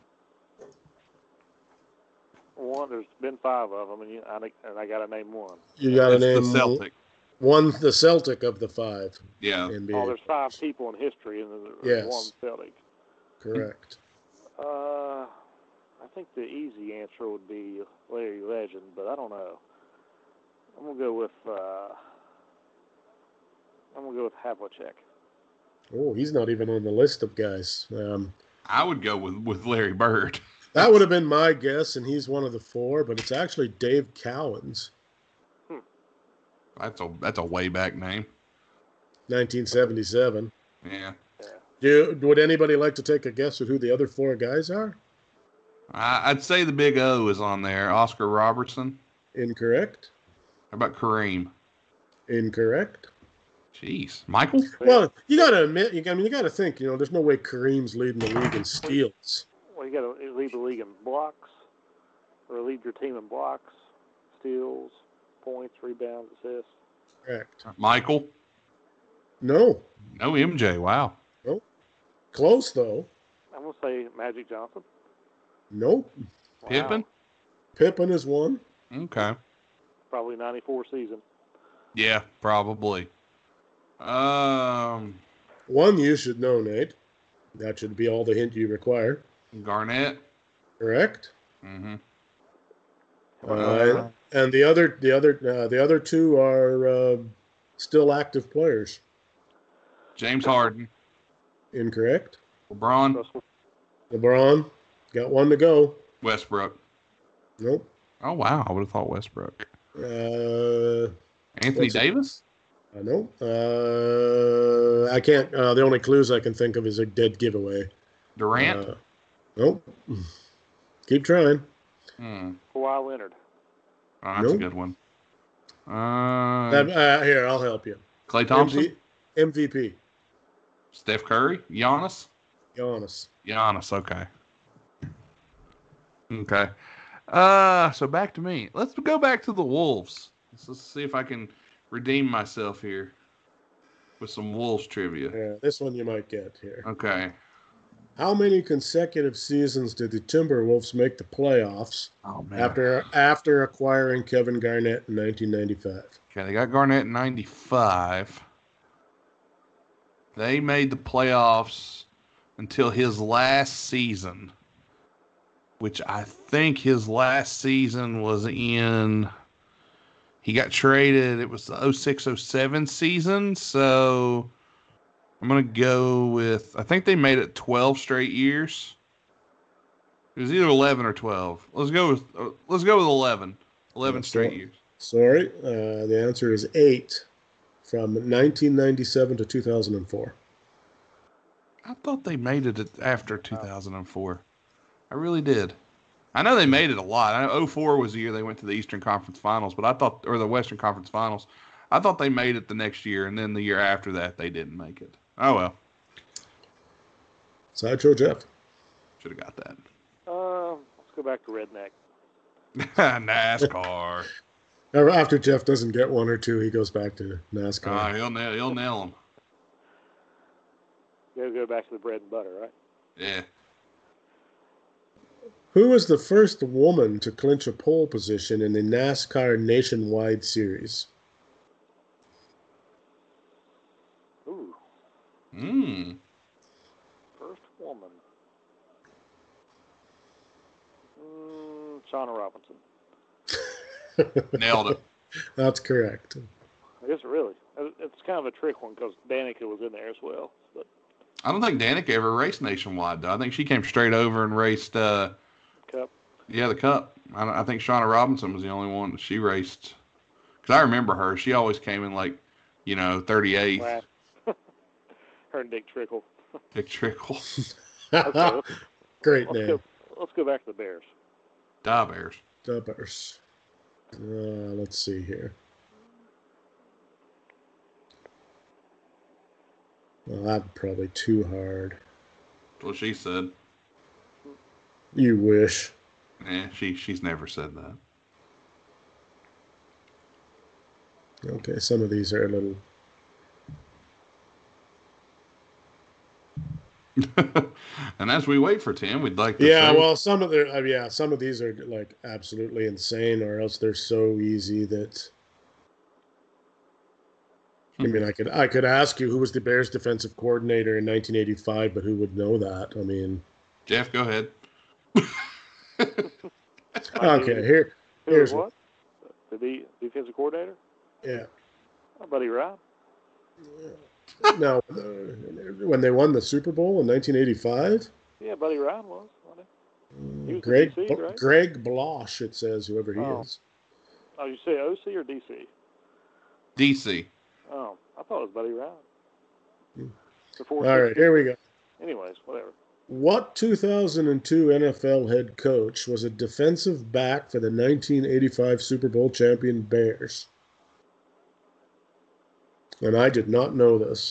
One, there's been five of them, and, you, I, think- and I got to name one. You got to It's name the Celtic. one, the Celtic of the five Yeah. N B A. Oh, there's five players. people in history, and there's Yes. one Celtic. Correct. Uh, I think the easy answer would be Larry Legend, but I don't know. I'm gonna go with uh, I'm gonna go with Havlicek. Oh, he's not even on the list of guys. Um, I would go with, with Larry Bird. that would have been my guess, and he's one of the four, but it's actually Dave Cowens, That's a that's a way back name. nineteen seventy-seven. Yeah. Do, would anybody like to take a guess at who the other four guys are? I, I'd say the big O is on there. Oscar Robertson. Incorrect. How about Kareem? Incorrect. Jeez. Michael? Well, you got to admit, you, I mean, you got to think, you know, there's no way Kareem's leading the league in steals. Well, you got to lead the league in blocks, or lead your team in blocks, steals, points, rebounds, assists. Correct. Michael? No. No M J. Wow. Close, though. I'm gonna say Magic Johnson. Nope. Wow. Pippen? Pippen is one. Okay. Probably ninety-four season. Yeah, probably. Um, One you should know, Nate. That should be all the hint you require. Garnett. Correct. Mm-hmm. Uh, and the other, the other, uh, the other two are uh, still active players. James Harden. Incorrect. LeBron. Russell. LeBron got one to go. Westbrook. Nope. Oh, wow. I would have thought Westbrook. Uh, Anthony What's it? Davis? I know. Uh, I can't. Uh, the only clues I can think of is a dead giveaway. Durant? Uh, nope. Keep trying. Hmm. Kawhi Leonard. Oh, that's Nope. a good one. Uh, Um, uh, here, I'll help you. Klay Thompson? M V- M V P. Steph Curry? Giannis? Giannis. Giannis, okay. Okay. Uh, so back to me. Let's go back to the Wolves. Let's, let's see if I can redeem myself here with some Wolves trivia. Yeah, this one you might get here. Okay. How many consecutive seasons did the Timberwolves make the playoffs Oh, man. after after acquiring Kevin Garnett in nineteen ninety-five? Okay, they got Garnett in ninety-five. They made the playoffs until his last season, which I think his last season was in, he got traded. It was the oh six oh seven season. So I'm going to go with, I think they made it twelve straight years. It was either eleven or twelve. Let's go with, uh, let's go with eleven. eleven That's straight right. years. Sorry, uh, the answer is eight, from nineteen ninety-seven to two thousand four. I thought they made it at- after two thousand four. I really did. I know they made it a lot. I know oh four was the year they went to the Eastern Conference Finals, but I thought, or the Western Conference Finals, I thought they made it the next year, and then the year after that, they didn't make it. Oh, well. Sideshow Jeff. Should have got that. Uh, let's go back to redneck. NASCAR. After Jeff doesn't get one or two, he goes back to NASCAR. Uh, he'll nail, he'll nail them. Gotta go back to the bread and butter, right? Yeah. Who was the first woman to clinch a pole position in the NASCAR Nationwide Series? Ooh, Hmm. first woman. Mm, Shauna Robinson. Nailed it. That's correct. I guess really. It's kind of a trick one because Danica was in there as well. But I don't think Danica ever raced nationwide, though. I think she came straight over and raced, uh, Cup. yeah, the Cup. I, don't- I think Shauna Robinson was the only one that she raced. Because I remember her. She always came in, like, you know, thirty-eighth. Wow. Her and Dick Trickle. Dick Trickle. Okay, let's, Great let's name. go. Let's go back to the Bears. Die Bears. Dubbers. Uh, let's see here. Well, that's probably too hard. That's what she said. You wish. Yeah, she, she's never said that. Okay, some of these are a little. And as we wait for Tim, we'd like to Yeah, say, well, some of the uh, yeah, some of these are like absolutely insane, or else they're so easy that. I mean, I could I could ask you who was the Bears' defensive coordinator in nineteen eighty-five, but who would know that? I mean, Jeff, go ahead. okay, here Who here's was what? The de- defensive coordinator? yeah. Oh, Buddy Ryan. No, uh, when they won the Super Bowl in nineteen eighty-five, Yeah, Buddy Ryan was. Wasn't he? He was the Greg D C, right? Greg Blosh, it says, whoever he Oh. is. Oh, you say O C or D C? D C. Oh, I thought it was Buddy Ryan. Hmm. The four All right, here we go. Anyways, whatever. What two thousand two N F L head coach was a defensive back for the nineteen eighty-five Super Bowl champion Bears? And I did not know this.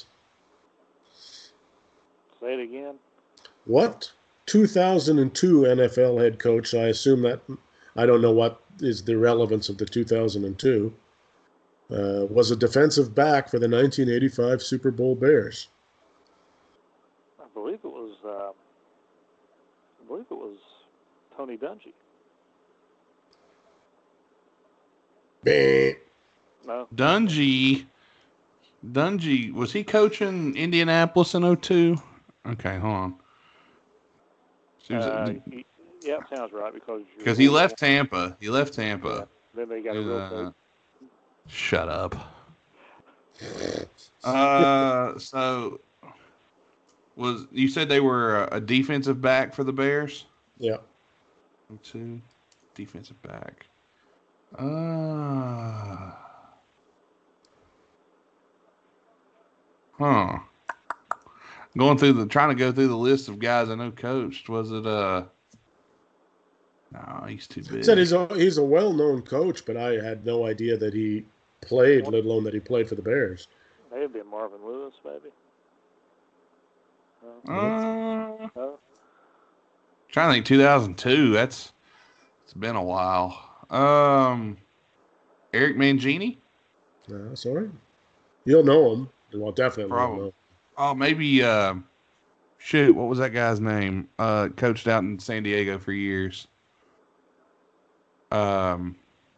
Say it again. What two thousand two N F L head coach, I assume that, I don't know what is the relevance of the two thousand two, uh, was a defensive back for the nineteen eighty-five Super Bowl Bears? I believe it was. Uh, I believe it was Tony Dungy. Bah. No. Dungy. Dungy, was he coaching Indianapolis in oh two? Okay, hold on. Uh, he, yeah, sounds right because Because he left Tampa. He left Tampa. Then they got a real Uh, coach. shut up. Uh, so was you said they were a, a defensive back for the Bears? Yeah. Two defensive back. Uh Huh. Going through the, trying to go through the list of guys I know coached. Was it, uh, no, he's too big. Said he's a, he's a well-known coach, but I had no idea that he played, let alone that he played for the Bears. Maybe Marvin Lewis, maybe. Uh, uh, no? Trying to think, two thousand two. That's, it's been a while. Um, Eric Mangini? No, that's all right. You'll know him. Well, definitely Probably. know. Oh, maybe, uh, shoot, what was that guy's name? Uh, coached out in San Diego for years. Um,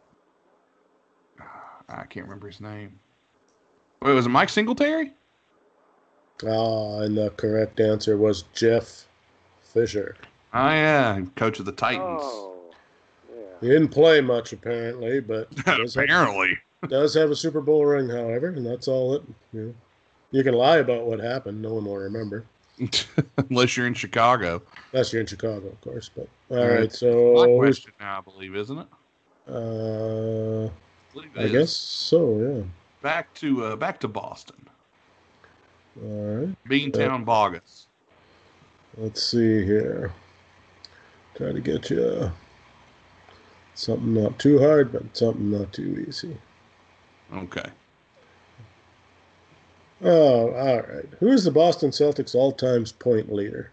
I can't remember his name. Wait, was it Mike Singletary? Ah, and the correct answer was Jeff Fisher. Oh, yeah, coach of the Titans. Oh, yeah. He didn't play much, apparently, but does Apparently. Have, does have a Super Bowl ring, however, and that's all it, you know. You can lie about what happened. No one will remember. Unless you're in Chicago. Unless you're in Chicago, of course. But all Uh, right, so My question now, I believe, isn't it? Uh, I, believe it I is. guess so. Yeah. Back to uh, back to Boston. All right. Beantown Bogus. Let's see here. Try to get you something not too hard, but something not too easy. Okay. Oh, all right. Who is the Boston Celtics all-time point leader?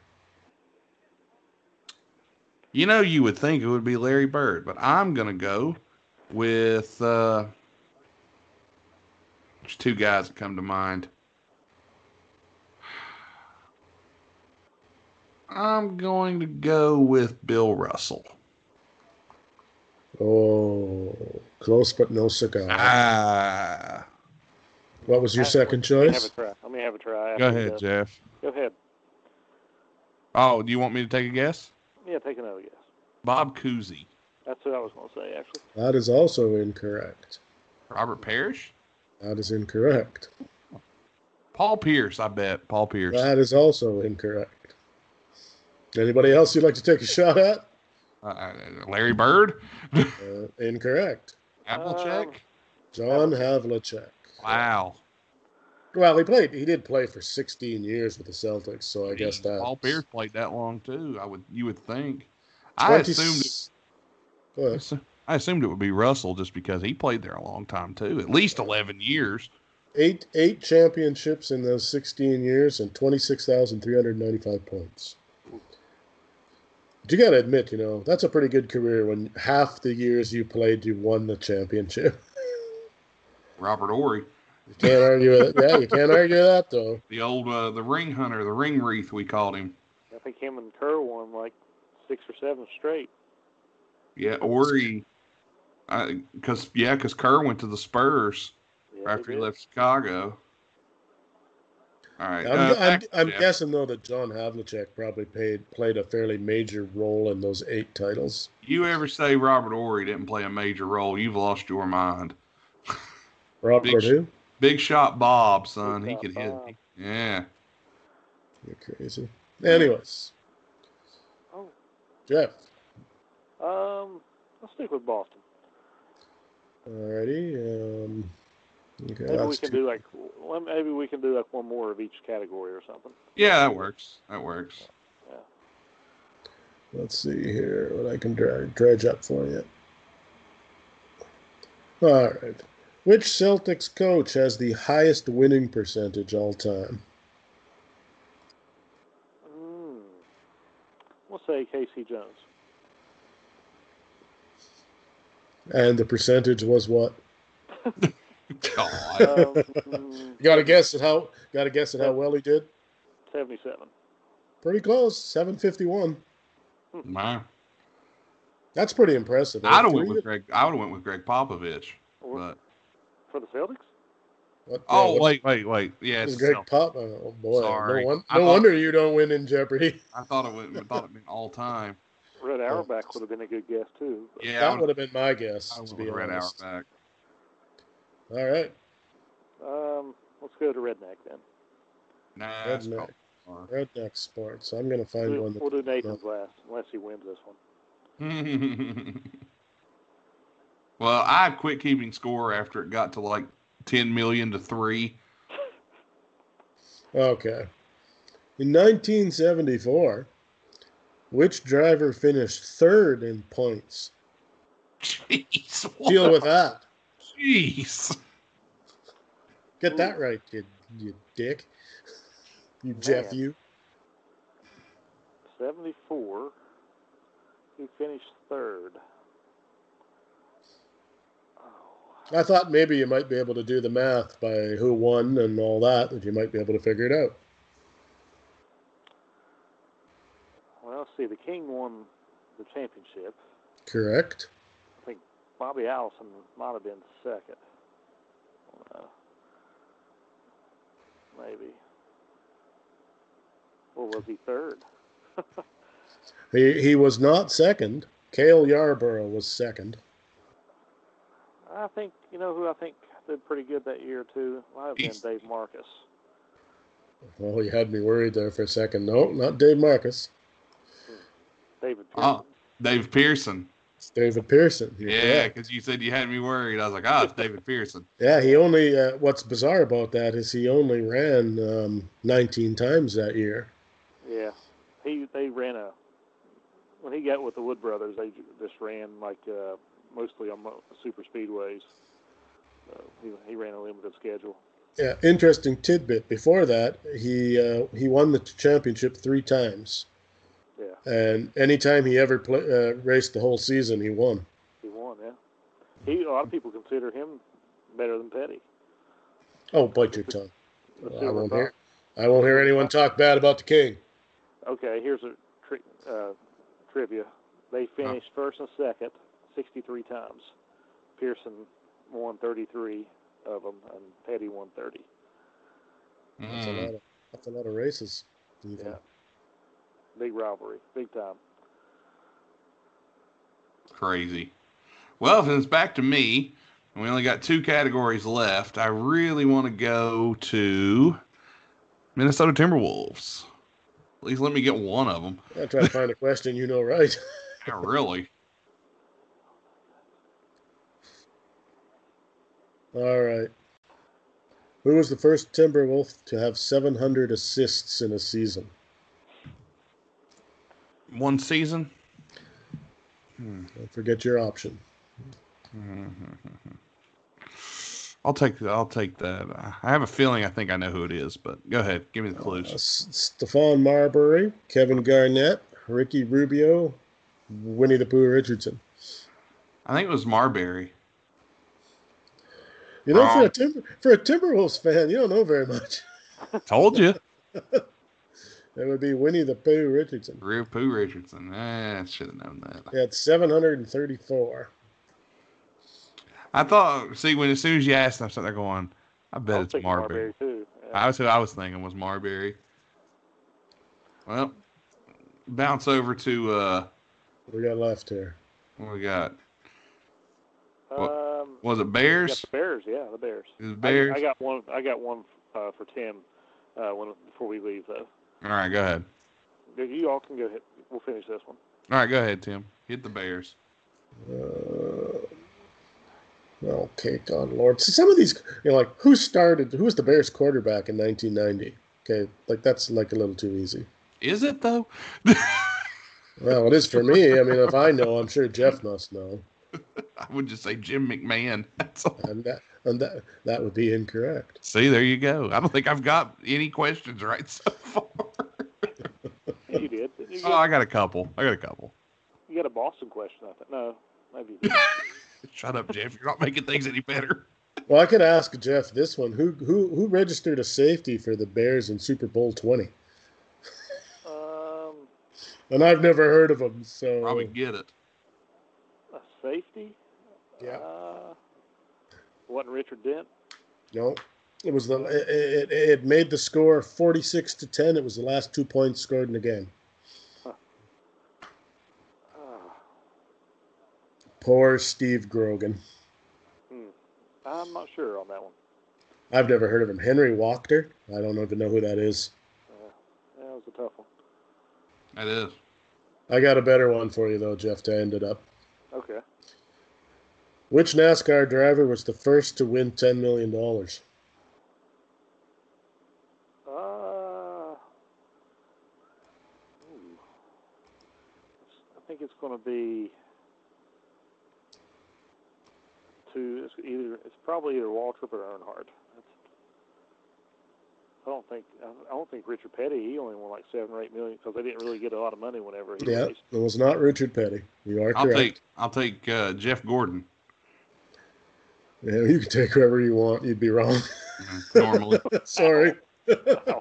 You know, you would think it would be Larry Bird, but I'm going to go with uh, there's two guys that come to mind. I'm going to go with Bill Russell. Oh, close but no cigar. Ah. What was your I- second Let me have choice? a try. Let me have a try. Go after ahead, this. Jeff. Go ahead. Oh, do you want me to take a guess? Yeah, take another guess. Bob Cousy. That's what I was going to say, actually. That is also incorrect. Robert Parrish? That is incorrect. Paul Pierce, I bet. Paul Pierce. That is also incorrect. Anybody else you'd like to take a shot at? Uh, Larry Bird? Uh, incorrect. Havlicek? Um, John Havlicek. Wow. Well, he played. He did play for sixteen years with the Celtics, so I guess that. Paul Pierce played that long too. I would, you would think. I twenty assumed, it, Go ahead. I assumed it would be Russell just because he played there a long time too, at least eleven years. Eight eight championships in those sixteen years and twenty-six thousand three hundred ninety-five points. But you got to admit, you know, that's a pretty good career when half the years you played, you won the championship. Robert Ory, You can't argue with it. Yeah, you can't argue that, though. the old, uh, the ring hunter, the ring wreath, we called him. I think him and Kerr won like six or seven straight. Yeah, Ory, because yeah, because Kerr went to the Spurs Yeah, after he did. left Chicago. All right, I'm, uh, I'm, back to I'm Jeff. guessing, though, that John Havlicek probably paid, played a fairly major role in those eight titles. You ever say Robert Ory didn't play a major role, you've lost your mind. Robert Big sh- who? Big shot Bob, son. Big he shot could Bob. hit. Yeah. You're crazy. Anyways, Oh, Jeff. um, I'll stick with Boston. Alrighty. Um, okay, Maybe we that's can two- do like well, maybe we can do like one more of each category or something. Yeah, that works. That works. Let's see here what I can dredge, dredge up for you. All right. Which Celtics coach has the highest winning percentage all time? Mm. We'll say Casey Jones. And the percentage was what? God. Um, mm, You got to guess at how. Got to guess at how well he did. seventy-seven. Pretty close. seven fifty-one. My, That's pretty impressive. I'd have Three- went with Greg. I would have went with Greg Popovich. Or- But For the Celtics? what- oh what- wait, wait, wait. Yeah, Is it's Greg Celtics. Pop? Oh boy! Sorry. No, one, I no thought- wonder you don't win in Jeopardy. I thought it went. I thought it meant all time. Red Auerbach would have been a good guess too. but- Yeah, I That would would have been my guess. have To went be with Red honest. Auerbach. All right. Um, let's go to Redneck then. Nah, that's Redneck. probably Redneck Sports. I'm gonna find We'll, one. That, we'll do Nathan's last, unless he wins this one. far. Well, I quit keeping score after it got to like ten million to three. Okay. In nineteen seventy-four, which driver finished third in points? Jeez. What? Deal with that. Jeez. Get Ooh. that right, you, you dick. You Man. Jeff, you. seventy-four. Who finished third? I thought maybe you might be able to do the math by who won and all that, that you might be able to figure it out. Well, let's see. The King won the championship. Correct. I think Bobby Allison might have been second. Uh, maybe. Or was he third? He he was not second. Cale Yarborough was second. I think, you know who I think did pretty good that year, too? Might have been He's- Dave Marcus. Oh, you had me worried there for a second. No, not Dave Marcus. David Pearson. Oh, Dave Pearson. It's David Pearson. You're Yeah, correct. because you said you had me worried. I was like, oh, it's David Pearson. Yeah, he only, uh, what's bizarre about that is he only ran um, nineteen times that year. Yeah. He They ran a, when he got with the Wood Brothers, they ju- just ran like uh, mostly on mo- super speedways. So he, he ran a limited schedule. Yeah, interesting tidbit. Before that, he uh, he won the championship three times. Yeah. And anytime he ever play, uh, raced the whole season, he won. He won, yeah. He, a lot of people consider him better than Petty. Oh, bite your tongue. The I Silver won't Fox. hear. I won't hear anyone talk bad about the King. Okay, here's a tri- uh, trivia. They finished first and second sixty-three times. Pearson won thirty-three of them, and Petty won thirty. That's a Mm. lot of that's a lot of races. Even. Yeah. Big rivalry, big time. Crazy. Well, if it's back to me, and we only got two categories left, I really want to go to Minnesota Timberwolves. At least let me get one of them. I try to find a question you know right. Not really. All right. Who was the first Timberwolf to have seven hundred assists in a season? One season? Don't forget your option. I'll take that. I'll take that. I have a feeling I think I know who it is, but go ahead. Give me the Uh, clues. S- Stephon Marbury, Kevin Garnett, Ricky Rubio, Winnie the Pooh Richardson. I think it was Marbury. You know, for Wrong. a Timber for a Timberwolves fan, you don't know very much. Told you. That would be Winnie the Pooh Richardson. Real Pooh Richardson. Eh, I should have known that. He had seven hundred thirty-four. I thought, see, when as soon as you asked, I'm sitting there going, I bet I was it's thinking Marbury. Marbury too. Yeah. I was who I was thinking was Marbury. Well, bounce over to uh, What do we got left here? what we got? um, Was it we Bears? got the Bears, yeah, the Bears. It was I, Bears. I got one. I got one uh, for Tim uh, when before we leave though. All right, go ahead. You all can go ahead. We'll finish this one. All right, go ahead, Tim. Hit the Bears. Uh, okay, God Lord. See, some of these, you know, like who started? Who was the Bears quarterback in nineteen ninety? Okay, like that's like a little too easy. Is it though? Well, it is for me. I mean, if I know, I'm sure Jeff must know, I would just say Jim McMahon. That's all. and that and that that would be incorrect. See, there you go. I don't think I've got any questions right so far. You did. You Oh, got, I got a couple. I got a couple. you got a Boston question, I think. No, maybe. You did. Shut up, Jeff. You're not making things any better. Well, I could ask Jeff this one: Who who who registered a safety for the Bears in Super Bowl twenty? um, And I've never heard of him, so Probably get it. a safety. Yeah. Uh, wasn't Richard Dent? no. It was the it, it, it made the score forty-six to ten. It was the last two points scored in the game. Uh, Poor Steve Grogan. hmm. I'm not sure on that one. I've never heard of him. Henry Wachter. I don't even know who that is. Uh, that was a tough one. That is. I got a better one for you though, Jeff. To end it up. Okay. Which NASCAR driver was the first to win ten million dollars? Uh, think it's going to be two. It's either. It's probably either Waltrip or Earnhardt. That's, I don't think. I don't think Richard Petty. He only won like seven or eight million because they didn't really get a lot of money whenever he Yeah, raced. it was not Richard Petty. You are I'll correct. take I'll take uh, Jeff Gordon. Yeah, you can take whoever you want. You'd be wrong. Normally. Sorry. Uh,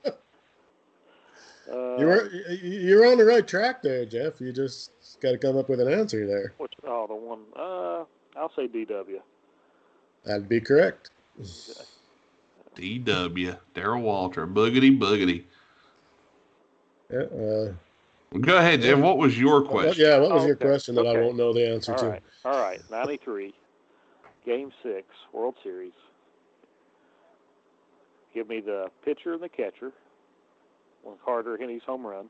You were you're on the right track there, Jeff. You just got to come up with an answer there. Which, oh, the one. Uh, I'll say D W. That'd be correct. D W, Darrell Walter, boogity boogity. Yeah, uh, Go ahead, Jeff. What was your what- question? yeah, what was Oh, your okay. question that I Okay. won't know the answer All to? right, all right. ninety-three, Game Six, World Series. Give me the pitcher and the catcher when Carter hit his home run.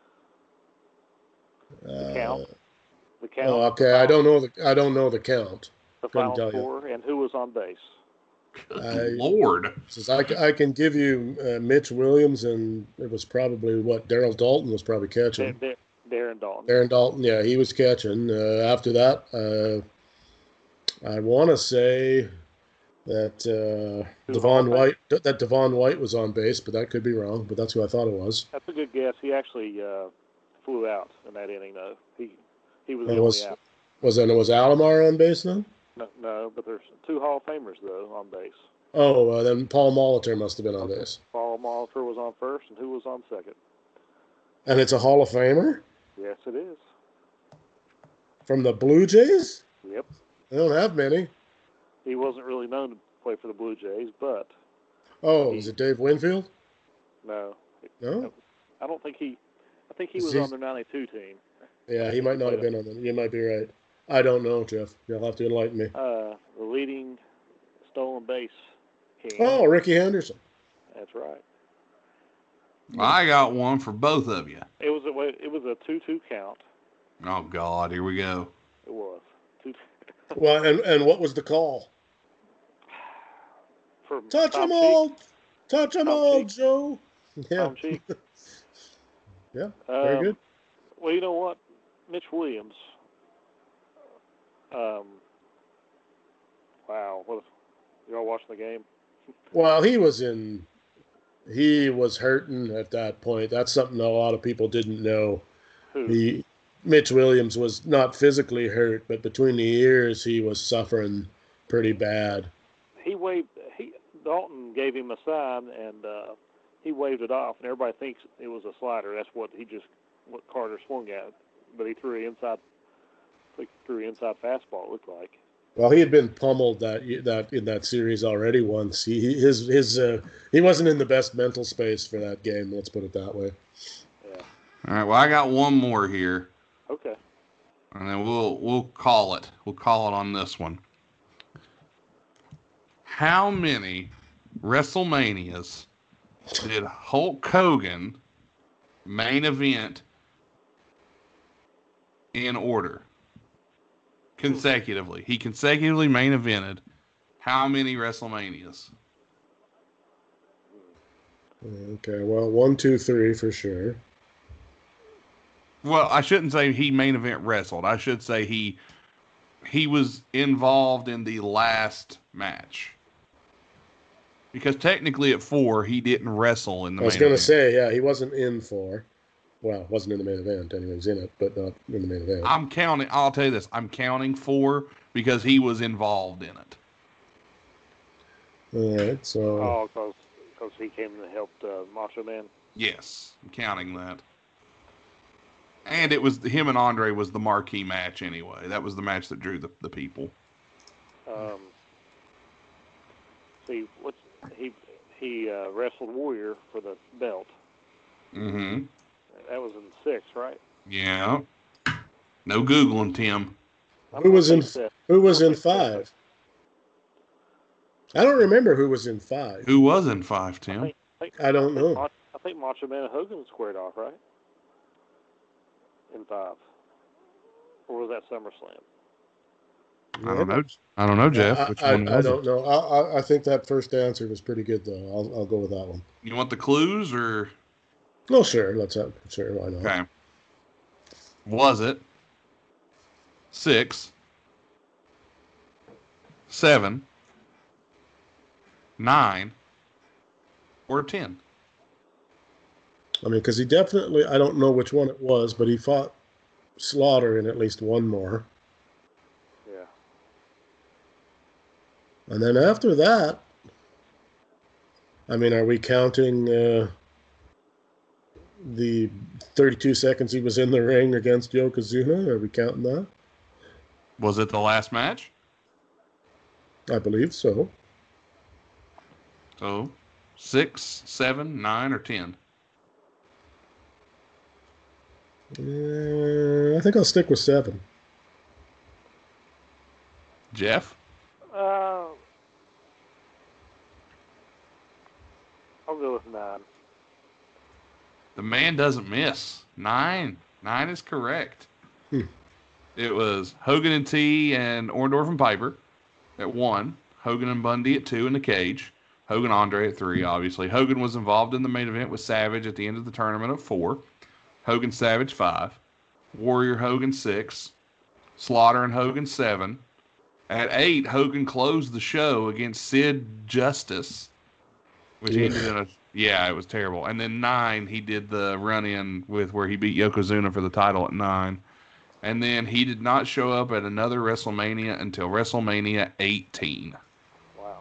The count. Uh, The count. oh, okay. I don't know the I don't know the count. The couldn't final tell you. score and who was on base. Good I- Lord. Says I, ca- I can give you uh, Mitch Williams, and it was probably what Daryl Dalton was probably Dar- catching. Dar- Darren Dalton. Darren Dalton, yeah, he was catching. Uh, after that, uh, I want to say that uh, Who, Devon Hall of White that, that Devon White was on base, but that could be wrong. But that's who I thought it was. That's a good guess. He actually uh, flew out in that inning, though. He he was And the was only out. was then was Alomar on base then? No, no, but there's two Hall of Famers though on base. Oh, uh, then Paul Molitor must have been on Okay. base. Paul Molitor was on first, and who was on second? And it's a Hall of Famer Yes, it is. from the Blue Jays. Yep. They don't have many. He wasn't really known to play for the Blue Jays, but Oh, is it Dave Winfield? no, No. I don't think he. I think he Is was he- on the ninety-two team. Yeah, he might not have been on them. You might be right. I don't know, Jeff. You'll have to enlighten me. Uh, the leading stolen base king. Oh, Ricky Henderson. That's right. I got one for both of you. It was a wa- it was a two-two count. Oh, God. Here we go. It was two. Well, and, and what was the call? For Touch Tom them Cheek. all. Touch them Tom all, Cheek. Joe. Yeah. Tom Cheek. Yeah, very Um, good. Well, you know what, Mitch Williams. Um. Wow, what? Y'all watching the game? Well, he was in. He was hurting at that point. That's something a lot of people didn't know. Who? He, Mitch Williams was not physically hurt, but between the ears, he was suffering pretty bad. He waved. He Dalton gave him a sign, and uh, he waved it off, and everybody thinks it was a slider. That's what he just what Carter swung at, but he threw it inside. He threw it inside fastball. It looked like. Well, he had been pummeled that that in that series already once. He he- his his uh, he wasn't in the best mental space for that game. Let's put it that way. Yeah. All right. Well, I got one more here, Okay. and then we'll we'll call it. We'll call it on this one. How many WrestleManias did Hulk Hogan main event in order? Consecutively. He consecutively main evented how many WrestleManias? Okay, well, one, two, three for sure. Well, I shouldn't say he main event wrestled. I should say he he was involved in the last match. Because technically at four, he didn't wrestle in the I was main going to event. say, yeah, he wasn't in for. Well, wasn't in the main event. Anyway, he was in it, but not in the main event. I'm counting, I'll tell you this, I'm counting four because he was involved in it. All right, so Oh, because he came and helped uh, Macho Man. Yes, I'm counting that. And it was him and Andre was the marquee match anyway. That was the match that drew the, the people. Um, see, what's he he uh, wrestled Warrior for the belt. Mm-hmm. That was in six, right? Yeah. No Googling, Tim. I'm Who was gonna in- think that- who was I'm in gonna think five? I don't remember who was in five. Who was in five, that- I Tim? think, I, think, I don't I think know. Mach- I think Macho Man and Hogan squared off, right? In five. Or was that SummerSlam? I don't know. I don't know, Jeff. I, Which I, one I was don't it? know. I, I, I think that first answer was pretty good, though. I'll, I'll go with that one. You want the clues or? No, sure. Let's have, sure. Why not? Okay. Was it six, seven, nine, or ten? I mean, because he definitely, I don't know which one it was, but he fought Slaughter in at least one more. Yeah. And then after that, I mean, are we counting uh, the thirty-two seconds he was in the ring against Yokozuna? Are we counting that? Was it the last match? I believe so. So, six, seven, nine, or ten? Uh, I think I'll stick with seven. Jeff? Uh, I'll go with nine. The man doesn't miss. Nine. Nine is correct. Hmm. It was Hogan and T and Orndorff and Piper at one. Hogan and Bundy at two in the cage. Hogan Andre at three, obviously. Hogan was involved in the main event with Savage at the end of the tournament at four. Hogan Savage five. Warrior Hogan six. Slaughter and Hogan seven. At eight, Hogan closed the show against Sid Justice, which Yeah. ended in a yeah, it was terrible. And then nine, he did the run in with where he beat Yokozuna for the title at nine. And then he did not show up at another WrestleMania until WrestleMania eighteen. Wow.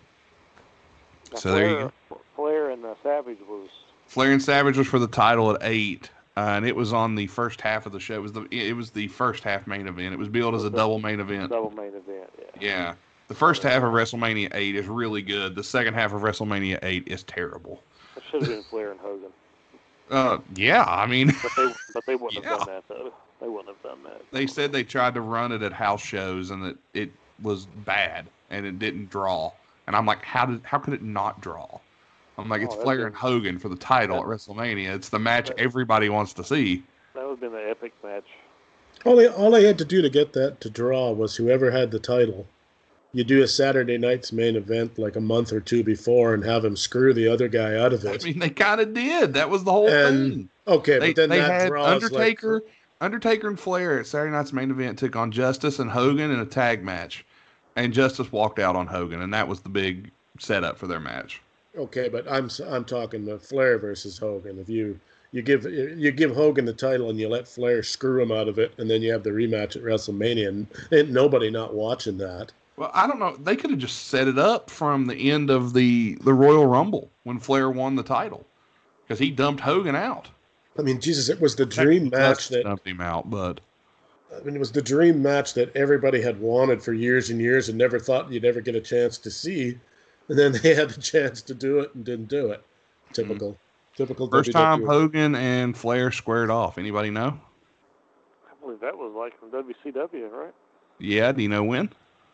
Now, So there you Flair, go. Flair and uh, Savage was. Flair and Savage was for the title at eight, uh, and it was on the first half of the show. It was the it was the first half main event. It was billed as a double main event. Double main event, yeah. Yeah. The first half of WrestleMania eight is really good. The second half of WrestleMania eight is terrible. It should have been Flair and Hogan. Uh, yeah, I mean, But they, but they wouldn't Yeah. have done that, though. They wouldn't have done that. they said they tried to run it at house shows and that it was bad and it didn't draw. And I'm like, how did how could it not draw? I'm like, Oh, it's that's Flair it. and Hogan for the title at WrestleMania. It's the match everybody wants to see. That would have been the epic match. All they, all they had to do to get that to draw was whoever had the title. You do a Saturday night's main event like a month or two before and have him screw the other guy out of I it. mean, they kind of did. That was the whole And thing. okay, They, but then they that had draws Undertaker, like, Undertaker and Flair at Saturday night's main event took on Justice and Hogan in a tag match, and Justice walked out on Hogan, and that was the big setup for their match. okay, but I'm I'm talking the Flair versus Hogan. If you you give you give Hogan the title and you let Flair screw him out of it, and then you have the rematch at WrestleMania, and ain't nobody not watching that. Well, I don't know. They could have just set it up from the end of the, the Royal Rumble when Flair won the title, because he dumped Hogan out. I mean, Jesus, it was the dream match Justice that dumped him out, but I mean, it was the dream match that everybody had wanted for years and years and never thought you'd ever get a chance to see. And then they had the chance to do it and didn't do it. Typical. Mm-hmm. Typical first W W E. time Hogan and Flair squared off. Anybody know? I believe that was like from W C W, right? Yeah, do you know when?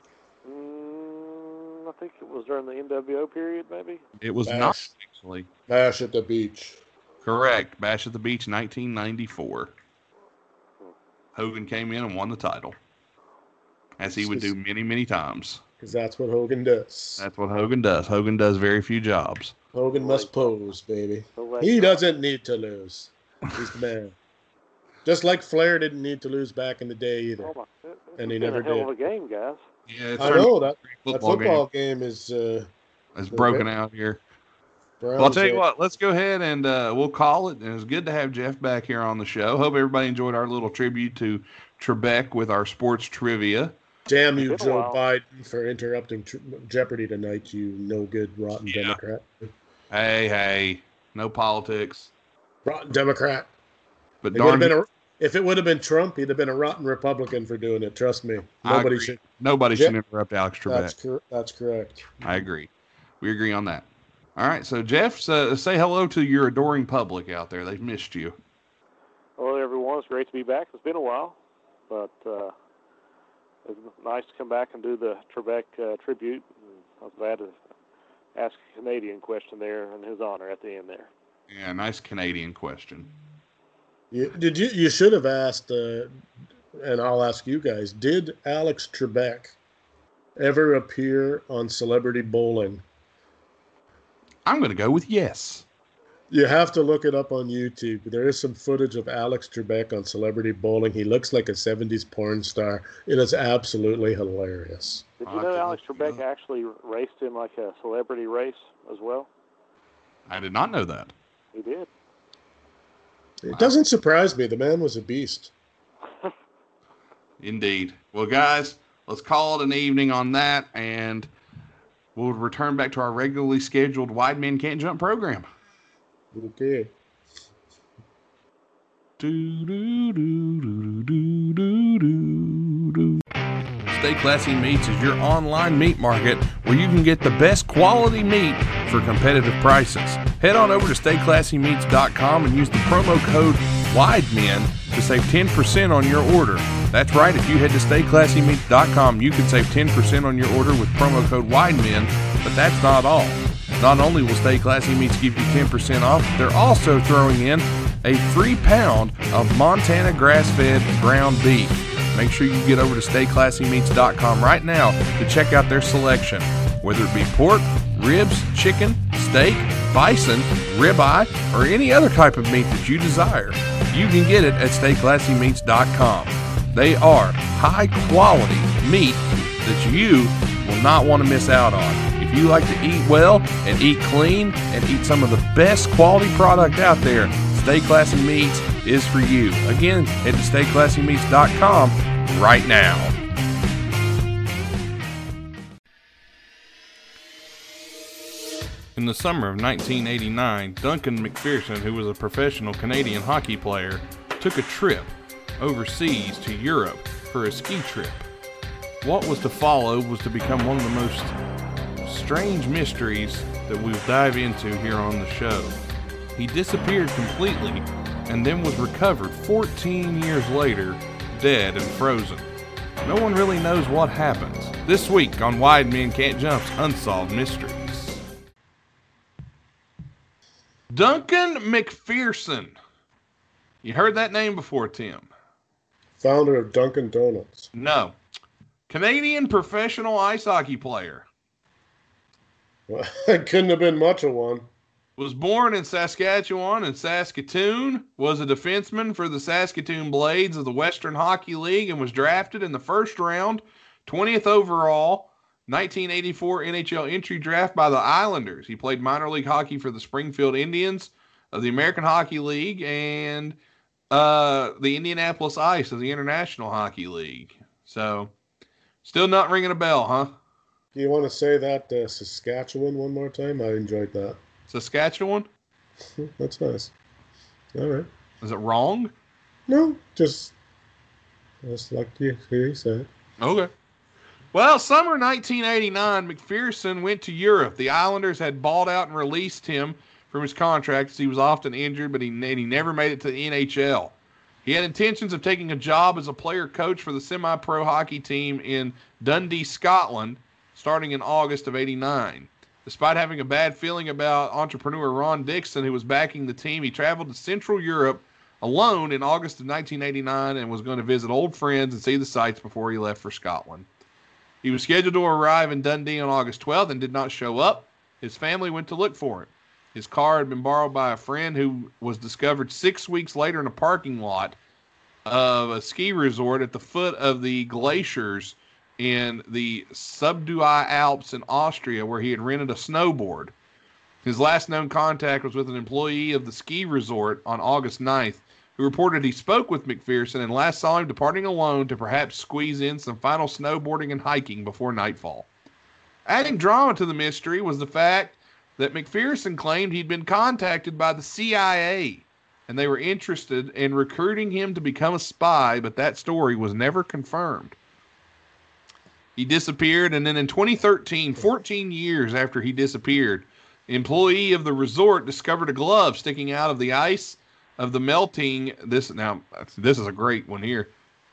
Mm, I think it was during the N W O period, maybe. It was Bash. not actually. Bash at the Beach. Correct. Bash at the Beach, nineteen ninety-four. Hogan came in and won the title, as he would do many, many times. Because that's what Hogan does. That's what Hogan does. Hogan does very few jobs. Hogan must pose, baby. So like, He doesn't need to lose. He's the man. Just like Flair didn't need to lose back in the day either. Oh my, it, And he it's been never a hell did. of a game, guys. Yeah, it's I certainly know a that, great that football game, is uh, game is broken out here. Well, I'll tell you what, let's go ahead and uh, we'll call it. And it's good to have Jeff back here on the show. Hope everybody enjoyed our little tribute to Trebek with our sports trivia. Damn you, It's been a Joe while. Biden, for interrupting tr- Jeopardy tonight, you no good, rotten Yeah. Democrat. Hey, hey, no politics. Rotten Democrat. But It would darn, have been a, if it would have been Trump, he'd have been a rotten Republican for doing it. Trust me. I Nobody agree. should. nobody Jeff- should interrupt Alex That's, Trebek. cor- that's correct. I agree. We agree on that. All right, so Jeff, so say hello to your adoring public out there. They've missed you. Hello, everyone. It's great to be back. It's been a while, but uh, it's nice to come back and do the Trebek uh, tribute. And I was glad to ask a Canadian question there in his honor at the end there. Yeah, nice Canadian question. You, did you? You should have asked, uh, and I'll ask you guys. Did Alex Trebek ever appear on Celebrity Bowling? I'm going to go with yes. You have to look it up on YouTube. There is some footage of Alex Trebek on Celebrity Bowling. He looks like a seventies porn star. It is absolutely hilarious. Did you know Alex Trebek actually raced in like a celebrity race as well? I did not know that. He did. It doesn't surprise me. The man was a beast. Indeed. Well, guys, let's call it an evening on that, and we'll return back to our regularly scheduled Wide Men Can't Jump program. Okay. Do, do, do, do, do, do, do, do. Stay Classy Meats is your online meat market where you can get the best quality meat for competitive prices. Head on over to stay classy meats dot com and use the promo code WIDEMEN to save ten percent on your order. That's right, if you head to stay classy meats dot com, you can save ten percent on your order with promo code WIDEMEN, but that's not all. Not only will Stay Classy Meats give you ten percent off, they're also throwing in a free pound of Montana grass-fed ground beef. Make sure you get over to stay classy meats dot com right now to check out their selection. Whether it be pork, ribs, chicken, steak, bison, ribeye, or any other type of meat that you desire, you can get it at stay classy meats dot com. They are high-quality meat that you will not want to miss out on. If you like to eat well and eat clean and eat some of the best quality product out there, Stay Classy Meats is for you. Again, head to stay classy meats dot com right now. In the summer of nineteen eighty-nine, Duncan McPherson, who was a professional Canadian hockey player, took a trip overseas to Europe for a ski trip. What was to follow was to become one of the most strange mysteries that we'll dive into here on the show. He disappeared completely and then was recovered fourteen years later, dead and frozen. No one really knows what happened. This week on Wide Men Can't Jump's Unsolved Mysteries. Duncan McPherson. You heard that name before, Tim? Founder of Dunkin' Donuts. No. Canadian professional ice hockey player. Well, it couldn't have been much of one. Was born in Saskatchewan and Saskatoon, was a defenseman for the Saskatoon Blades of the Western Hockey League, and was drafted in the first round, twentieth overall, nineteen eighty-four N H L entry draft by the Islanders. He played minor league hockey for the Springfield Indians of the American Hockey League and uh, the Indianapolis Ice of the International Hockey League. So, still not ringing a bell, huh? Do you want to say that uh, Saskatchewan one more time? I enjoyed that. Saskatchewan? That's nice. All right. Is it wrong? No, just, just like you, you said. Okay. Well, summer nineteen eighty-nine, McPherson went to Europe. The Islanders had bought out and released him from his contract as he was often injured, but he, he never made it to the N H L. He had intentions of taking a job as a player coach for the semi-pro hockey team in Dundee, Scotland, starting in August of eighty-nine. Despite having a bad feeling about entrepreneur Ron Dixon, who was backing the team, he traveled to Central Europe alone in August of nineteen eighty-nine and was going to visit old friends and see the sights before he left for Scotland. He was scheduled to arrive in Dundee on August twelfth and did not show up. His family went to look for him. His car had been borrowed by a friend who was discovered six weeks later in a parking lot of a ski resort at the foot of the glaciers in the Subduai Alps in Austria, where he had rented a snowboard. His last known contact was with an employee of the ski resort on August ninth, who reported he spoke with McPherson and last saw him departing alone to perhaps squeeze in some final snowboarding and hiking before nightfall. Adding drama to the mystery was the fact that McPherson claimed he'd been contacted by the C I A, and they were interested in recruiting him to become a spy, but that story was never confirmed. He disappeared, and then in twenty thirteen, fourteen years after he disappeared, an employee of the resort discovered a glove sticking out of the ice of the melting, this now, this is a great one here,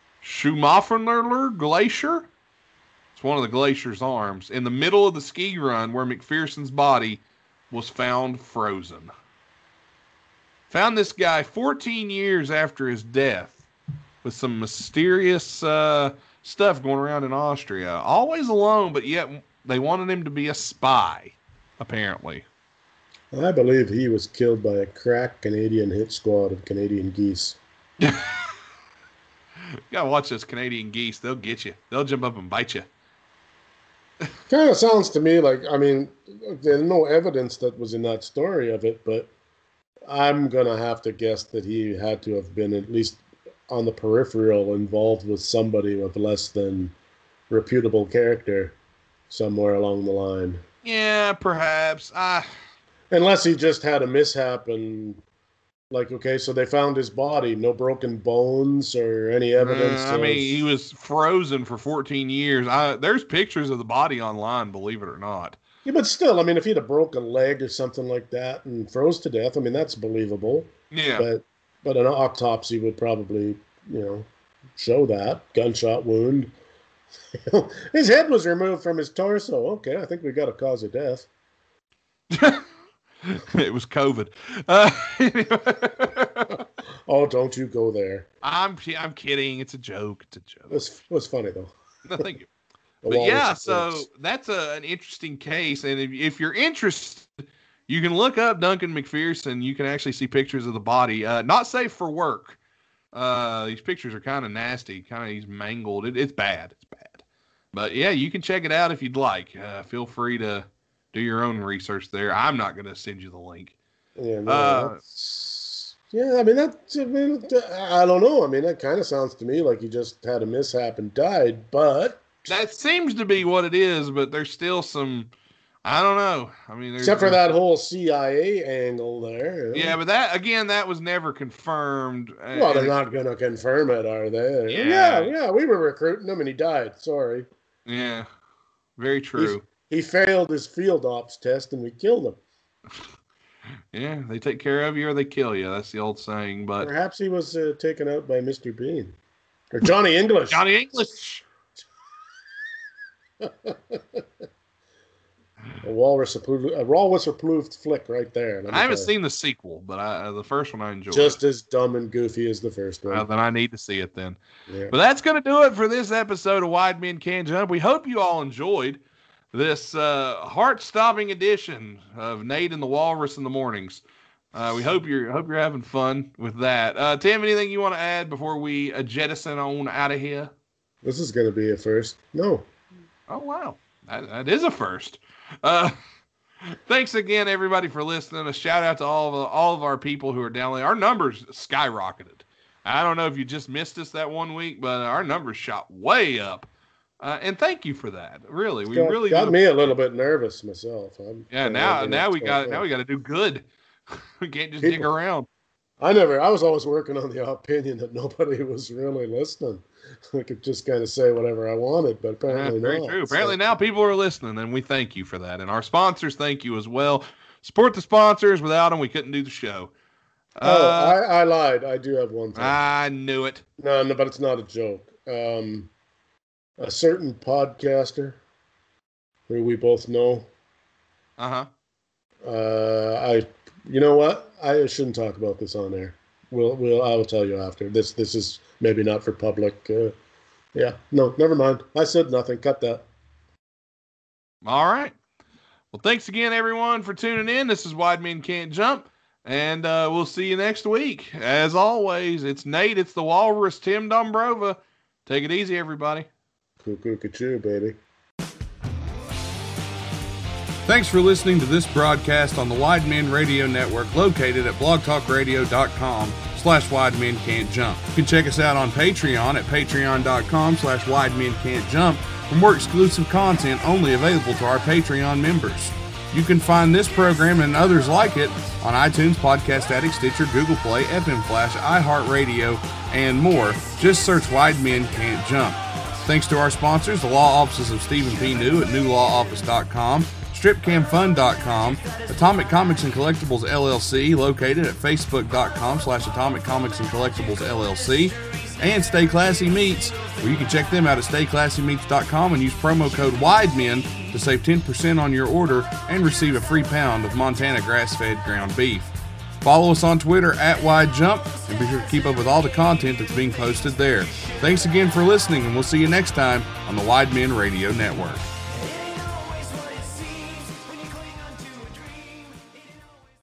Schumacher Glacier? It's one of the glacier's arms, in the middle of the ski run where McPherson's body was found frozen. Found this guy fourteen years after his death with some mysterious uh, stuff going around in Austria. Always alone, but yet they wanted him to be a spy, apparently. I believe he was killed by a crack Canadian hit squad of Canadian geese. You gotta watch those Canadian geese. They'll get you. They'll jump up and bite you. Kind of sounds to me like, I mean, there's no evidence that was in that story of it, but I'm going to have to guess that he had to have been at least on the peripheral involved with somebody of less than reputable character somewhere along the line. Yeah, perhaps. Uh, Unless he just had a mishap and, like, okay, so they found his body, no broken bones or any evidence. Uh, I of... mean, he was frozen for fourteen years. I, there's pictures of the body online, believe it or not. Yeah, but still, I mean, if he had a broken leg or something like that and froze to death, I mean, that's believable. Yeah. But but an autopsy would probably, you know, show that. Gunshot wound. His head was removed from his torso. Okay, I think we got a cause of death. It was COVID. Uh, Oh, don't you go there. I'm I'm kidding. It's a joke. It's a joke. It was, it was funny, though. No, thank you. The But walrus yeah, of so course. that's a, an interesting case. And if, if you're interested, you can look up Duncan McPherson. You can actually see pictures of the body. Uh, not safe for work. Uh, these pictures are kind of nasty. Kind of he's mangled. It, it's bad. It's bad. But yeah, you can check it out if you'd like. Uh, feel free to do your own research there. I'm not going to send you the link. Yeah, no, Uh, that's, yeah, I mean, that, I mean, I don't know. I mean, that kind of sounds to me like he just had a mishap and died, but... That seems to be what it is, but there's still some, I don't know. I mean, there's, Except for that whole C I A angle there. You know? Yeah, but that, again, that was never confirmed. Well, they're And- not going to confirm it, are they? Yeah. yeah, yeah, we were recruiting him and he died. Sorry. Yeah, very true. He failed his field ops test and we killed him. Yeah, they take care of you or they kill you. That's the old saying. But Perhaps he was uh, taken out by Mister Bean. Or Johnny English. Johnny English. A walrus approved, a walrus approved flick right there. Let me I haven't tell you. seen the sequel, but I, uh, the first one I enjoyed. Just as dumb and goofy as the first one. Well, then I need to see it then. Yeah. But that's going to do it for this episode of Wide Men Can't Jump. We hope you all enjoyed this uh, heart-stopping edition of Nate and the Walrus in the Mornings. Uh, we hope you're hope you're having fun with that. Uh, Tim, anything you want to add before we uh, jettison on out of here? This is going to be a first. No. Oh, wow. That, that is a first. Uh, thanks again, everybody, for listening. A shout out to all of, all of our people who are down there. Our numbers skyrocketed. I don't know if you just missed us that one week, but our numbers shot way up. Uh, and thank you for that. Really, we got, really got do. me a little bit nervous myself. I'm Yeah, now now we got now we got to do good. We can't just dig People- around. I never. I was always working on the opinion that nobody was really listening. I could just kind of say whatever I wanted, but Yeah, apparently very not. true. So- Apparently now people are listening, and we thank you for that. And our sponsors thank you as well. Support the sponsors. Without them, we couldn't do the show. Oh, Uh, I, I lied. I do have one thing. I knew it. No, no, but it's not a joke. Um, a certain podcaster who we both know. Uh huh. Uh, I, you know what? I shouldn't talk about this on air. We'll, we'll, I will tell you after. This, this is maybe not for public. Uh, yeah, no, never mind. I said nothing. Cut that. All right. Well, thanks again, everyone, for tuning in. This is Wide Men Can't Jump, and uh, we'll see you next week. As always, it's Nate, it's the Walrus, Tim Dombrova. Take it easy, everybody. Cuckoo, cuckoo, baby. Thanks for listening to this broadcast on the Wide Men Radio Network, located at blogtalkradio.com slash Wide Men Can't Jump. You can check us out on Patreon at patreon.com slash Wide Men Can't Jump for more exclusive content only available to our Patreon members. You can find this program and others like it on iTunes, Podcast Addict, Stitcher, Google Play, F M Flash, iHeartRadio, and more. Just search Wide Men Can't Jump. Thanks to our sponsors, the law offices of Stephen P. New at new law office dot com, strip cam fun dot com, Atomic Comics and Collectibles L L C, located at facebook.com slash Atomic Comics and Collectibles L L C, and Stay Classy Meats, where you can check them out at stay classy meats dot com and use promo code WIDEMEN to save ten percent on your order and receive a free pound of Montana grass-fed ground beef. Follow us on Twitter at WideJump, and be sure to keep up with all the content that's being posted there. Thanks again for listening, and we'll see you next time on the Wide Men Radio Network.